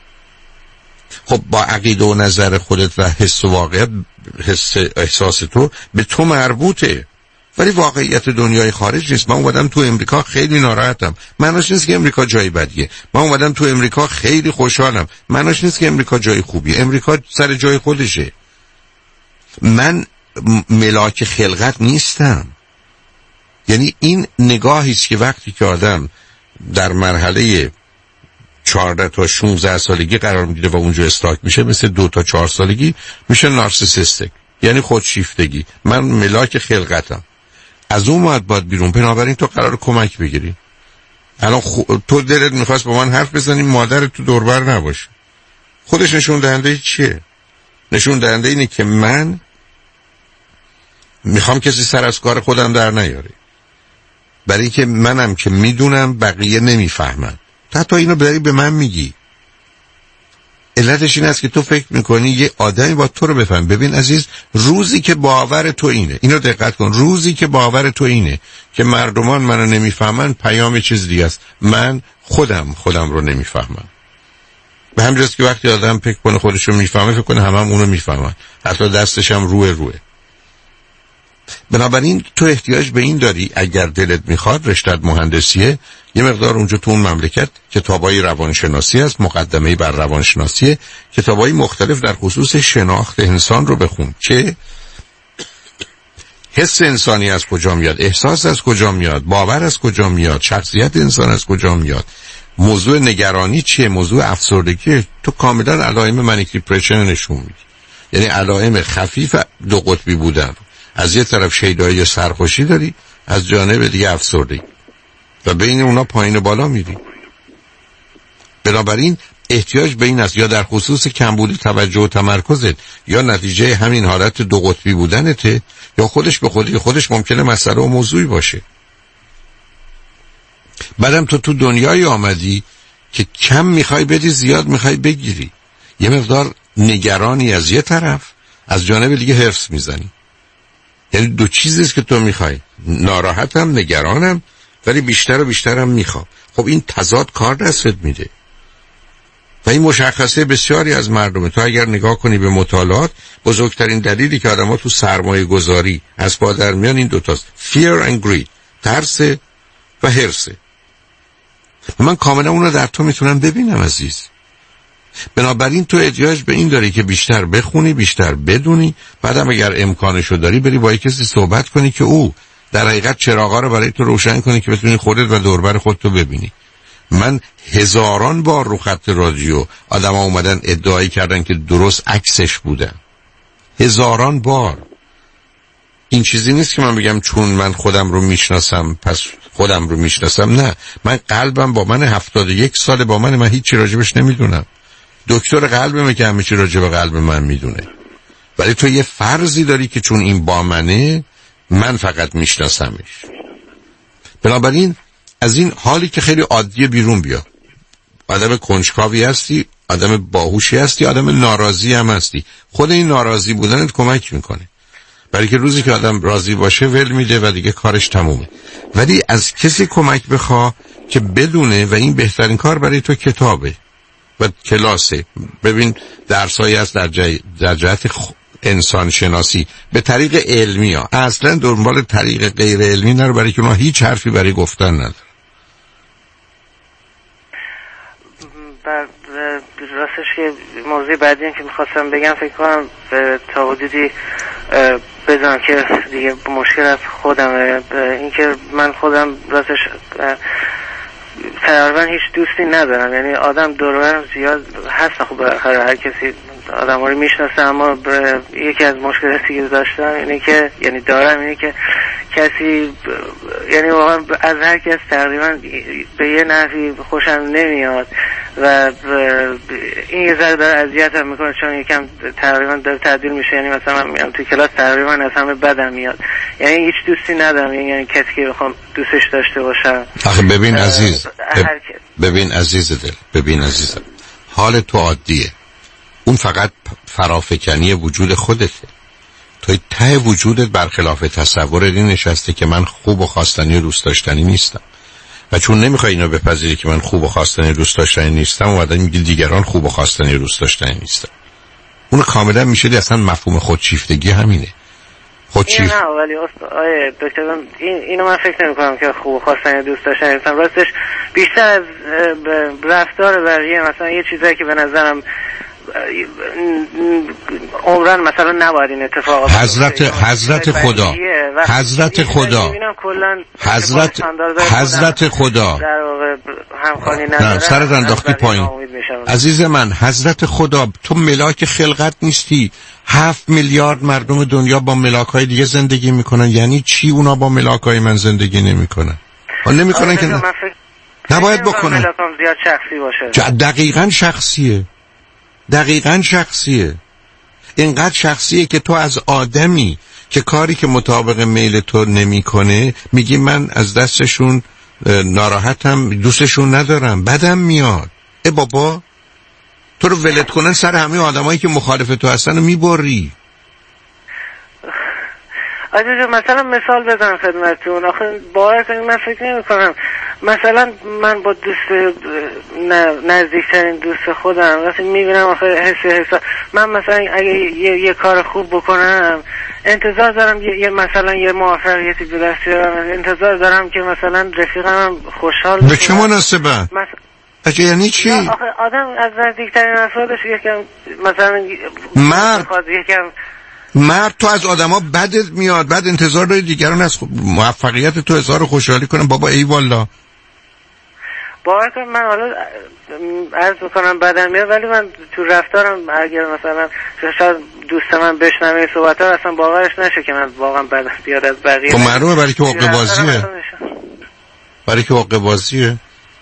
S2: خب با عقیده و نظر خودت و حس و واقعیت، حس احساس تو به تو مربوطه، ولی واقعیت دنیای خارج نیست. من اومدم تو امریکا خیلی ناراحتم، معناش نیست که امریکا جای بدیه. من اومدم تو امریکا خیلی خوشحالم، معناش نیست که امریکا جای خوبیه. امریکا سر جای خودشه. من ملاک خلقت نیستم. یعنی این نگاهی است که وقتی که آدم در مرحله چهارده تا شانزده سالگی قرار میگیره و اونجا استاک میشه، مثل دو تا چهار سالگی میشه نارسیسیستیک، یعنی خودشیفتگی. من ملاک خلقتم، از اون باید باید بیرون. بنابراین تو قرار کمک بگیری. الان خو... تو دلت میخواست با من حرف بزنی، مادرت تو دوربر نباشه. خودش نشون دهنده چیه؟ نشون دهنده اینه که من میخوام کسی سر از کار خودم در نیاره، برای که منم که میدونم بقیه نمیفهمن. حتی اینو بداری به من میگی. علتش این است که تو فکر میکنی یه آدمی با تو رو بفهم. ببین عزیز، روزی که باور تو اینه، اینو دقت کن، روزی که باور تو اینه که مردمان منو نمیفهمن، پیام چیز دیگه است. من خودم خودم رو نمیفهمم. به همین جاست که وقتی آدم فکر کنه خودش رو میفهمه، فکر کنه همه هم اونو میفهمن، حتی دستش هم روه روه. بنابراین تو احتیاج به این داری، اگر دلت میخواد رشته‌ت مهندسیه، یه مقدار اونجا تو اون مملکت کتابای روانشناسی هست، مقدمه‌ای بر روانشناسی، کتابای مختلف در خصوص شناخت انسان رو بخون که حس انسانی از کجا میاد، احساس از کجا میاد، باور از کجا میاد، شخصیت انسان از کجا میاد، موضوع نگرانی چیه، موضوع افسردگی. تو کاملا علائم منیک دیپرشن نشون میدی، یعنی علائم خفیف دو قطبی بودن. از یه طرف شیدایی سرخوشی داری، از جانب دیگه افسردگی، و بین اونا پایین و بالا میری. بنابراین احتیاج به این است، یا در خصوص کمبود توجه و تمرکزت، یا نتیجه همین حالت دو قطبی بودنته، یا خودش به خودی خودش ممکنه مسئله و موضوعی باشه. بعدم تو تو دنیای آمدی که کم میخوای بدی، زیاد میخوای بگیری. یه مقدار نگرانی از یه طرف، از جانب دیگه حرص میزنی. یعنی دو چیزیست که تو میخوای، ناراحتم، نگرانم، ولی بیشتر و بیشترم میخوام. خب این تضاد کار دستت میده و این مشخصه بسیاری از مردمه. تو اگر نگاه کنی به مطالعات، بزرگترین دلیلی که آدم ها تو سرمایه گذاری از پا در میان این دوتاست، fear and greed، ترس و حرص. من کاملا اون رو در تو میتونم ببینم عزیز. بنابراین تو احتیاج به این داری که بیشتر بخونی، بیشتر بدونی، بعدم اگر امکانشو داری بری با کسی صحبت کنی که او در حقیقت چراغا رو برای تو روشن کنی که بتونی خودت و دوربر خودتو ببینی. من هزاران بار رو خط رادیو آدم ها اومدن ادعایی کردن که درست عکسش بودن، هزاران بار. این چیزی نیست که من بگم چون من خودم رو میشناسم پس خودم رو میشناسم. نه، من قلبم با من هفتاد و یک سال با من من هیچی راجبش نمیدونم. دکتر قلبمه که همه چی راجب قلب من میدونه. ولی تو یه فرضی داری که چون این با منه من فقط میشناسمش. بنابراین از این حالی که خیلی عادیه بیرون بیا. آدم کنجکاوی هستی، آدم باهوشی هستی، آدم ناراضی هم هستی. خود این ناراضی بودنت کمک میکنه، برای که روزی که آدم راضی باشه ول میده و دیگه کارش تمومه. ولی از کسی کمک بخوا که بدونه، و این بهترین کار برای تو کتابه و کلاسه. ببین درسایی هست در, جای در جهت خ... انسان شناسی به طریق علمی ها، اصلا دنبال طریق غیر علمی نرو، برای که ما هیچ حرفی برای گفتن نداره.
S23: راستش که موضوع بعدی که میخواستم بگم فکر کنم تا حدودی بدونم که دیگه مشکل از خودمه. این که من خودم راستش تقریبا هیچ دوستی ندارم، یعنی آدم دور و برم زیاد هست، خب بالاخره هر کسی آدم ها رو میشناسه، اما یکی از مشکلاتی که داشتم اینه که یعنی دارم اینه که کسی یعنی واقعا از هر کس تقریبا به یه نحوی خوشم نمیاد و این یه ذره داره اذیتم میکنه، چون یکم تقریبا داره تعدیل میشه. یعنی مثلا من میام تو کلاس تقریبا از همه بدم میاد، یعنی هیچ دوستی ندارم، یعنی کسی که بخوام دوستش داشته باشم.
S2: آخه ببین عزیز، ببین عزیز دل، ببین عزیزم، حال تو عادیه، اون فقط فرافکنی وجود خودته. توی ته وجودت برخلاف تصور این نشسته که من خوب و خواستنی و دوست داشتنی نیستم، و چون نمیخوای اینو بپذیری که من خوب و خواستنی و دوست داشتنی نیستم، اومدن میگی دیگران خوب و خواستنی و دوست داشتنی نیستن. اون کاملا میشه اصلا مفهوم خودشیفتگی همینه. خودشیفت
S23: نه، ولی آیه دکتر این اینو من فکر نمی‌کنم که خوب و خواستنی و دوست داشتنی نیستم. راستش بیشتر از رفتار بقیه، مثلا یه چیزایی که به نظرم عمران مثلا نباید این اتفاق
S2: حضرت حضرت خدا حضرت خدا حضرت حضرت خدا
S23: در واقع همخوانی نداره،
S2: سرت انداختی پایین. عزیز من، حضرت خدا، تو ملاک خلقت نیستی. هفت میلیارد مردم دنیا با ملاک‌های دیگه زندگی میکنن، یعنی چی اونا با ملاک‌های من زندگی نمیکنن؟ حال نمیکنن که نه. نباید بکنن.
S23: ملاکم زیاد شخصی باشه.
S2: دقیقاً شخصیه، دقیقاً شخصیه. اینقدر شخصیه که تو از آدمی که کاری که مطابق میل تو نمیکنه میگی من از دستشون ناراحتم، دوستشون ندارم، بدم میاد. ای بابا، تو رو ولت کنن سر همه آدمایی که مخالف تو هستن رو میبری.
S23: عزیز مثلا مثال بزنم خدمتتون. آخه باور کنید من فکر نمی کنم مثلا من با دوست نزدیکترین دوست خودم وقتی میبینم آخه حس حس من مثلا اگه یه, یه کار خوب بکنم انتظار دارم یه, یه مثلا یه موفقیتی به دست بیارم، انتظار دارم که مثلا رفیقم خوشحال
S2: به چه مناسبه؟
S23: مثلا
S2: اگه یعنی چی؟
S23: آخه آدم از نزدیکترین افرادش یکم مثلا
S2: مرد یکم مرد تو از آدما بدت میاد، بعد انتظار داری دیگران از موفقیت تو اظهار خوشحالی کنن. بابا ای والا،
S23: باور کن من حالا عرض میکنم بدم میاد، ولی من تو رفتارم اگر مثلا شاید دوست من بشنوه این صحبت ها اصلا باورش نشه که من واقعا بدم بیاد از بقیه.
S2: خب معلومه، برای که حقه بازیه، برای که حقه بازیه.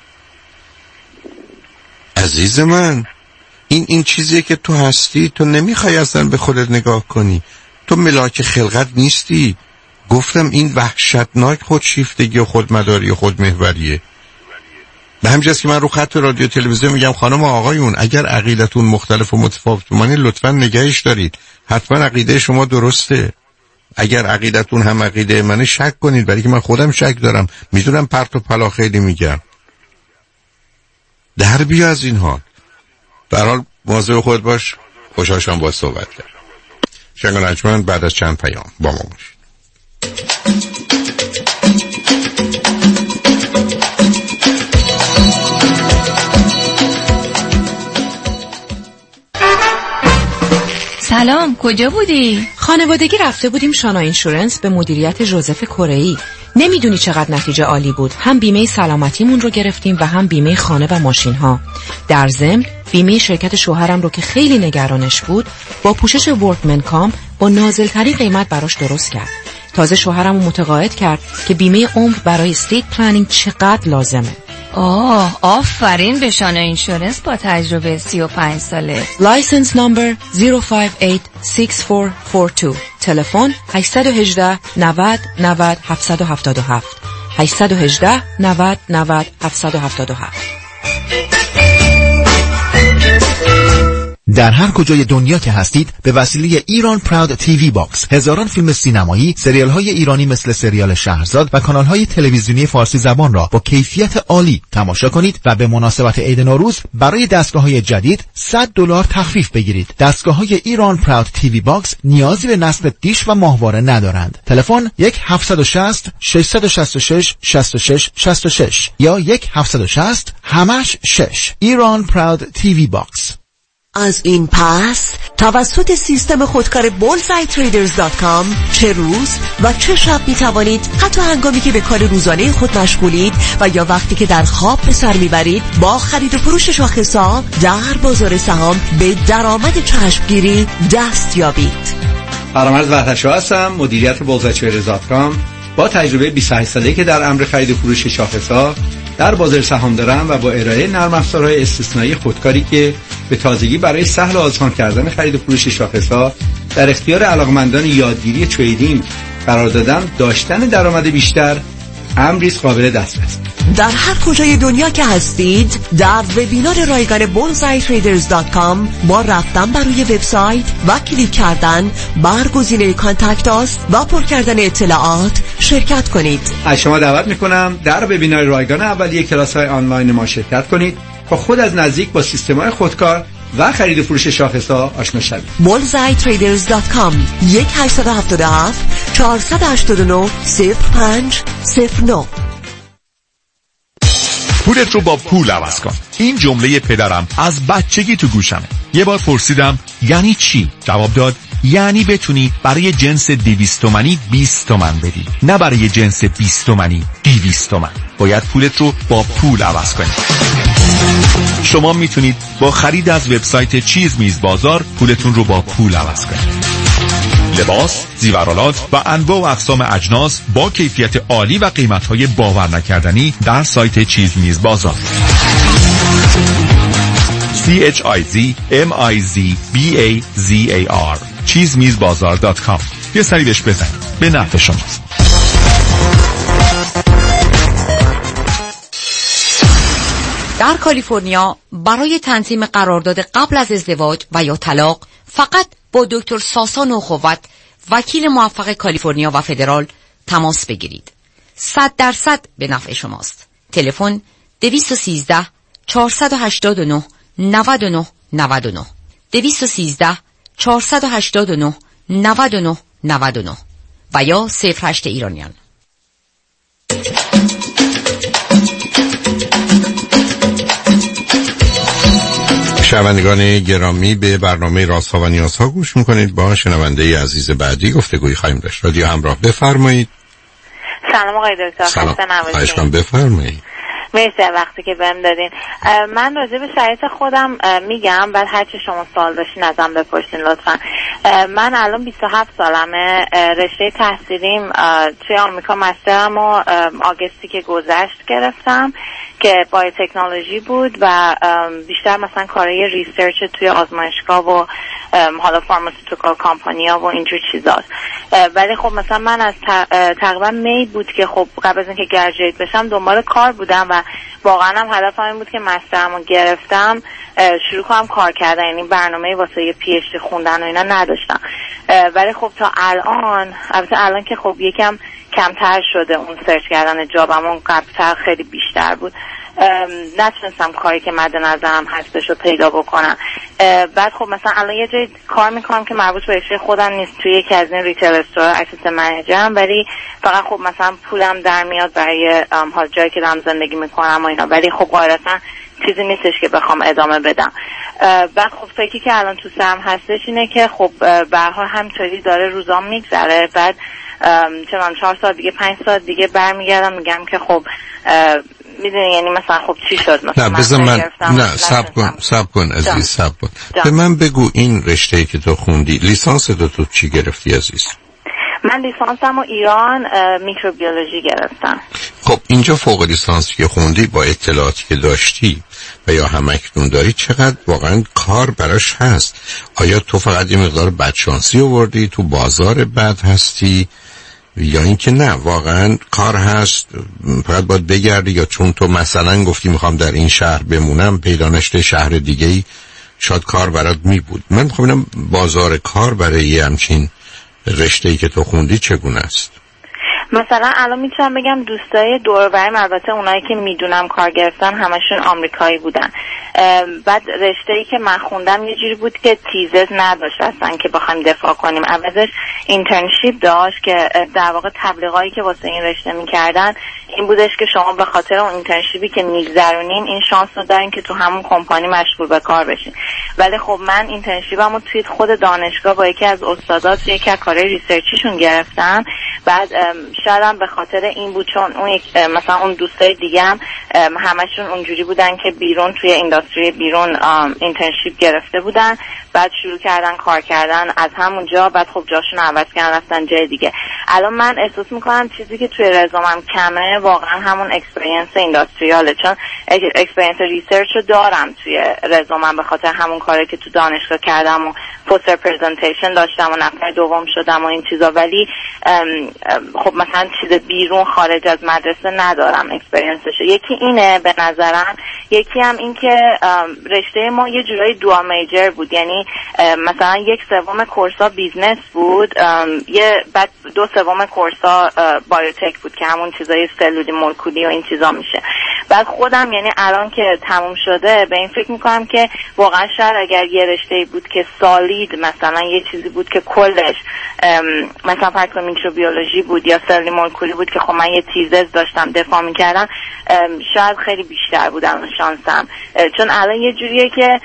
S2: عزیز من، این این چیزیه که تو هستی، تو نمیخوای اصلا به خودت نگاه کنی. تو ملاک خلقت نیستی. گفتم این وحشتناک خودشیفتگی و خودمداری و خودمحوریه. به همینجاست که من رو خط رادیو تلویزیون میگم خانم و آقایون، اگر عقیدتون مختلف و متفاوت مانه لطفاً نگهش دارید. حتما عقیده شما درسته. اگر عقیدتون هم عقیده منه شک کنید، برای که من خودم شک دارم. میدونم پرت و پلا خیلی میگم. در بیا از این حال. در حال مواظب خود باش. خوشحال شدم باهات صحبت کردم. شنگ نجمن بعد از چند پیام با ما باشید.
S10: سلام، کجا بودی؟
S20: خانوادگی رفته بودیم شانا اینشورنس به مدیریت جوزف کره‌ای. نمیدونی چقدر نتیجه عالی بود. هم بیمه سلامتیمون رو گرفتیم و هم بیمه خانه و ماشین ها. در ضمن بیمه شرکت شوهرم رو که خیلی نگرانش بود با پوشش ورکمن کام با نازل‌ترین قیمت براش درست کرد. تازه شوهرم رو متقاعد کرد که بیمه عمر برای استیت پلنینگ چقدر لازمه.
S3: آه آفرین به شانه اینشورنس با تجربه سی و پنج ساله.
S20: لایسنس نمبر صفر پنج هشت شش چهار چهار دو. تلفن هشت یک هشت نود نود هفت هفت هفت هشت یک هشت نود نود هفت هفت هفت.
S9: در هر کجای دنیا که هستید به وسیله ایران پراود تیوی باکس هزاران فیلم سینمایی، سریال های ایرانی مثل سریال شهرزاد و کانال های تلویزیونی فارسی زبان را با کیفیت عالی تماشا کنید و به مناسبت عید نوروز برای دستگاه های جدید صد دلار تخفیف بگیرید. دستگاه های ایران پراود تیوی باکس نیازی به نصب دیش و ماهواره ندارند. تلفن یک هفت شش صفر شش شش شش شش شش شش شش یا یک هفت شش صفر همش شش. ایران پراود تیوی باکس.
S11: از این پس توسط سیستم خودکار بولزآی تریدرز دات کام چه روز و چه شب می توانید حتی هنگامی که به کار روزانه خود مشغولید و یا وقتی که در خواب به سر میبرید با خرید و فروش شاخص‌ها در بازار سهام به درآمد چشمگیری دست یابید.
S12: فرامرز وحدت‌شاه هستم، مدیریت بولزآی تریدرز دات کام. با تجربه بیست و هشت ساله‌ای که در امر خرید و فروش شاخص‌ها در بازار سهام دارم و با ارائه نرم افزارهای استثنایی خودکاری که به تازگی برای سهل و آسان کردن خرید و فروش شاخص‌ها در اختیار علاقمندان یادگیری تریدینگ قرار دادن، داشتن درآمد بیشتر امری قابل دسترس.
S11: در هر کجای دنیا که هستید در وبینار رایگان بولزآی تریدرز دات کام با رفتن بر روی وبسایت و کلیک کردن بر گزینه کانتکت آس و پر کردن اطلاعات شرکت کنید.
S12: از شما دعوت میکنم در وبینار رایگان اولیه کلاس‌های آنلاین ما شرکت کنید تا خود از نزدیک با سیستم‌های خودکار و خرید و فروش شاخص‌ها آشنا شوید.
S11: بولزآی تریدرز دات کام یک هشت هفت هفت چهار هشت نه صفر پنج صفر نه.
S4: پولت رو با پول عوض کن. این جمله پدرم از بچگی تو گوشمه. یه بار پرسیدم یعنی چی؟ جواب داد یعنی بتونی برای جنس دویست تومانی بیست تومن بدی، نه برای جنس بیست تومانی دویست تومن. باید پولت رو با پول عوض کنی. شما میتونید با خرید از وبسایت چیز میز بازار پولتون رو با پول عوض کنید. لباس، زیورالات و انواع و اقسام اجناس با کیفیت عالی و قیمت‌های باور نکردنی در سایت چیز میز بازار. سی اچ آی زی ام آی زی بی ای زی ای آر چیز میز بازار دات کام. یه سری بهش بزنید، به نفع شماست.
S20: در کالیفرنیا برای تنظیم قرارداد قبل از ازدواج و یا طلاق فقط با دکتر ساسان اخوت، وکیل موفق کالیفرنیا و فدرال تماس بگیرید. صد درصد به نفع شماست. تلفن دویست و سیزده چهارصد و هشتاد و نه نود و نه نود و نه دویست و سیزده چهارصد و هشتاد و نه نود و نه نود و نه و یا صفر هشت ایرانیان.
S2: شنوندگان گرامی، به برنامه رازها و نیازها گوش میکنید. با شنونده عزیز بعدی گفتگوی خواهیم داشت. رادیو همراه، بفرمایید.
S25: سلام آقای دکتر.
S2: سلام. خواهش کنم بفرمایید.
S25: مرسی وقتی که بهم دادین. من راجع به شرایط خودم میگم، بعد هر چی شما سوال داشتین ازم بپرسین لطفا. من الان بیست و هفت سالمه. رشته تحصیلیم توی آمریکا مسترم و آگستی که گذشت گرفتم که بایو تکنولوژی بود و بیشتر مثلا کارهای ریسرچ توی آزمایشگاه و حالا فارماسیوتیکال کامپانی‌ها و اینجور چیزاست. ولی خب مثلا من از تقریبا می بود که خب قبل از اینکه گریجویت بشم دنبال کار بودم و واقعا هم هدفم این بود که مسترمو گرفتم شروع کنم کار کردن، یعنی برنامه واسه یه پی اچ دی خوندن و اینا نداشتم. ولی خب تا الان، البته الان که خب یکم کمتر شده اون سرچ کردن جابم، اون قبل‌تر خیلی بیشتر بود، نتونستم کاری که مد نظرم هستش رو پیدا بکنم. بعد خب مثلا الان یه جای کار میکنم که مربوط به رشته خودم نیست، توی یکی از این ریتیل استور اسیستنت منیجرم، ولی فقط خب مثلا پولم در میاد برای حال جایی که دارم زندگی میکنم و اینا، ولی خب قاعدتا چیزی نیستش که بخوام ادامه بدم. بعد خب فکری که الان تو سرم هستش اینه که خب به هر حال همینطوری داره روزام میگذره. بعد چون چهار سال دیگه پنج سال دیگه برمیگردم میگم که خب میدونی یعنی مثلا خب چی شد مثلا
S2: نه بذار من نه صبر کن صبر کن عزیز صبر کن به من بگو این رشته‌ای که تو خوندی لیسانس تو تو چی گرفتی عزیز؟
S25: من لیسانسم رو ایران میکروبیولوژی گرفتم.
S2: خب اینجا فوق لیسانسی که خوندی با اطلاعاتی که داشتی و یا همکنون داری چقدر واقعا کار براش هست؟ آیا تو فقط یه مقدار بدشانسی آوردی تو بازار بد هستی یا اینکه نه واقعا کار هست فقط باید بگردی، یا چون تو مثلا گفتی میخوام در این شهر بمونم پیدا نشده شهر دیگه‌ای شاید کار برات می بود؟ من میخوام ببینم بازار کار برای یه همچین رشته‌ای که تو خوندی چگونه است؟
S25: مثلا الان میتونم بگم دوستای دور و برم، البته اونایی که میدونم کار گرفتن همشون آمریکایی بودن. بعد رشته‌ای که من خوندم یه جوری بود که تیزز نداشت اصلا که بخوایم دفاع کنیم، عوضش اینترنشیپ داشت که در واقع تبلیغایی که واسه این رشته میکردن این بودش که شما به خاطر اون اینترنشیپی که میگذرونین این شانس رو دارین که تو همون کمپانی مشغول به کار بشین. ولی خب من اینترنشیپمو توی خود دانشگاه با یکی از استادات یکی از کارهای ریسرچیشون گرفتم. بعد شاید به خاطر این بود چون اون یک مثلا اون دوستای دیگه هم همشون اونجوری بودن که بیرون توی اینداستری بیرون اینترنشیپ گرفته بودن، بعد شروع کردن کار کردن از همونجا، بعد خب جاشون عوض کردن رفتن جای دیگه. الان من احساس میکنم چیزی که توی رزومم کمه واقعا همون اکسپریانس اینداستریاله، چون اکسپریانس ریسرچ رو دارم توی رزومم به خاطر همون کاری که تو دانشگاه کردم و پوستر پرزنتیشن داشتم و نفر دوم شدم و این چیزا، ولی خب مثلا چیز بیرون خارج از مدرسه ندارم اکسپریانسش. یکی اینه به نظرم، یکی هم این که رشته ما یه جورایی دوا میجر بود، یعنی مثلا یک سوم کورسا بیزنس بود، یه بعد دو سوم کورسا بایوتک بود که همون چیزای سلولی مولکولی و این چیزا میشه. بعد خودم یعنی الان که تموم شده به این فکر میکنم که واقعا شاید اگر یه رشته بود که سالید مثلا یه چیزی بود که کلش مثلا فرض کن میکروبیولوژی بود یا سلولی مولکولی بود که خب من یه تیزز داشتم دفاع میکردم، شاید خیلی بیشتر بودم شانسم. چون الان یه جوریه که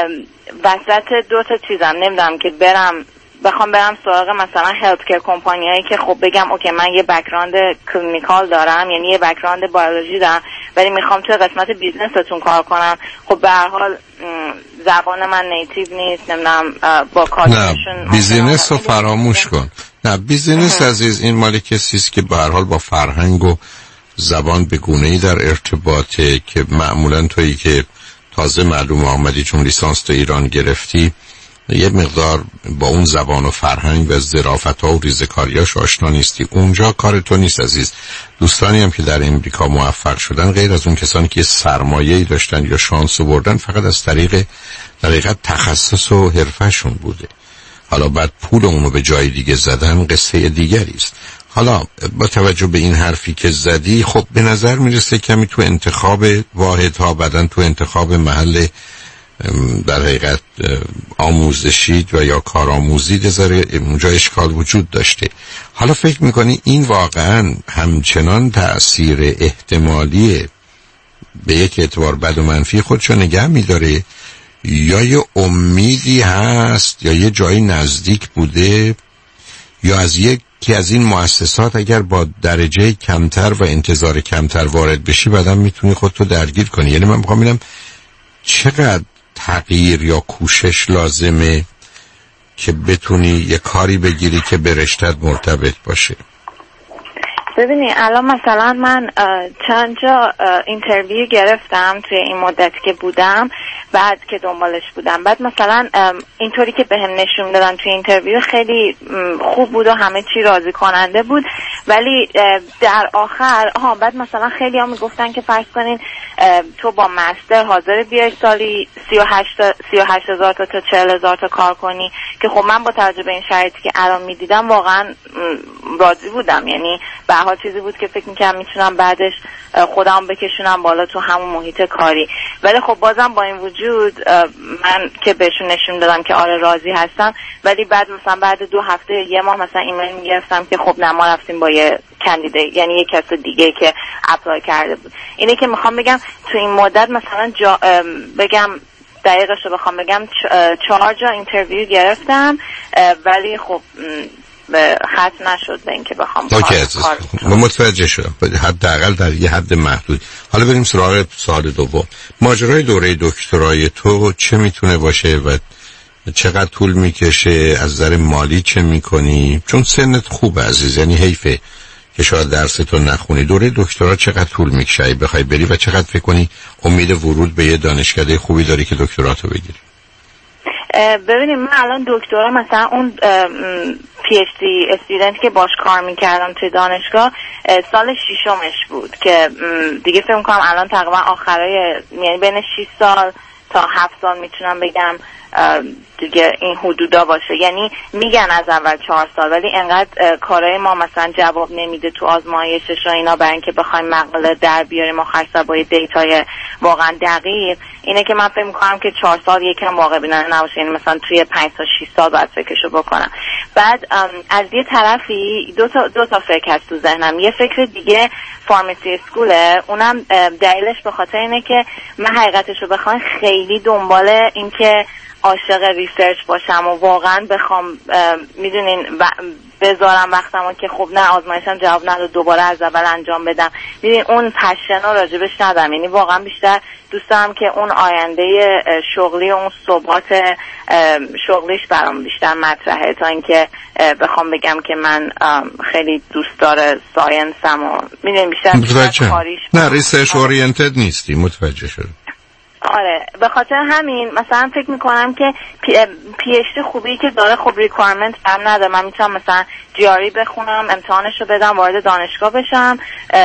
S25: وسط دو تا چیزم نمیدونم که برم بخوام برم سراغ مثلا هلت کیر کمپانیایی که خب بگم اوکی من یه بک‌گراند کلینیکال دارم، یعنی یه بک‌گراند بیولوژی دارم ولی میخوام توی قسمت بیزنستون کار کنم، خب به هر حال زبان من نیتیو نیست، نمیدونم با کارشون
S2: نه بیزینس رو فراموش کن. نه بیزینس عزیز این مال کسی است که به هر حال با فرهنگ و زبان به گونه‌ای در ارتباطه که معمولا تویی که تازه معلوم آمدی چون لیسانس تو ایران گرفتی یه مقدار با اون زبان و فرهنگ و ظرافت‌ها و ریزکاریاش آشنا نیستی. اونجا کار تو نیست عزیز. دوستانی هم که در امریکا موفق شدن غیر از اون کسانی که سرمایه‌ای داشتن یا شانس آوردن فقط از طریق در حقیقت تخصص و حرفه‌شون بوده. حالا بعد پول اونو به جای دیگه زدن قصه دیگری است. حالا با توجه به این حرفی که زدی خب به نظر میرسه کمی تو انتخاب واحدها بعدن تو انتخاب محل در حقیقت آموزشی و یا کارآموزی داره اونجا اشکال وجود داشته. حالا فکر میکنی این واقعا همچنان تأثیر احتمالی به یک اعتبار بد و منفی خودشو نگه میداره یا یه امیدی هست یا یه جایی نزدیک بوده یا از یک که از این مؤسسات اگر با درجه کمتر و انتظار کمتر وارد بشی بعدم میتونی خودتو درگیر کنی؟ یعنی من میخوام ببینم چقدر تغییر یا کوشش لازمه که بتونی یه کاری بگیری که به رشته‌ت مرتبط باشه.
S25: ببینی الان مثلا من چند جا اینترویو گرفتم توی این مدتی که بودم، بعد که دنبالش بودم، بعد مثلا اینطوری که بهم نشون دادن توی اینترویو خیلی خوب بود و همه چی راضی کننده بود، ولی در آخر ها بعد مثلا خیلی ها میگفتن که فرض کنین تو با مستر حاضر بیای سالی سی و هشت هزار تا تا چهل هزار تا کار کنی، که خب من با توجه به این شرایطی که الان میدیدم واقعا راضی بودم، یعنی به هر چیزی بود که فکر میکنم میتونم بعدش خودم بکشونم بالا تو همون محیط کاری. ولی خب بازم با این وجود من که بهشون نشون دادم که آره راضی هستم، ولی بعد مثلا بعد دو هفته یه ماه مثلا ایمیل میگرفتم که خب نه ما رفتیم با یه کاندیدیت، یعنی یه کس دیگه که اپلای کرده بود. اینه که میخوام بگم تو این مدت مثلا جا بگم دقیقش رو بخوام بگم چهار جا اینترویو گرفتم ولی خب ختم نشد به اینکه بخوام کار
S2: من متوجه شدم حداقل در یه حد محدود. حالا بریم سراغ سال دوم. ماجرای دوره دکترای تو چه میتونه باشه و چقدر طول میکشه؟ از نظر مالی چه میکنی؟ چون سنت خوبه عزیز، یعنی حیفه که شاید درستو نخونی. دوره دکترا چقدر طول میکشه بخوای بری و چقدر فکر کنی امید ورود به یه دانشکده خوبی داری که دکتراتو بگیری؟
S25: ببینید من الان دکترا مثلا اون پی اچ دی استودنتی که باش کار میکردم توی دانشگاه سال ششمش بود که دیگه فکر میکنم الان تقریبا آخرای یعنی بین شش سال تا هفت سال میتونم بگم دیگه این حدودا باشه. یعنی میگن از اول چهار سال ولی انقدر کارهای ما مثلا جواب نمیده تو آزمایشش و اینا برای اینکه بخوایم مقاله در بیاریم آخر سر با دیتای واقعا دقیق، اینه که من فکر میکنم که چهار سال یکم واقع بینانه نباشه. یعنی مثلا توی پنج تا شش سال باید فکرشو بکنم. بعد از یه طرفی دو تا دو تا فکر هست تو ذهنم. یه فکر دیگه فارماسی اسکوله، اونم دلیلش به خاطر اینه که من حقیقتشو بخوام خیلی دنبال این که عاشق ریسرچ باشم و واقعا بخوام میدونین بذارم وقتمو که خب نه آزمایشم جواب نداد دوباره از اول انجام بدم. میدونین اون پشن رو راجبش ندارم. یعنی واقعا بیشتر دوست دارم که اون آینده شغلی و اون ثبات شغلیش برام بیشتر مطرحه تا اینکه بخوام بگم که من خیلی دوست داره ساینسم و میدونین بیشتر, بیشتر کاریش.
S2: نه ریسرچ اورینتد نیستی. متوجه شدم.
S25: آره به خاطر همین مثلا فکر میکنم که پی, پی اچ دی خوبی که داره خب ریکوایرمنت هم نداره. من میتونم مثلا جی آر ای بخونم، امتحانشو بدم، وارد دانشگاه بشم،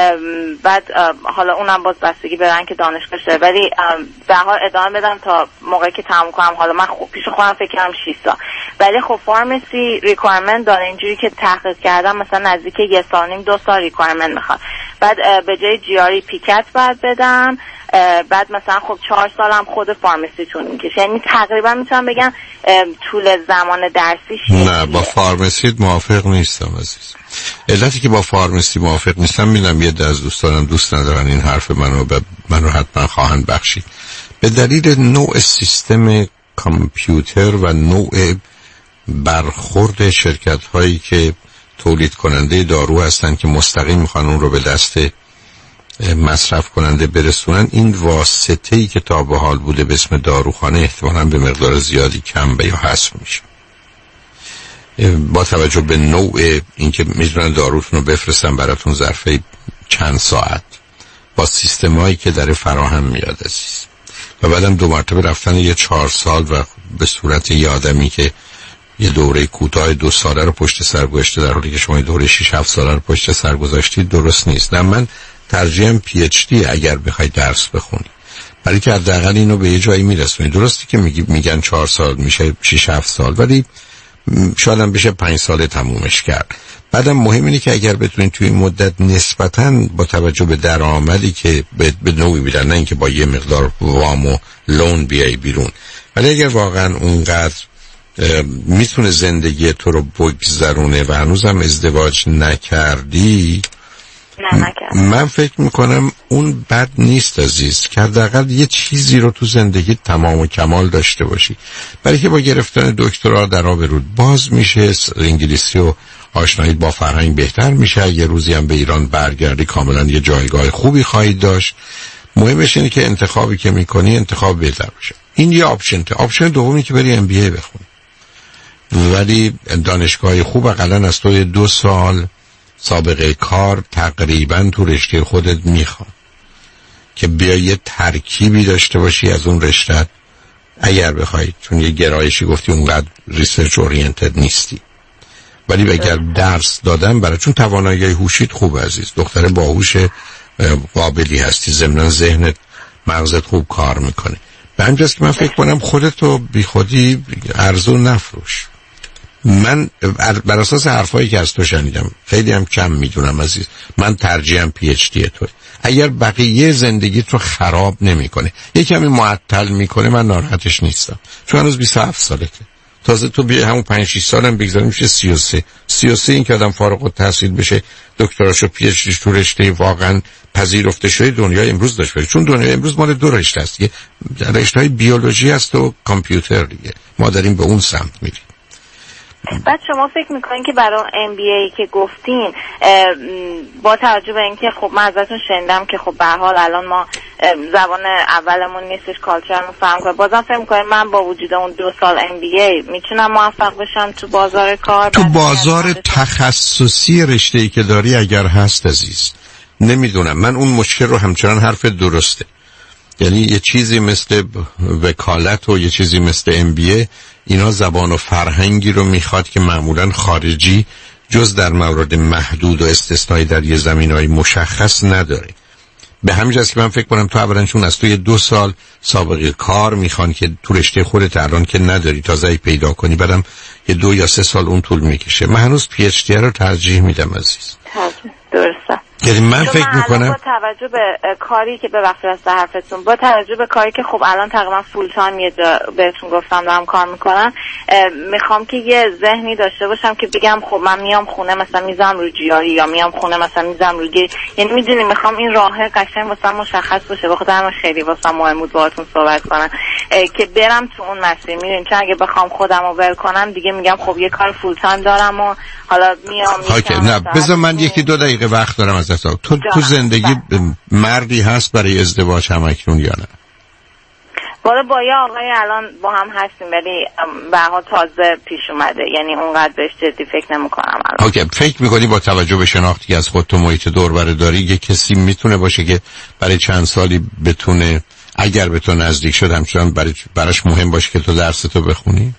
S25: بعد حالا اونم باز بستگی به رنگ دانشگاه شه ولی به هر حال ادامه بدم تا موقعی که تموم کنم. حالا من خوب پیش خودم فکر کردم شش سال ولی خب فارماسی ریکوایرمنت داره. اینجوری که تحقیق کردم مثلا نزدیک یه سال نیم دو سال ریکوایرمنت میخواد. بعد به جای جی آر ای پیکت بعد بدم، بعد مثلا خب چهار سالم خود فارماسی تون میکشه. یعنی تقریبا میتونم بگم طول زمان درسیش.
S2: نه با فارماسی موافق نیستم عزیز. علتی که با فارماسی موافق نیستم میدونم یه از دوستانم دوست ندارن این حرف منو ب... منو حتما خواهند بخشید. به دلیل نوع سیستم کامپیوتر و نوع برخورد شرکت هایی که تولید کننده دارو هستن که مستقیم میخوان اون رو به دست مصرف کننده برسونن، این واسطه‌ای که تا به حال بوده به اسم داروخانه احتمالاً به مقدار زیادی کم به یا حذف میشه. با توجه به نوع اینکه میتونن داروتون رو بفرستن براتون ظرف چند ساعت با سیستمایی که در فراهم میاد عزیز، و بعدم دو مرتبه رفتن یه چهار سال و به صورت یه آدمی که یه دوره کوتاه دو ساله رو پشت سر گذاشته در حالی که شما دوره شش هفت ساله رو پشت سر گذاشتید درست نیست. نه من ترجیحاً پی اچ دی اگر بخوای درس بخونی، برای که حداقل اینو به یه جایی میرسونی. درستی که میگی میگن چهار سال میشه شش هفت سال ولی شاید هم بشه پنج سال تمومش کرد. بعدم مهم اینه که اگر بتونید توی این مدت نسبتاً با توجه به درآمدی که به نوعی بیدن، نه اینکه با یه مقدار وام و لون بیای بیرون، ولی اگر واقعاً اونقدر میتونه زندگی تو رو بگذرونه و هنوزم ازدواج نکردی،
S25: نه
S2: من فکر میکنم اون بد نیست عزیز که حداقل یه چیزی رو تو زندگی تمام و کمال داشته باشی. برای که با گرفتن دکترا در آبرود باز میشه، انگلیسی و آشنایی با فرهنگ بهتر میشه. یه روزی هم به ایران برگردی کاملا یه جایگاه خوبی خواهید داشت. مهمش اینه که انتخابی که میکنی انتخاب بهتر باشه. این یه آپشن ته. آپشن دومی که بری ام بی ای بخونی، ولی دانشگاه خوب حداقل از تو دو سال سابقه کار تقریبا تو رشته خودت میخواد که بیا یه ترکیبی داشته باشی از اون رشته اگر بخوای، چون یه گرایشی گفتی اونقدر ریسرچ اورینتد نیستی، ولی اگر درس دادن برای چون توانایی هوشیت خوب عزیز، دختر باهوش قابلی هستی، ضمن ذهنت مغزت خوب کار میکنه. به همجاست که من فکر کنم خودتو بی خودی ارزو نفروش. من بر اساس حرفایی که از تو شنیدم خیلی هم کم میدونم عزیز، من ترجیحاً پی اچ دی توی. اگر بقیه زندگیت رو خراب نمیکنه، یه کمی معطل میکنه، من ناراحتش نیستم، چون هنوز بیست و هفت سالته. تازه تو بیا همون پنج شش سالم بگذاریم میشه سی و سه سی و سه این که آدم فارغ التحصیل بشه، دکتراشو پی اچ دیش تو رشته واقعا پذیرفته شده دنیای امروز داشت بره. چون دنیای امروز مال دو رشته است، یه رشته‌های بیولوژی است و کامپیوتر دیگه. ما داریم به اون سمت میریم.
S25: بعد شما فکر میکنین که برای ام بی ای که گفتین با توجه به اینکه خب من ازتون شنیدم که خب به هر حال الان ما زبان اولمون نیستش، کالچرمون فهم کنیم، بازم فکر میکنین من با وجود اون دو سال ام بی ای میتونم موفق بشم تو بازار کار؟
S2: تو بازار تخصصی رشته‌ای که داری اگر هست عزیز، نمیدونم، من اون مشکل رو همچنان حرف درسته. یعنی یه چیزی مثل وکالت و یه چیزی مثل ام بی ای، اینا زبان و فرهنگی رو میخواد که معمولا خارجی جز در موارد محدود و استثنایی در یه زمینهای مشخص نداره. به همین جاست که من فکر کنم تو اولا چون از توی دو سال سابقه کار میخوان که تو رشته خودت الان که نداری تازه پیدا کنی، بعدم یه دو یا سه سال اون طول میکشه. من هنوز پی اچ دی رو ترجیح میدم عزیز.
S25: درسته.
S2: یعنی من فکر میکنم
S25: با توجه به کاری که به وقتی از حرفتون با توجه به کاری که خب الان تقریبا فول تایم یه جا بهتون گفتم دارم کار میکنم، میخوام که یه ذهنی داشته باشم که بگم خب من میام خونه مثلا میذارم رو جیاری یا میام خونه مثلا میذارم رو گیر، یعنی میدونی میخوام این راه قشنگ واسم مشخص باشه. بخاطر همین خیلی واسم مهم بود باهاتون صحبت کنم که برم تو اون مسیر. میدونین چون اگه بخوام خودم رو ول کنم دیگه میگم خب یه کار فول تایم دارم و حالا میام
S2: میشم. نه بذار من یکی دو دقیقه وقت دارم ازت. تو تو زندگی مردی هست برای ازدواج هم اکنون یا نه؟
S25: بالا با یه آقای الان با هم هستیم ولی به هر حال تازه پیش اومده، یعنی اونقدر بهش جدی فکر نمی‌کنم الان.
S2: اوکی، فکر می‌کنی با توجه به شناختی که از خودت و محیط دور و بر داری یه کسی میتونه باشه که برای چند سالی بتونه اگر به تو نزدیک شد همچنان برای براش مهم باشه که تو درستو بخونی؟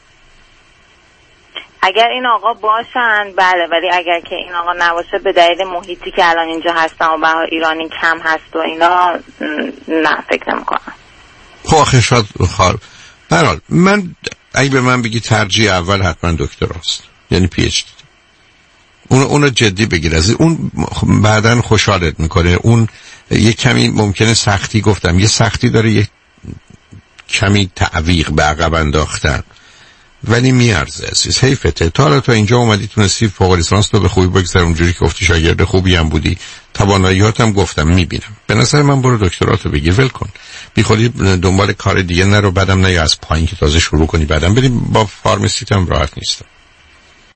S25: اگر این آقا باشن بله، ولی اگر که این آقا نباشه به دلیل محیطی که الان اینجا هستم و به ایرانی کم هست و اینا نه فکر نمی‌کنم.
S2: خب آخه شاید خار برحال من اگه به من بگی ترجیح اول حتما دکتراست، یعنی پی اچ دی. اون اونو جدی بگیر، از اون بعدن خوشحالت میکنه. اون یه کمی ممکنه سختی، گفتم یه سختی داره، یه کمی تعویق به عقب انداختن، ولی میارزه عزیز. حیفته تا حالا تا اینجا اومدی تونستی فوق لیسانس تو به خوبی بگذر، اونجوری که گفتی شاگرد خوبی هم بودی، تواناییاتم گفتم میبینم. به نظر من برو دکتراتو بگیر، ول کن، بی خودی دنبال کار دیگه نرو، بعدم نه از پایین که تازه شروع کنی بعدم بریم با فارماسیت هم راحت نیستم.